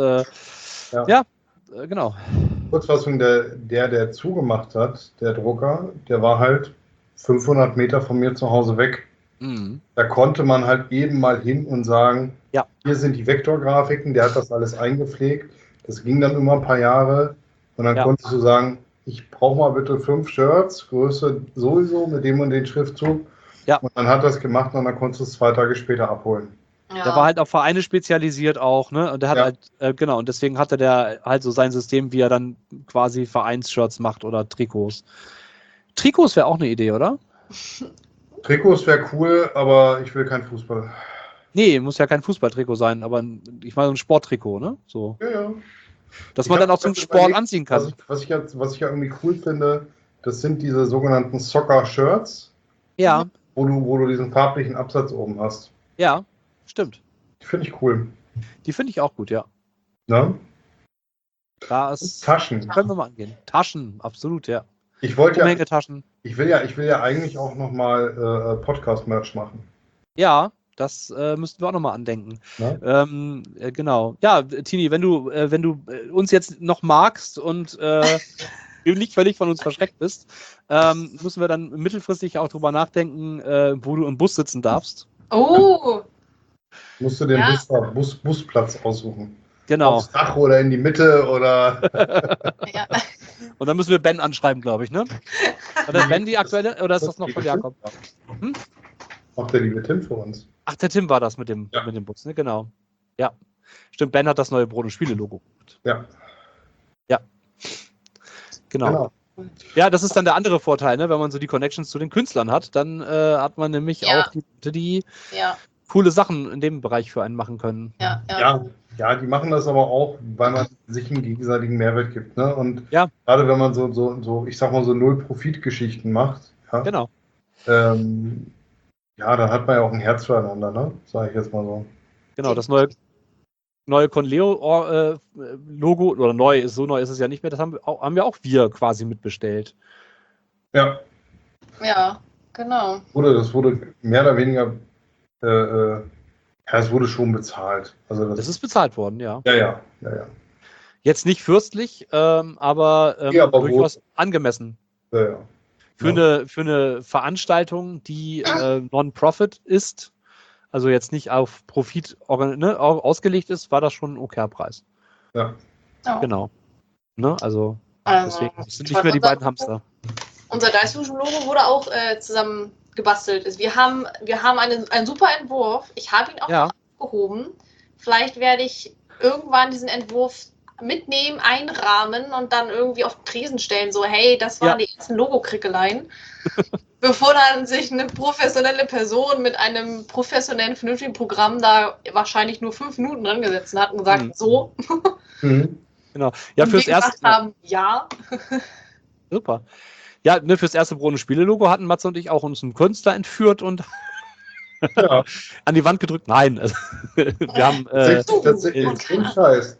genau.
Kurzfassung, der zugemacht hat, der Drucker, der war halt 500 Meter von mir zu Hause weg.
Mhm.
Da konnte man halt eben mal hin und sagen, hier sind die Vektorgrafiken, der hat das alles eingepflegt. Das ging dann immer ein paar Jahre und dann konntest du sagen, ich brauche mal bitte 5 Shirts, Größe sowieso mit dem und den Schriftzug. Ja. Und dann hat das gemacht und dann konntest du es 2 Tage später abholen.
Ja. Der war halt auf Vereine spezialisiert auch, ne? Und der hat halt, und deswegen hatte der halt so sein System, wie er dann quasi Vereinsshirts macht oder Trikots. Trikots wäre auch eine Idee, oder?
Trikots wäre cool, aber ich will kein Fußball.
Nee, muss ja kein Fußballtrikot sein, aber ich meine so ein Sporttrikot, ne? So.
Ja.
Dass man dann auch zum Sport anziehen kann.
Was ich ja irgendwie cool finde, das sind diese sogenannten Soccer-Shirts.
Ja.
Wo du diesen farblichen Absatz oben hast.
Ja, stimmt.
Die finde ich cool.
Die finde ich auch gut, ja.
Ne?
Taschen. Können wir mal angehen. Taschen, absolut, ja.
Ich wollte
Taschen.
Ich will ja eigentlich auch nochmal Podcast-Merch machen.
Ja, das müssten wir auch nochmal andenken. Ja? Genau. Ja, Tini, wenn du uns jetzt noch magst und du nicht völlig von uns verschreckt bist, müssen wir dann mittelfristig auch drüber nachdenken, wo du im Bus sitzen darfst.
Oh!
Musst du den Busplatz aussuchen.
Genau.
Aufs Dach oder in die Mitte oder.
Ja.
Und dann müssen wir Ben anschreiben, glaube ich, ne? Oder Ben die aktuelle, oder ist das noch von Jakob?
Macht der liebe Tim für uns.
Ach, der Tim war das mit dem Bus, ne? Genau. Ja. Stimmt, Ben hat das neue Brot- und Spiele-Logo.
Ja.
Ja. Genau. Ja, das ist dann der andere Vorteil, ne? Wenn man so die Connections zu den Künstlern hat, dann hat man nämlich auch die Leute, die coole Sachen in dem Bereich für einen machen können.
Ja, die machen das aber auch, weil man sich einen gegenseitigen Mehrwert gibt. Ne? Und gerade wenn man so, ich sag mal, so Null-Profit-Geschichten macht,
genau.
Dann hat man ja auch ein Herz füreinander, ne? Sag ich jetzt mal so.
Genau, das neue Conleo-Logo, oder so neu ist es ja nicht mehr, das haben wir auch quasi mitbestellt.
Ja.
Ja, genau.
Das wurde mehr oder weniger, es wurde schon bezahlt. Also
das ist bezahlt worden, ja.
Ja.
Jetzt nicht fürstlich, aber durchaus angemessen.
Ja.
Für eine Veranstaltung, die Non-Profit ist, also jetzt nicht auf Profit ausgelegt ist, war das schon ein okayer Preis.
Ja.
Genau. Ne? Also deswegen sind nicht mehr die beiden Hamster.
Unser Dice Fusion Logo wurde auch zusammen gebastelt. Wir haben einen super Entwurf. Ich habe ihn auch aufgehoben. Vielleicht werde ich irgendwann diesen Entwurf mitnehmen, einrahmen und dann irgendwie auf den Tresen stellen. So, hey, das waren die ersten Logo-Krickeleien. Bevor dann sich eine professionelle Person mit einem professionellen, vernünftigen Programm da wahrscheinlich nur 5 Minuten dran gesetzt hat und gesagt, so.
Genau. Ja,
und fürs erste. Haben,
Super. Ja, ne, fürs erste Brot- und Spiele-Logo hatten Matze und ich auch uns einen Künstler entführt und an die Wand gedrückt. Nein. Wir haben
tatsächlich Scheiß.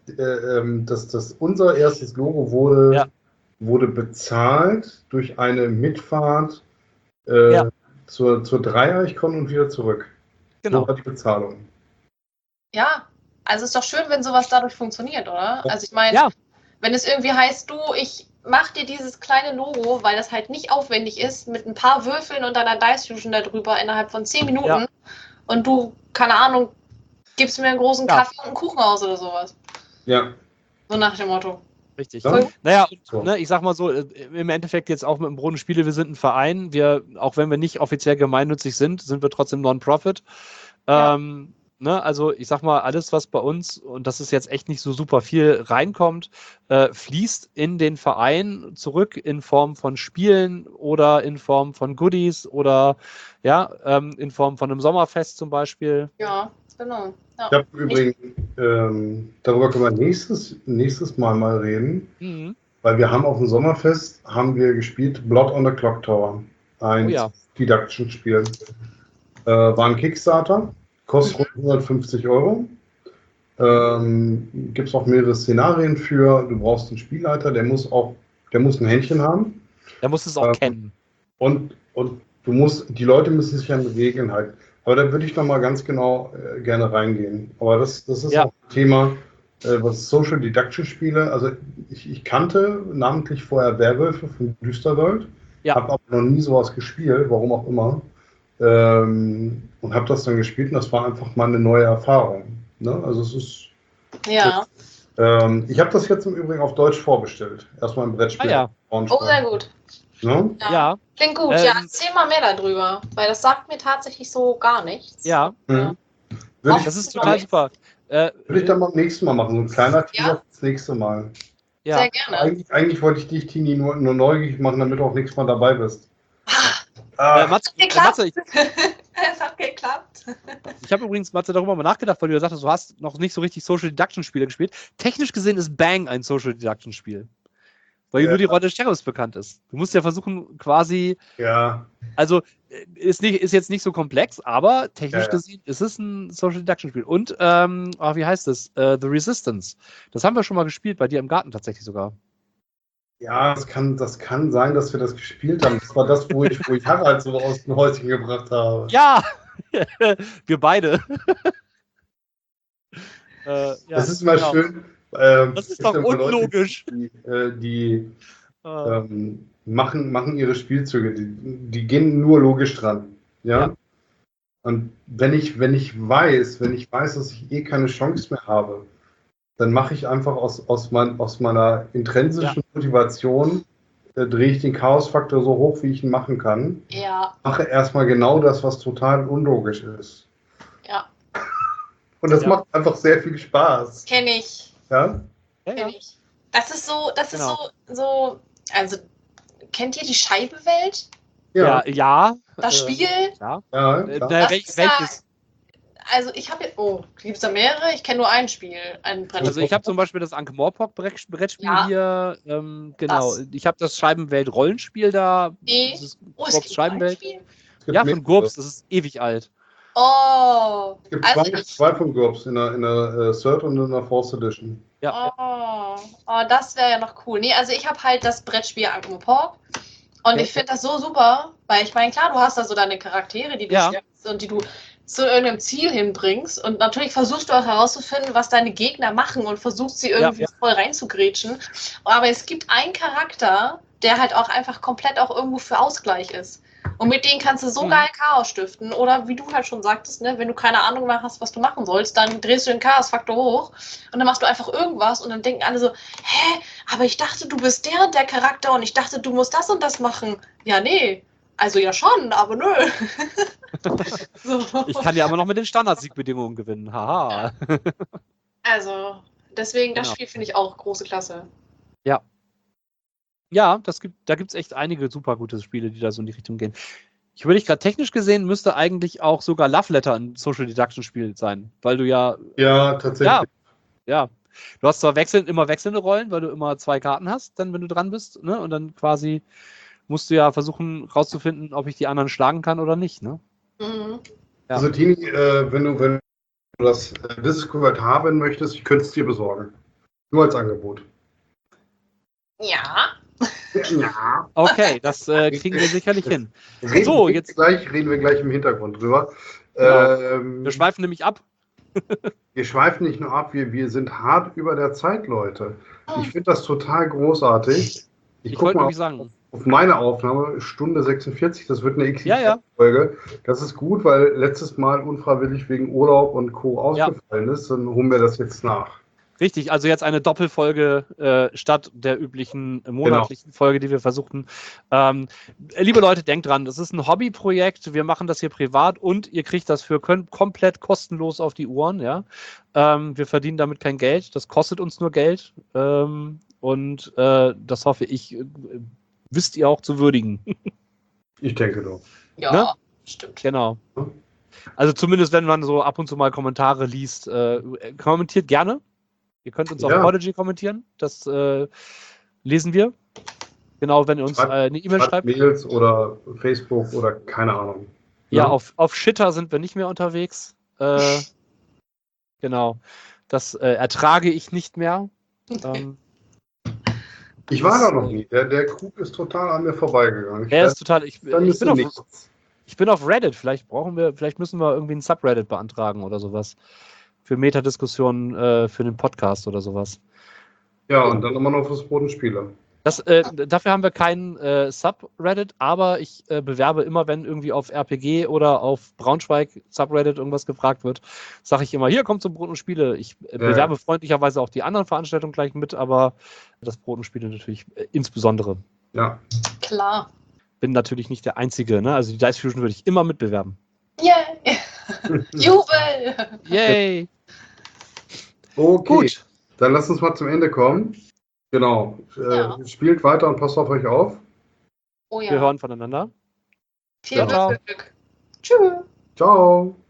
Unser erstes Logo wurde bezahlt durch eine Mitfahrt zur Dreieichkon und wieder zurück.
Genau.
So war die Bezahlung.
Ja, also ist doch schön, wenn sowas dadurch funktioniert, oder? Also ich meine, wenn es irgendwie heißt, ich mach dir dieses kleine Logo, weil das halt nicht aufwendig ist, mit ein paar Würfeln und deiner Dice Fusion darüber innerhalb von 10 Minuten und du, keine Ahnung, gibst mir einen großen Kaffee und einen Kuchen aus oder sowas.
Ja.
So nach dem Motto.
Richtig. Naja, ich sag mal so, im Endeffekt jetzt auch mit dem Brot und Spiele, wir sind ein Verein, auch wenn wir nicht offiziell gemeinnützig sind wir trotzdem Non-Profit. Also ich sag mal, alles, was bei uns, und das ist jetzt echt nicht so super viel, reinkommt, fließt in den Verein zurück in Form von Spielen oder in Form von Goodies oder in Form von einem Sommerfest zum Beispiel.
Ja, genau. Ja.
Ich habe übrigens, darüber können wir nächstes Mal reden, weil wir haben auf dem Sommerfest gespielt Blood on the Clock Tower, ein Deduction-Spiel. War ein Kickstarter. Kostet 150 €. Gibt es auch mehrere Szenarien für. Du brauchst einen Spielleiter, der muss ein Händchen haben.
Der muss es auch kennen.
Und die Leute müssen sich an Regeln halten. Aber da würde ich noch mal ganz genau gerne reingehen. Aber das ist auch ein Thema, was Social Deduction Spiele. Also ich kannte namentlich vorher Werwölfe von Düsterwelt. Habe aber noch nie sowas gespielt, warum auch immer. Und habe das dann gespielt und das war einfach mal eine neue Erfahrung. Ne? Also es ist.
Ja.
Ich habe das jetzt im Übrigen auf Deutsch vorbestellt. Erstmal ein Brettspiel.
Oh, sehr gut.
Ne?
Ja. Klingt gut. Erzähl mal mehr darüber, weil das sagt mir tatsächlich so gar nichts.
Ja. Das ist total super.
Würde ich dann beim nächsten Mal machen. So ein kleiner Teaser das nächste Mal.
Ja. Sehr gerne.
Eigentlich wollte ich dich, Tini, nur neugierig machen, damit du auch nächstes Mal dabei bist.
Matze,
es hat geklappt.
Ich habe übrigens, Matze, darüber mal nachgedacht, weil du sagtest, du hast noch nicht so richtig Social Deduction Spiele gespielt. Technisch gesehen ist Bang ein Social Deduction Spiel. Weil nur die Rolle des Sheriffs bekannt ist. Du musst ja versuchen, quasi.
Ja.
Also, ist jetzt nicht so komplex, aber technisch gesehen ist es ein Social Deduction Spiel. Und, wie heißt es? The Resistance. Das haben wir schon mal gespielt, bei dir im Garten tatsächlich sogar.
Ja, das kann sein, dass wir das gespielt haben. Das war das, wo ich Harald so aus dem Häuschen gebracht habe.
Ja, wir beide.
Das ist immer schön.
Das ist doch unlogisch.
Leute, die machen ihre Spielzüge, die gehen nur logisch dran. Ja? Und wenn ich weiß, dass ich keine Chance mehr habe, dann mache ich einfach aus meiner intrinsischen Motivation, drehe ich den Chaosfaktor so hoch, wie ich ihn machen kann.
Ja.
Mache erstmal genau das, was total unlogisch ist.
Ja.
Und das macht einfach sehr viel Spaß.
Kenn ich.
Ja?
Kenn ich. Das ist so, also, kennt ihr die Scheibewelt?
Ja.
Das Spiel?
Ja.
Welches?
Also ich habe gibt es da mehrere? Ich kenne nur ein Spiel, ein Brettspiel.
Also ich habe zum Beispiel das Ankh-Morpork-Brettspiel hier, genau.
Das.
Ich habe das Scheibenwelt-Rollenspiel da.
Es gibt
Scheibenwelt.
ein Spiel?
Ja, von GURPS, das ist ewig alt.
Oh.
Es gibt zwei von GURPS, in der Third und in der Fourth Edition.
Ja.
Oh, das wäre ja noch cool. Nee, also ich habe halt das Brettspiel Ankh-Morpork und ich finde das so super, weil ich meine, klar, du hast da so deine Charaktere, die du stärkst und die du zu irgendeinem Ziel hinbringst und natürlich versuchst du auch herauszufinden, was deine Gegner machen und versuchst sie irgendwie voll reinzugrätschen. Aber es gibt einen Charakter, der halt auch einfach komplett auch irgendwo für Ausgleich ist. Und mit denen kannst du so geil Chaos stiften. Oder wie du halt schon sagtest, ne, wenn du keine Ahnung mehr hast, was du machen sollst, dann drehst du den Chaosfaktor hoch und dann machst du einfach irgendwas und dann denken alle so, hä, aber ich dachte, du bist der und der Charakter und ich dachte, du musst das und das machen. Ja, nee. Also ja schon, aber nö.
So. Ich kann ja aber noch mit den Standardsiegbedingungen gewinnen. Haha.
Also, deswegen, das Spiel finde ich auch große Klasse.
Ja. Ja, da gibt es echt einige super gute Spiele, die da so in die Richtung gehen. Ich überlege gerade, technisch gesehen müsste eigentlich auch sogar Love Letter ein Social Deduction Spiel sein, weil du ja...
Ja, tatsächlich.
Ja. Du hast zwar immer wechselnde Rollen, weil du immer 2 Karten hast, dann wenn du dran bist, ne? Und dann quasi musst du ja versuchen rauszufinden, ob ich die anderen schlagen kann oder nicht, ne?
Mhm.
Ja. Also Tini, wenn du das Discord haben möchtest, ich könnte es dir besorgen. Nur als Angebot.
Ja.
Ja.
Okay, das kriegen wir sicherlich hin.
Reden wir gleich im Hintergrund drüber.
Genau. Wir schweifen nämlich ab.
Wir schweifen nicht nur ab, wir sind hart über der Zeit, Leute. Ich finde das total großartig. Ich gucke mal auf meine Aufnahme, Stunde 46, das wird eine XXL-Folge. Das ist gut, weil letztes Mal unfreiwillig wegen Urlaub und Co. ausgefallen ist. Dann holen wir das jetzt nach.
Richtig, also jetzt eine Doppelfolge statt der üblichen monatlichen Folge, die wir versuchten. Liebe Leute, denkt dran, das ist ein Hobbyprojekt. Wir machen das hier privat und ihr kriegt das für komplett kostenlos auf die Ohren. Ja? Wir verdienen damit kein Geld. Das kostet uns nur Geld. Und das hoffe ich, wisst ihr auch zu würdigen.
Ich denke doch.
Ja,
ne?
Stimmt.
Genau. Also zumindest, wenn man so ab und zu mal Kommentare liest, kommentiert gerne. Ihr könnt uns auf Podigy kommentieren, das lesen wir. Genau, wenn ihr uns eine E-Mail schreibt.
Mails oder Facebook oder keine Ahnung.
Ja, auf Shitter sind wir nicht mehr unterwegs. Genau, das ertrage ich nicht mehr.
Ich war da noch nie. Der Krug ist total an mir vorbeigegangen.
Ich bin auf Reddit. Vielleicht müssen wir irgendwie ein Subreddit beantragen oder sowas. Für Metadiskussionen für den Podcast oder sowas.
Ja, und dann immer noch fürs Bodenspieler.
Dafür haben wir keinen Subreddit, aber ich bewerbe immer, wenn irgendwie auf RPG oder auf Braunschweig Subreddit irgendwas gefragt wird, sage ich immer, hier kommt zum Brot und Spiele. Ich bewerbe freundlicherweise auch die anderen Veranstaltungen gleich mit, aber das Brot und Spiele natürlich insbesondere.
Ja.
Klar.
Bin natürlich nicht der Einzige, ne? Also die Dice Fusion würde ich immer mitbewerben.
Yay! Jubel!
Yay!
Okay, gut. Dann lasst uns mal zum Ende kommen. Genau. Spielt weiter und passt auf euch auf.
Oh ja.
Wir hören voneinander.
Viel Glück. Tschüss.
Ciao.